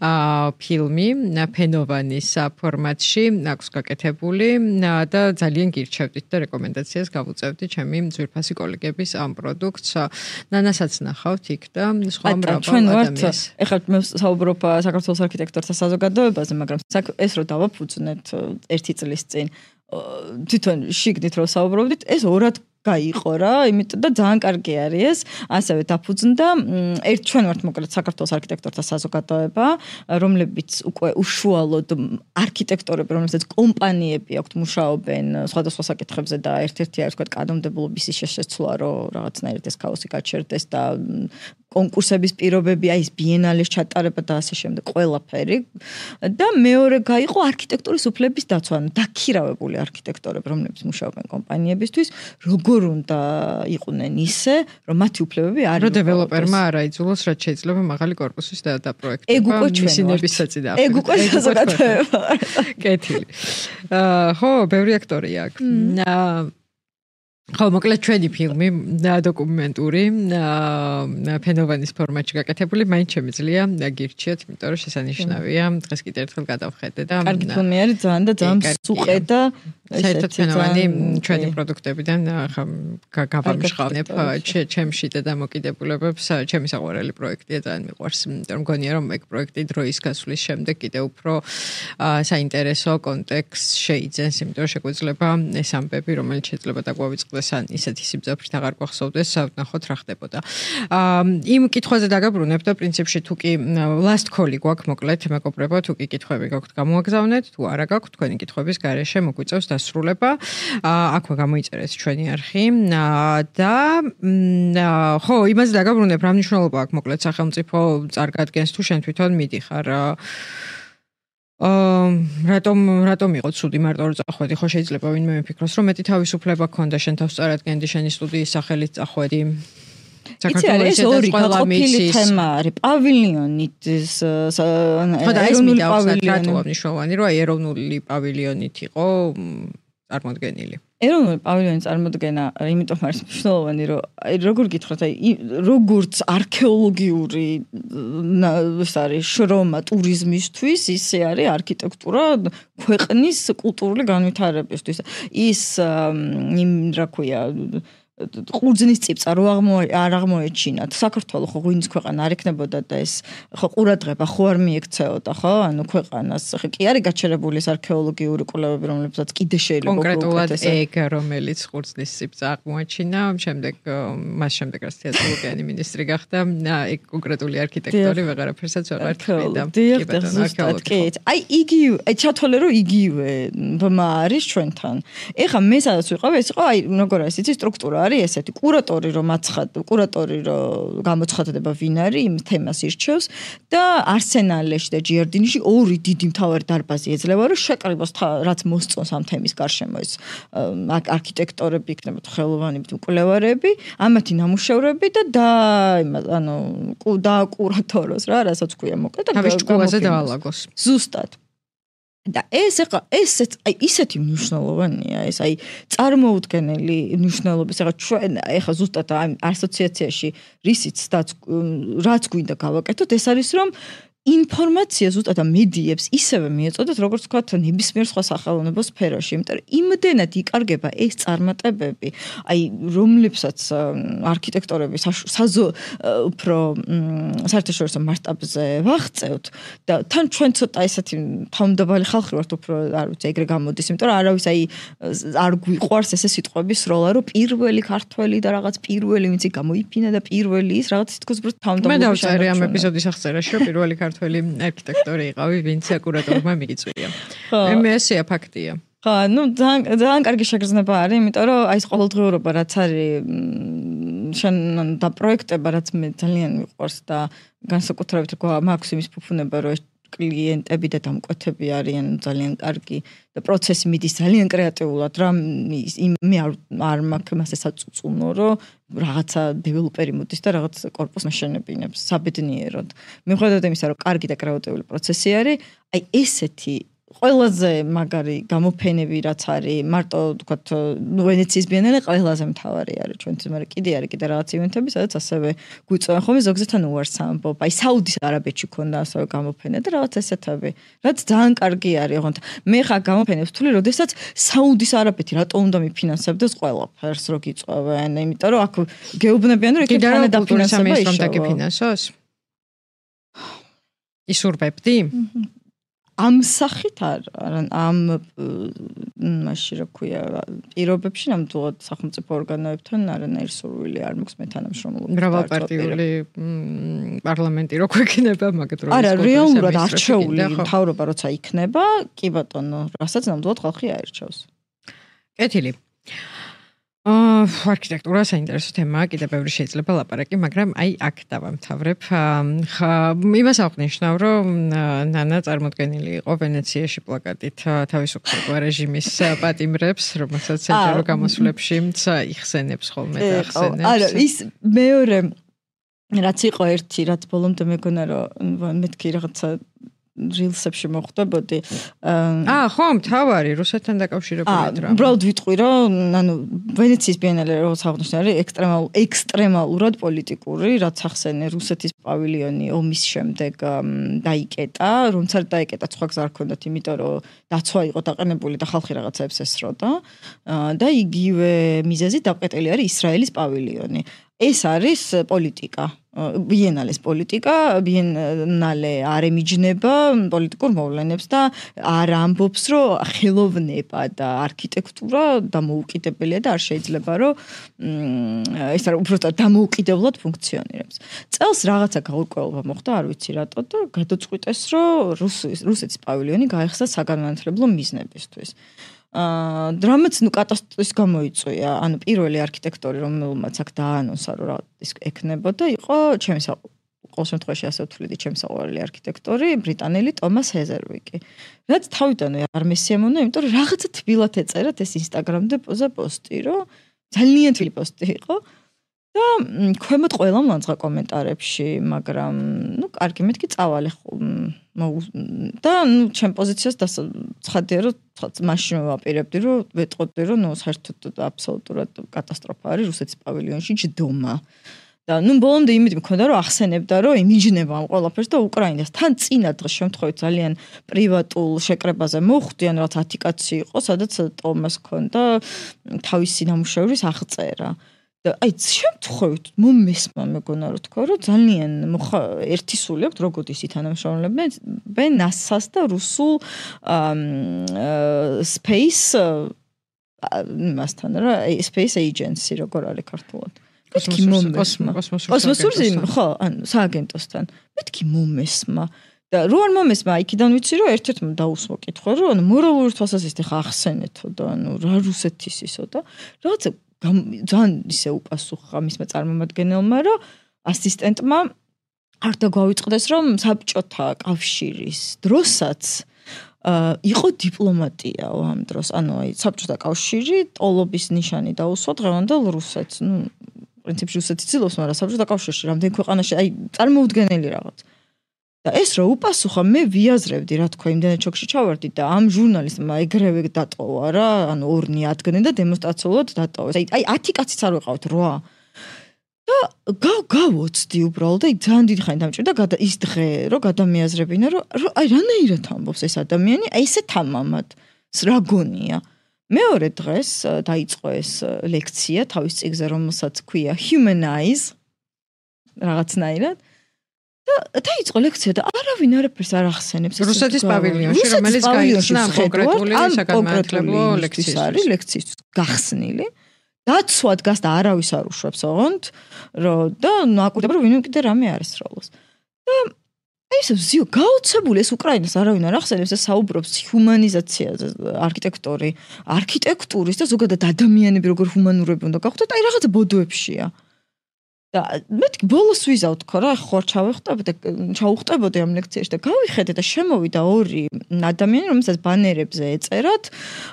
B: ფილმი ფენოვანის ფორმატში აქვს გაკეთებული და ძალიან გირჩევდით და რეკომენდაციას გავუწევდი ჩემი ძვირფასი კოლეგების ამ პროდუქტს ნანასაც ნახავთ იქ და სხვა მრავალ ადამიანს. ეხლა მე საუბრობ საქართველოს არქიტექტორთა საზოგადოებაზე, მაგრამ ეს რო დავაფუძნეთ ერთი წლის წინ თვითონ შიგნით რო საუბრობდით, ეს ორად გაიყო რა, იმიტომ და ძალიან კარგი არის ეს, ასევე დაფუძნდა ერთ ჩვენ ვართ მოკლედ საქართველოს არქიტექტორთა საზოგადოება, რომლებიც უკვე უშუალოდ არქიტექტორები, რომლებსაც კომპანიები აქვთ მუშაობენ სხვადასხვა საკითხებზე და ერთ-ერთი არის თქვა კანონმდებლობის შესაძლოა რომ რაღაცნაირად ეს ქაოსი გაჩერდეს და კონკურსების პირობები, აი ეს ბიენალეს ჩატარება და ასე შემდეგ ყველაფერი და მეორე გაიყო არქიტექტურის უფლების დაცვა, დაქირავებული არქიტექტორები, რომლებიც მუშაობენ კომპანიებისთვის, როგორ უნდა იყვნენ ისე, რომ მათი უფლებები არ
A: რომ დეველოპერმა არ აიძულოს, რაც შეიძლება მაღალი კორპუსის დაპროექტება.
B: ეგ უკვე ჩვენების
A: საწინააღმდეგო.
B: ეგ უკვე საზოგადოება.
A: კეთილი. აა ხო, ბევრი აქტორი აქვს. აა ხო, მოკლედ ჩვენი ფილმი დოკუმენტური ფენოვანის ფორმატში გაკეთებული, მაინც შემიძლია გირჩიოთ, იმიტომ რომ შესანიშნავია. დღეს კიდევ ერთხელ გადავხედე და
B: კარგი ფილმი არის ძალიან და ძალიან მსუყე და
A: საერთოდ ფენოვანი ჩვენი პროდუქტებიდან გავამშღავნებ ჩემში და დამოკიდებულებებს ჩემი საყვარელი პროექტია ძალიან მიყვარს. იმიტომ რომ მგონია რომ ეგ პროექტი დროის გასვლის შემდეგ კიდევ უფრო საინტერესო კონტექსტს შეიძენს, იმიტომ რომ შეგვიძლება ეს ამბები, რომელიც შეიძლება დაგვავიწყდეს ან ისეთი სიმძაფრით აღარ გვახსოვდეს, ვნახოთ რა ხდებოდა. აა იმ კითხვაზე დაგაბრუნებ და პრინციპში თუ კი last call-ი გვაქვს მოკლედ მეგობრებო, თუ კი კითხვები გაქვთ გამოაგზავნეთ, თუ არა გაქვთ თქვენი კითხვების გარეშე მოგვიწევს დასრულება. აა აქვე გამოიწერეთ ჩვენი არხი და ხო, იმაზე დაგაბრუნებ, რა მნიშვნელობა აქვს მოკლედ სახელმწიფო წარგადგენს თუ შენ თვითონ მიდიხარ აა რატომ რატომ იყო ცუდი მარტო რომ წახვედი ხო შეიძლება ვინმე მიფიქროს რომ მეტი თავისუფლება გქონდა შენ თავს წარადგენდი შენი სტუდიის სახელით წახვედი
B: საქართველოს ორი გაყოფილი თემა არის პავილიონით
A: ეროვნული პავილიონი რატო მნიშვნელოვანი რომ ეროვნული პავილიონით იყო წარმოდგენილი
B: ეროვნული პავილიონის წარმოდგენა იმიტომ არის მნიშვნელოვანი რომ აი როგორ გითხრათ აი როგორც არქეოლოგიური ეს არის შრომა ტურიზმისთვის ისე არის არქიტექტურა ქვეყნის კულტურული განვითარებისთვის ის იმ რა ქვია ყურძნის წიფწა რო არ აღმოეჩინათ საქართველოს ხო ვინც ქვეყანა არ ეკნებოდა და ეს ხო ყურადღება ხო არ მიექცეოდა ხო ანუ ქვეყანას ხო კი არის გაჩერებული ეს არქეოლოგიური კვლევები რომლებსაც კიდე შეიძლება
A: კონკრეტულად ეგ რომელიც ყურძნის წიფწა აღმოაჩინა შემდეგ მას შემდეგ რაც თეატრალური მინისტრი გახდა ეგ კონკრეტული არქიტექტორი ვეღარაფერსაც ვეღარ ხედა
B: კი აი იგივე აი ჩათვალე რომ იგივე ბმა არის ჩვენთან ეხა მე სადაც ვიყავ ეს იყო აი როგორ არის იცი სტრუქტურა არის ესეთი კურატორი რომ აცხად კურატორი რომ გამოცხადდება ვინ არის იმ თემას ირჩევს და არსენალეში და ჯიარდინიში ორი დიდი მთავარი დარბაზი ეძლევა რომ შეკრიბოს რაც მოსწონს ამ თემის გარშემო ეს არქიტექტორები იქნება ხელოვანები მკვლევარები ამათი ნამუშევრები და და ანუ და კურატოროს რა რასაც ქვია მოკლედ და
A: თავის ჭკუაზე დაალაგოს
B: ზუსტად და ეს ეხა ესეც აი ისეთი მნიშვნელოვანია ეს აი წარმოუდგენელი მნიშვნელობის ეხა ჩვენ ეხა ზუსტად ამ ასოციაციაში რისიც რაც გვინდა გავაკეთოთ ეს არის რომ ინფორმაცია ზუსტად მედიებს ისევე მიეწოდათ როგორც ვთქვათ ნებისმიერ სხვა სახელმწიფო სფეროში იმიტომ რომ იმდენად იკარგება ეს წარმატებები აი რომლებსაც არქიტექტორები საზო უფრო საერთაშორისო მასშტაბზე ვაღწევთ და თან ჩვენ ცოტა ესეთი თავმდაბალი ხალხი ვართ უფრო არ ვიცი ეგრე გამოდის იმიტომ რომ არავის აი არ გვიყვარს ესე სიტყვების სროლა რომ პირველი ქართველი და რაღაც პირველი ვინც გამოიფინა და პირველი ის რაღაც თითქოს უფრო თავმდაბალი
A: მე დავწერე ამ ეპიზოდის აღწერაში რომ პირველი ქართველი არქიტექტორი იყავი, ვინც კურატორმა მიიწვია. მე ესეა ფაქტია.
B: ხო, ну, ძალიან ძალიან კარგი შეგრძნება არის, იმიტომ რომ აი ეს ყოველდღიურობა რაც არის შენ და პროექტება რაც მე ძალიან მიყვარს და განსაკუთრებით მაქვს იმის ფუფუნება რომ ეს კლიენტები და დამკვეთები არიან ძალიან კარგი და პროცესი მიდის ძალიან კრეატიულად რა მე არ არ მაქვს მასე საწუწუნო რომ რაღაცა დეველოპერი მოდის და რაღაც კორპუსს მაშენებინებს საბედნიეროდ მიუხედავად იმისა რომ კარგი და კრეატიული პროცესი არის აი ესეთი ყველაზე მაგარი გამოფენები რაც არის მარტო ვთქვათ ვენეციის ბიენალე ყველაზე მთავარი არის ჩვენთვის მაგრამ კიდე არის კიდე რაღაც ივენთები სადაც ასევე გვიწევენ ხოლმე ზოგადად ან უარს ამბობ აი საუდის არაბეთში ქონდა ასევე გამოფენა და რაღაც ესეთები რაც ძალიან კარგი არის ოღონდ მე ხა გამოფენებს ვთვლი როდესაც საუდის არაბეთი რატო უნდა მიფინანსებდეს ყველაფერს რო გიწევენ იმიტომ რომ აქ გეუბნებიან რომ იქ თანა დაფინანსება
A: ის რომ დაგიფინანსოს ისურბებდი
B: ამ სახით არ ამ მაშინ რა ქვია პირობებში ნამდვილად სახელმწიფო ორგანოებთან არანაირი სურვილი არ მაქვს მე თანამშრომლობა
A: მრავალპარტიული პარლამენტი რო გვექნება მაგათ რო
B: არა რეალურად არჩეული მთავრობა როცა იქნება კი ბატონო რასაც ნამდვილად ხალხი აირჩევს
A: კეთილი აა არქიტექტურა საინტერესო თემაა, კიდე ბევრი შეიძლება ლაპარაკი, მაგრამ აი აქ დავამთავრებ. ხა იმას აღნიშნავ, რომ ნანა წარმოდგენილი იყო ვენეციაში პლაკატით თავისუფლება რეჟიმის პატიმრებს, რომელსაც საჯარო გამოსვლებში იხსენებს ხოლმე და ახსენებს.
B: არა, ის მეორე რაც იყო ერთი, რაც ბოლომდე მეგონა რომ მეთქი რაღაცა rilsებში მოხდებოდი.
A: აა, ხო, მთავარი რუსეთთან დაკავშირებული
B: დრამა. უბრალოდ ვიტყვი, რომ ანუ ვენეციის ბიენალე როგორც აღნიშნე არის ექსტრემალ ექსტრემალურად პოლიტიკური, რაც ახსენე რუსეთის პავილიონი ომის შემდეგ დაიკეტა, რომც არ დაიკეტა სხვა გზა არ ქონდათ, იმიტომ რომ დაცვა იყო დაყენებული და ხალხი რაღაცებს ესროდა. და იგივე მიზეზით დაკეტილი არის ისრაელის პავილიონი. ეს არის პოლიტიკა. ბიენალეს პოლიტიკა, ბიენალე არ ემიჯნება პოლიტიკურ მოვლენებს და არ ამბობს, რომ ხელოვნება და არქიტექტურა დამოუკიდებელია და არ შეიძლება, რომ ეს არ უბრალოდ დამოუკიდებლად ფუნქციონირებს. წელს რაღაცა გაურკვევება მოხდა, არ ვიცი რატო და გადაწყვიტეს, რომ რუსეთის პავილიონი გაეხსნა საგანმანათლებლო მიზნებისთვის. აა დრამაც ნუ კატასტროფის გამოიწვია. ანუ პირველი არქიტექტორი რომელმაც აქ დაანონსა რომ რა ის ექნებოდა იყო ჩემი ყოველ შემთხვევაში ასე ვთვლიდი ჩემი საყვარელი არქიტექტორი ბრიტანელი ტომას ჰეზერვიკი. რაც თავიდანვე არ მესიამონა, იმიტომ რომ რაღაცა თბილად ეწერათ ეს ინსტაგრამზე პოზა პოსტი, რომ ძალიან თბილი პოსტი იყო. და ქვემოთ ყველა მომწყა კომენტარებში, მაგრამ ნუ კარგი მეთქი წავალე და ნუ ჩემ პოზიციას ცხადია რომ მაშინ ვაპირებდი რომ ვეტყოდი რომ ნუ საერთოდ აბსოლუტურად კატასტროფა არის რუსეთის პავილიონში ჯდომა. და ნუ ბოლომდე იმედი მქონდა რომ ახსენებდა რომ იმიჯნება ამ ყველაფერს და უკრაინას თან წინა დღეს შემთხვევით ძალიან პრივატულ შეკრებაზე მოხვდი ან რაც ათი კაცი იყო სადაც ტომას ქონდა თავისი ნამუშევრის აღწერა. და აი შემთხვევით მომესმა მეგონა რომ თქვა რომ ძალიან ერთი სული აქვს როგორიც ითანამშრომლებენ ნასას და რუსულ space მასთან რა space agency როგორ არის ქართულად კოსმოსური ხო ანუ სააგენტოსთან მეთქი მომესმა და რო არ მომესმა იქიდან ვიცი რომ ერთ-ერთმა დაუსვა კითხვა რომ ანუ მორალური თვალსაზრისით ხა ახსენეთო და ანუ რა რუსეთის ისო და რაღაცა ძალიან ისე უპასუხა მისმა წარმომადგენელმა, რომ ასისტენტმა არ დაგვაუწყდეს, რომ საბჭოთა კავშირის დროსაც იყო დიპლომატიაო ამ დროს, ანუ აი საბჭოთა კავშირი ტოლობის ნიშანი დაუსვა დღევანდელ რუსეთს, ну, პრინციპში რუსეთი ცდილობს, მაგრამ საბჭოთა კავშირში რამდენი ქვეყანაში აი წარმოუდგენელი რაღაც. და ეს რა უპასუხა, მე ვიაზრებდი, რა თქვა, იმდენად შოკში ჩავარდი და ამ ჟურნალისტმა ეგრევე დატოვა რა, ანუ ორნი ადგენენ და დემონსტრაციულად დატოვეს. აი აი ათი კაციც არ ვიყავთ, რვა. და გავოცდი უბრალოდ, აი ძალიან დიდი ხანი დამჭირდა ის დღე, რომ გადამიაზრებინა, რომ აი რანაირად ამბობს ეს ადამიანი, აი ესე თამამად, რა გონია. მეორე დღეს დაიწყო ეს ლექცია თავის წიგნზე, რომელსაც ქვია Humanize რაღაცნაირად. და დაიწყო ლექცია და არავინ არაფერს არ ახსენებს.
A: რუსეთის პავილიონში, რომელიც გაიხსნა კონკრეტული საკანონმდებლო ლექციის არის,
B: ლექციის გახსნილი. დაცვად გას და არავის არ უშვებს ოღონდ, რომ და ნაკურდება რომ ვინმე კიდე რამე არ ესროლოს. და ეს ზიო გაოცებული ეს უკრაინას არავინ არ ახსენებს, ეს საუბრობს ჰუმანიზაციაზე, არქიტექტორი, არქიტექტურის და ზოგადად ადამიანები როგორ ჰუმანურები უნდა გახვდეთ, აი რაღაცა ბოდოებშია. და მე ბოლოს ვიზავთ ხო რა, ხო ჩავიხტებოდი, ჩაუხტებოდი ამ ლექციაში და გავიხედე და შემოვიდა ორი ადამიანი, რომელსაც ბანერებზე ეწერათ,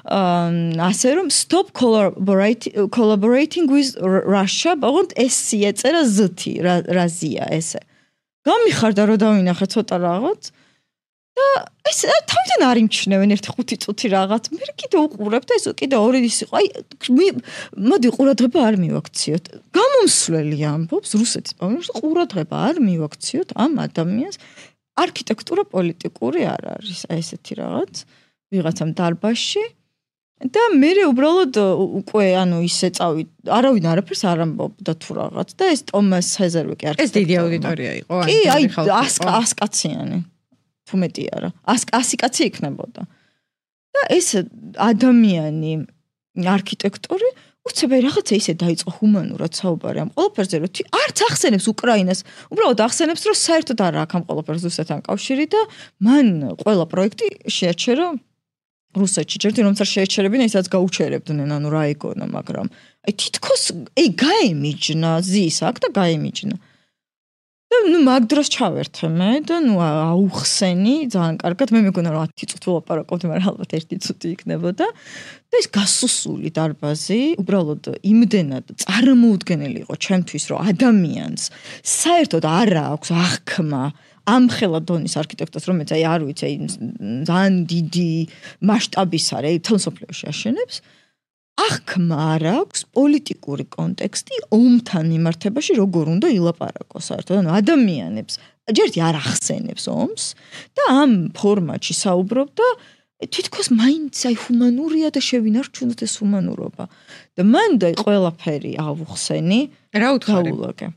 B: ასე რომ stop collaborating collaborating with Russia, ბაღონდ S-ი ეწერა Z-ი, რაზია ესე. გამიხარდა რომ დავინახე ცოტა რაღაც და ეს თავიდან არ იმჩნევენ ერთი ხუთი წუთი რაღაც. მე კიდე უყურებ და ეს კიდე ორი ის იყო. აი მოდი ყურადღება არ მივაქციოთ. გამომსვლელი ამბობს რუსეთის პავილიონში ყურადღება არ მივაქციოთ ამ ადამიანს. არქიტექტურა პოლიტიკური არ არის. აი ესეთი რაღაც ვიღაცამ დარბაზში და მე უბრალოდ უკვე ანუ ისე წავი არავინ არაფერს არ ამბობდა თუ რაღაც და ეს ტომას ჰეზერვიკი არქიტექტორი.
A: ეს დიდი აუდიტორია იყო.
B: კი, აი ას კაციანი. თუ მეტი არა. ასი კაცი იქნებოდა. და ეს ადამიანი არქიტექტორი უცებია რაღაცა ისე დაიწყო ჰუმანურად საუბარი ამ ყველაფერზე, რომ არც ახსენებს უკრაინას, უბრალოდ ახსენებს, რომ საერთოდ არ აქვს ამ ყველაფერს რუსეთთან კავშირი და მან ყველა პროექტი შეაჩერა რუსეთში. ჯერ რომ არ შეეჩერებინა, ისაც გაუჩერებდნენ, ანუ რა იგონა, მაგრამ აი თითქოს აი გაემიჯნა ზის აქ და გაემიჯნა. და ნუ მაგ დროს ჩავერთე მე და ნუ აუხსენი ძალიან კარგად, მე მეგონა რომ ათი წუთი ვლაპარაკობდი, მაგრამ ალბათ ერთი წუთი იქნებოდა. და ეს გასუსული დარბაზი უბრალოდ იმდენად წარმოუდგენელი იყო ჩემთვის, რომ ადამიანს საერთოდ არ აქვს აღქმა ამ ხელა დონის არქიტექტორს, რომელიც აი არ ვიცი, აი ძალიან დიდი მასშტაბის არის, აი თელსოფლიოში აშენებს. აღქმა არ აქვს პოლიტიკური კონტექსტი ომთან მიმართებაში როგორ უნდა ილაპარაკოს საერთოდ, ანუ ადამიანებს ჯერტი არ ახსენებს ომს და ამ ფორმატში საუბრობდა თითქოს მაინც აი ჰუმანურია და შევინარჩუნოთ ეს ჰუმანურობა. და მან და ყველაფერი ავუხსენი,
A: რა
B: უთხარი.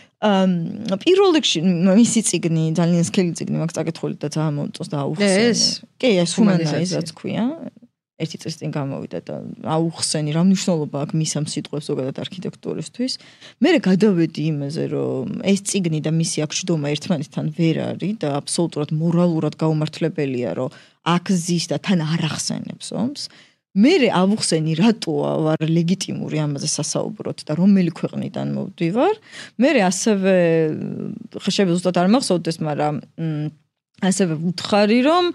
B: აა პირველ რიგში მისი წიგნი ძალიან სქელი წიგნი მაქვს წაკითხული და ძალიან მომწონს და აუხსენი. კი, ეს ჰუმანიზაციაც ქვია. ერთი წლის წინ გამოვიდა და აუხსენი რა მნიშვნელობა აქვს მის ამ სიტყვებს ზოგადად არქიტექტურისთვის. მე გადავედი იმაზე, რომ ეს წიგნი და მისი აქ შდომა ერთმანეთთან ვერ არის და აბსოლუტურად მორალურად გაუმართლებელია, რომ აქ ზის და თან არ ახსენებს ომს. მე ავუხსენი რატოა ვარ ლეგიტიმური ამაზე სასაუბროთ და რომელი ქვეყნიდან მოვდივარ. მე ასევე ხშები ზუსტად არ მახსოვდეს, მაგრამ ასევე ვუთხარი, რომ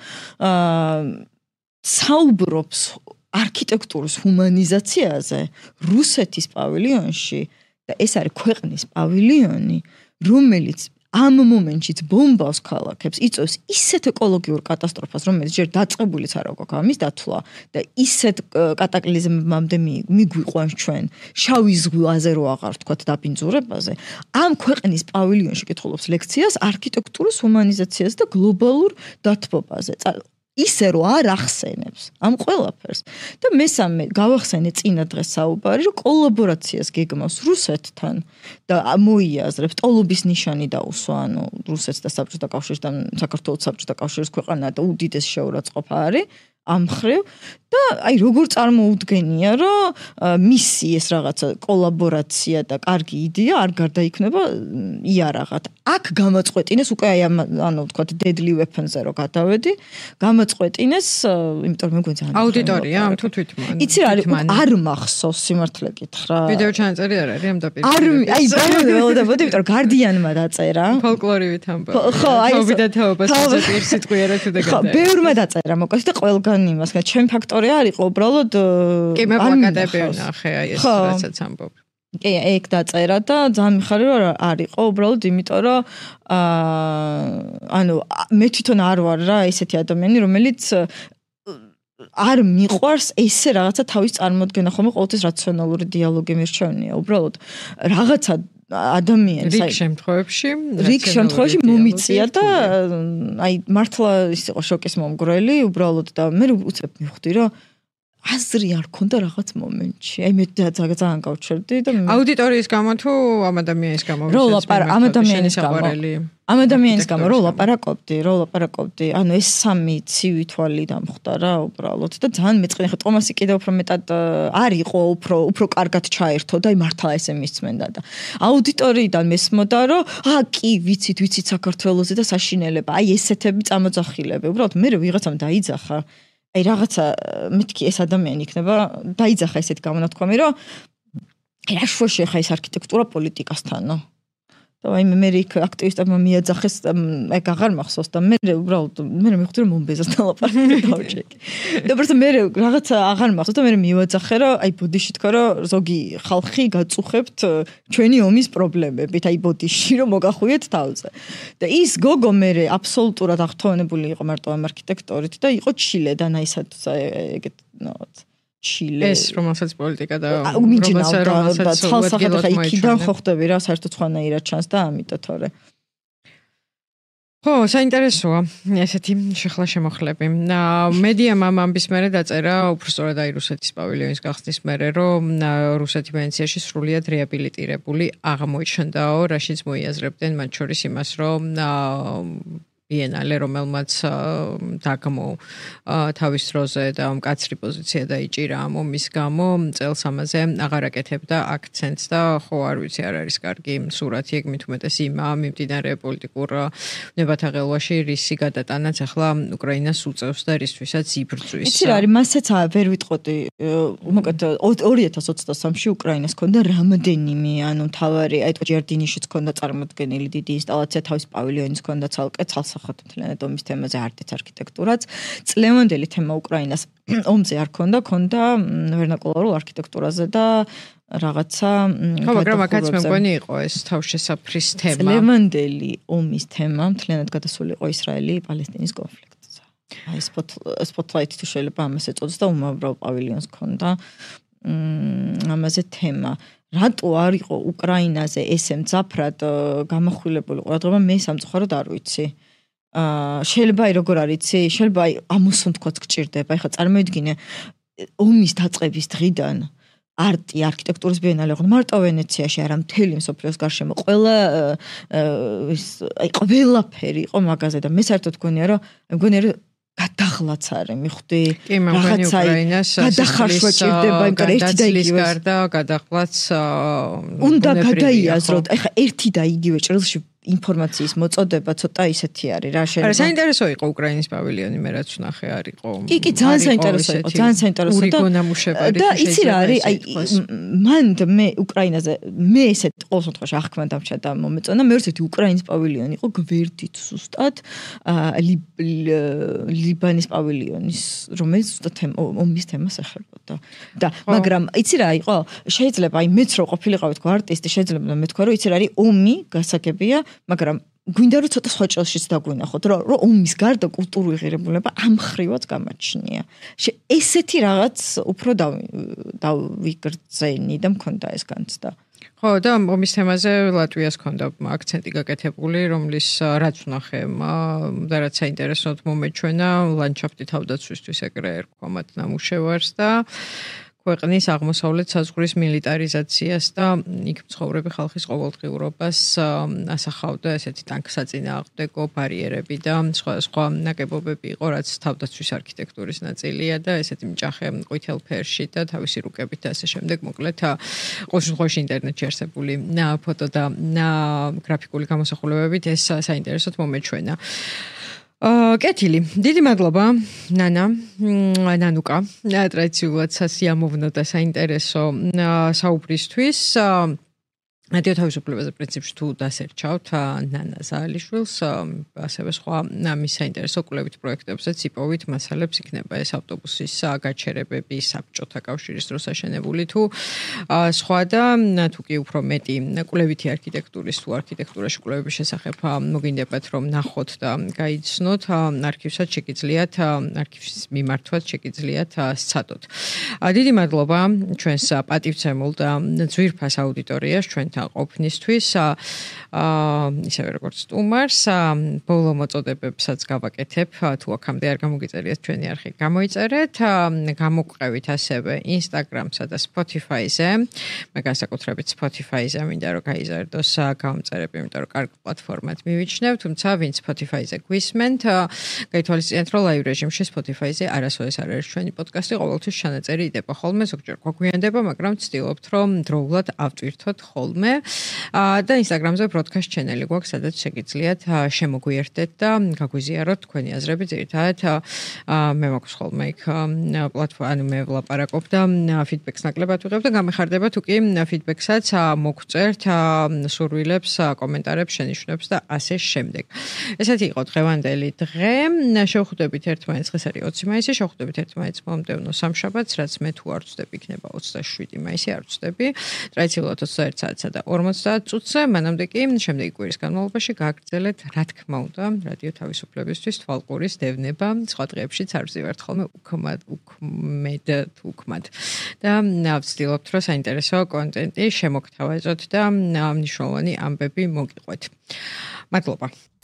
B: აა საუბრობს არქიტექტურის ჰუმანიზაციაზე რუსეთის პავილიონში და ეს არის ქვეყნის პავილიონი, რომელიც ამ მომენტშიც ბომბავს ქალაქებს, იწვევს ისეთ ეკოლოგიურ კატასტროფას, რომელიც ჯერ დაწყებულიც არ აქვს ამის დათვლა და ისეთ კატაკლიზმამდე მიგვიყვანს ჩვენ შავი ზღვაზე რო აღარ ვთქვათ დაბინძურებაზე. ამ ქვეყნის პავილიონში კითხულობს ლექციას არქიტექტურის ჰუმანიზაციაზე და გლობალურ დათბობაზე. ისე რომ არ ახსენებს ამ ყველაფერს. და მესამე გავახსენე წინა დღეს საუბარი, რომ კოლაბორაციას გეგმავს რუსეთთან და მოიაზრებს ტოლობის ნიშანი დაუსვა, ანუ რუსეთს და საბჭოთა კავშირს და საქართველოს საბჭოთა კავშირის ქვეყანა და უდიდეს შეურაცხყოფა არის ამ მხრივ და აი როგორ წარმოუდგენია, რომ მისი ეს რაღაცა კოლაბორაცია და კარგი იდეა არ გარდაიქმნება იარაღად. აქ გამაწყვეტინეს უკვე აი ანუ ვთქვათ deadly weapons-ზე რო გადავედი, გამაწყვეტინეს, იმიტომ რომ მე გვენცი
A: აუდიტორია თუ თვითმან.
B: იცი რა არის, არ მახსოვს სიმართლე გითხრა.
A: ვიდეო ჩანაწერი არ არის ამ დაპირისპირებით.
B: არ აი ველოდებოდი, იმიტომ რომ Guardian-მა დაწერა.
A: ფოლკლორივით ამბობ.
B: ხო, აი
A: თაობი და თაობას უზეპირ სიტყვიერად და გადაიღო.
B: ხო, ბევრმა დაწერა მოკლედ და ყველგან იმას, ჩემ ფაქტორია არ იყო უბრალოდ
A: კი მე პლაკატები ვნახე აი ეს რასაც ამბობ.
B: კი, ეგ დაწერა და ძალიან მიხარი რომ არ იყო უბრალოდ იმიტომ რომ აა ანუ მე თვითონ არ ვარ რა ესეთი ადამიანი რომელიც არ მიყვარს ესე რაღაცა თავის წარმოდგენა ხომ ყოველთვის რაციონალური დიალოგი მირჩევნია უბრალოდ რაღაცა ადამიანს
A: რიგ შემთხვევებში
B: რიგ შემთხვევაში მომიწია და აი მართლა ის იყო შოკის მომგვრელი უბრალოდ და მე უცებ მივხვდი რომ აზრი არ ქონდა რაღაც მომენტში. აი მე ძალიან გავჩერდი და
A: აუდიტორიის გამო თუ ამ ადამიანის გამო
B: ამ ადამიანის გამო ამ ადამიანის გამო რო ლაპარაკობდი, რო ლაპარაკობდი. ანუ ეს სამი ცივი თვალი დამხვდა რა უბრალოდ და ძალიან მეწყინე ხა ტომასი კიდევ უფრო მეტად არ იყო უფრო უფრო კარგად ჩაერთო და აი მართლა ესე მისცმენდა და აუდიტორიიდან მესმოდა რომ აა კი ვიცით ვიცით საქართველოსზე და საშინელება. აი ესეთები წამოძახილები. უბრალოდ მე ვიღაცამ დაიძახა აი რაღაცა მეთქი ეს ადამიანი იქნება დაიძახა ესეთ გამონათქვამი რომ აი რა შუაში ხა ეს არქიტექტურა პოლიტიკასთანო და აი მე იქ აქტივისტებმა მიაძახეს ეგ აღარ მახსოვს და მე უბრალოდ მე მივხვდი რომ მომბეზას დალაპარაკე დავჭეკი და უბრალოდ მე რაღაცა აღარ მახსოვს და მე მივაძახე რომ აი ბოდიში თქვა რომ ზოგი ხალხი გაწუხებთ ჩვენი ომის პრობლემებით აი ბოდიში რომ მოგახუიეთ თავზე და ის გოგო მე აბსოლუტურად აღთხოვანებული იყო მარტო ამ არქიტექტორით და იყო ჩილედან აი ეგეთ ნოთ ჩილე
A: ეს რომელსაც პოლიტიკა და
B: რომელსაც ცალსახად ხა იქიდან ხო ხდები რა საერთოდ სხვანაირად ჩანს და ამიტომ თორე
A: ხო საინტერესოა ესეთი შეხლა შემოხლები მედიამ ამ ამბის მერე დაწერა უბრალოდ აი რუსეთის პავილიონის გახსნის მერე რომ რუსეთი ვენეციაში სრულიად რეაბილიტირებული აღმოჩნდაო რაშიც მოიაზრებდნენ მათ შორის იმას რომ ბიენალე რომელმაც დაგმო თავის დროზე და მკაცრი პოზიცია დაიჭირა ამ ომის გამო წელს ამაზე აღარ აკეთებდა აქცენტს და ხო არ ვიცი არ არის კარგი სურათი ეგ მით უმეტეს იმა მიმდინარე პოლიტიკურ ნებათა ღელვაში რისი გადატანაც ახლა უკრაინას უწევს და რისთვისაც იბრძვის.
B: იცი რა არის მასეც ვერ ვიტყოდი მოკლედ ორი ათას ოცდასამში უკრაინას ქონდა რამდენიმე ანუ თავარი აი ჯერდინიშიც ქონდა წარმოდგენილი დიდი ინსტალაცია თავის პავილიონის ქონდა ცალკე ცალსახად მთლიანად ომის თემაზე არტიც არქიტექტურაც წლევანდელი თემა უკრაინას ომზე არ ქონდა ქონდა ვერნაკულარულ არქიტექტურაზე და რაღაცა
A: ხო მაგრამ აქაც მე მგონი იყო ეს თავშესაფრის თემა
B: წლევანდელი ომის თემა მთლიანად გადასული იყო ისრაელი პალესტინის კონფლიქტზე აი სპოტლაითი თუ შეიძლება ამას ეწოდეს და უმავრავ პავილიონს ქონდა ამაზე თემა რატო არ იყო უკრაინაზე ესე მძაფრად გამახვილებული ყურადღება მე სამწუხაროდ არ ვიცი აა შეიძლება აი როგორ არიცი შეიძლება აი ამოსონ თქვაც გჭირდება ეხლა წარმოვიდგინე ომის დაწყების დღიდან არტი არქიტექტურის ბიენალე ხო მარტო ვენეციაში არა მთელი მსოფლიოს გარშემო ყველა ის აი ყველაფერი იყო მაგაზე და მე საერთოდ გქონია რომ მგონია რომ გადაღლაც არის მიხვდი
A: რაღაცა
B: გადახარშვა ჭირდება იმიტომ რომ ერთი და იგივე
A: გარდა გადაღლაც
B: უნდა გადაიაზროთ ეხლა ერთი და იგივე ჭრილში ინფორმაციის მოწოდება ცოტა ისეთი არის რა შეიძლება.
A: არა, საინტერესო იყო უკრაინის პავილიონი, მე რაც ვნახე არ იყო.
B: კი, კი, ძალიან საინტერესო იყო, ძალიან საინტერესო და და იცი რა არის, აი მან მე უკრაინაზე მე ესეთ ყოველ შემთხვევაში აღქმა დამჭა და მომეწონა, მე ვერცეთი უკრაინის პავილიონი იყო გვერდით ზუსტად ლიბანის პავილიონის, რომელიც ზუსტად ომის თემას ეხებოდა. და მაგრამ იცი რა იყო, შეიძლება აი მეც რო ყოფილიყავი თქო არტისტი, შეიძლება მე თქვა რომ იცი რა არის ომი გასაგებია მაგრამ გვინდა რომ ცოტა სხვა ჭელშიც დაგვინახოთ რომ რომ ომის გარდა კულტურული ღირებულება ამ ხრივაც გამაჩნია. ესეთი რაღაც უფრო დავიგრძენი და მქონდა ეს განცდა.
A: ხო და ომის თემაზე ლატვიას ქონდა აქცენტი გაკეთებული, რომლის რაც ვნახე და რაც საინტერესოდ მომეჩვენა ლანდშაფტი თავდაცვისთვის ეგრე ერქვა მათ ნამუშევარს და ქვეყნის აღმოსავლეთ საზღვრის მილიტარიზაციას და იქ მცხოვრები ხალხის ყოველდღიურობას ასახავდა ესეთი ტანკსაწინააღმდეგო ბარიერები და სხვა ნაგებობები იყო, რაც თავდაცვის არქიტექტურის ნაწილია და ესეთი მჭახე ყვითელ ფერში და თავისი რუკებით და ასე შემდეგ. მოკლედ, ყოველ შემთხვევაში ინტერნეტში არსებული ფოტო და გრაფიკული გამოსახულებებით ეს საინტერესოდ მომეჩვენა. კეთილი. დიდი მადლობა ნანა, ნანუკა. ტრადიციულად სასიამოვნო და საინტერესო საუბრისთვის. რადიო თავისუფლებაზე პრინციპში თუ დასერჩავთ ნანა ზაალიშვილს, ასევე სხვა მის საინტერესო კვლევით პროექტებზეც იპოვით მასალებს, იქნება ეს ავტობუსის გაჩერებები, საბჭოთა კავშირის დროს აშენებული თუ სხვა და თუ კი უფრო მეტი კვლევითი არქიტექტურის თუ არქიტექტურაში კვლევების შესახებ მოგინდებათ რომ ნახოთ და გაიცნოთ, არქივსაც შეგიძლიათ არქივის მიმართვაც შეგიძლიათ სცადოთ. დიდი მადლობა ჩვენს პატივცემულ და ძვირფას აუდიტორიას ჩვენ ყოფნისთვის, ისევე როგორც სტუმარს, ბოლო მოწოდებებსაც გავაკეთებ, თუ აქამდე არ გამოგიწერიათ ჩვენი არხი, გამოიწერეთ, გამოგვყევით ასევე Instagram-სა და Spotify-ზე, მე განსაკუთრებით Spotify-ზე მინდა რომ გაიზარდოს გამომწერები, იმიტომ რომ კარგ პლატფორმად მივიჩნევ, თუმცა ვინც Spotify-ზე გვისმენთ, გაითვალისწინეთ, რომ live რეჟიმში Spotify-ზე არასოდეს არ არის ჩვენი პოდკასტი, ყოველთვის ჩანაწერი იდება ხოლმე, ზოგჯერ გვაგვიანდება, მაგრამ ვცდილობთ, რომ დროულად ავტვირთოთ ხოლმე. და Instagram-ზე broadcast channel-ი გვაქვს, სადაც შეგიძლიათ შემოგვიერთდეთ და გაგვიზიაროთ თქვენი აზრები. ძირითადად მე მაქვს ხოლმე იქ პლატფორმა, ანუ მე ვლაპარაკობ და feedback-ს ნაკლებად ვიღებ და გამეხარდება თუ კი feedback-საც მოგწერთ, სურვილებს, კომენტარებს, შენიშვნებს და ასე შემდეგ. ესეთი იყო დღევანდელი დღე. შევხვდებით ერთმანეთს, დღეს არის ოცი მაისი, შევხვდებით ერთმანეთს მომდევნო სამშაბათს, რაც მე თუ არ ვწდები, იქნება ოცდაშვიდი მაისი, არ ვწდები. ტრადიციულად ოცდაერთი საათსა და ორმოცდაათ წუთზე, მანამდე კი შემდეგი კვირის განმავლობაში გააგრძელეთ, რა თქმა უნდა, რადიო თავისუფლებისთვის თვალყურის დევნება, სხვა დღეებშიც არ ვზივართ ხოლმე უქმად, უქმედ თუ უქმად. და ვცდილობთ, რომ საინტერესო კონტენტი შემოგთავაზოთ და მნიშვნელოვანი ამბები მოგიყვეთ. მადლობა.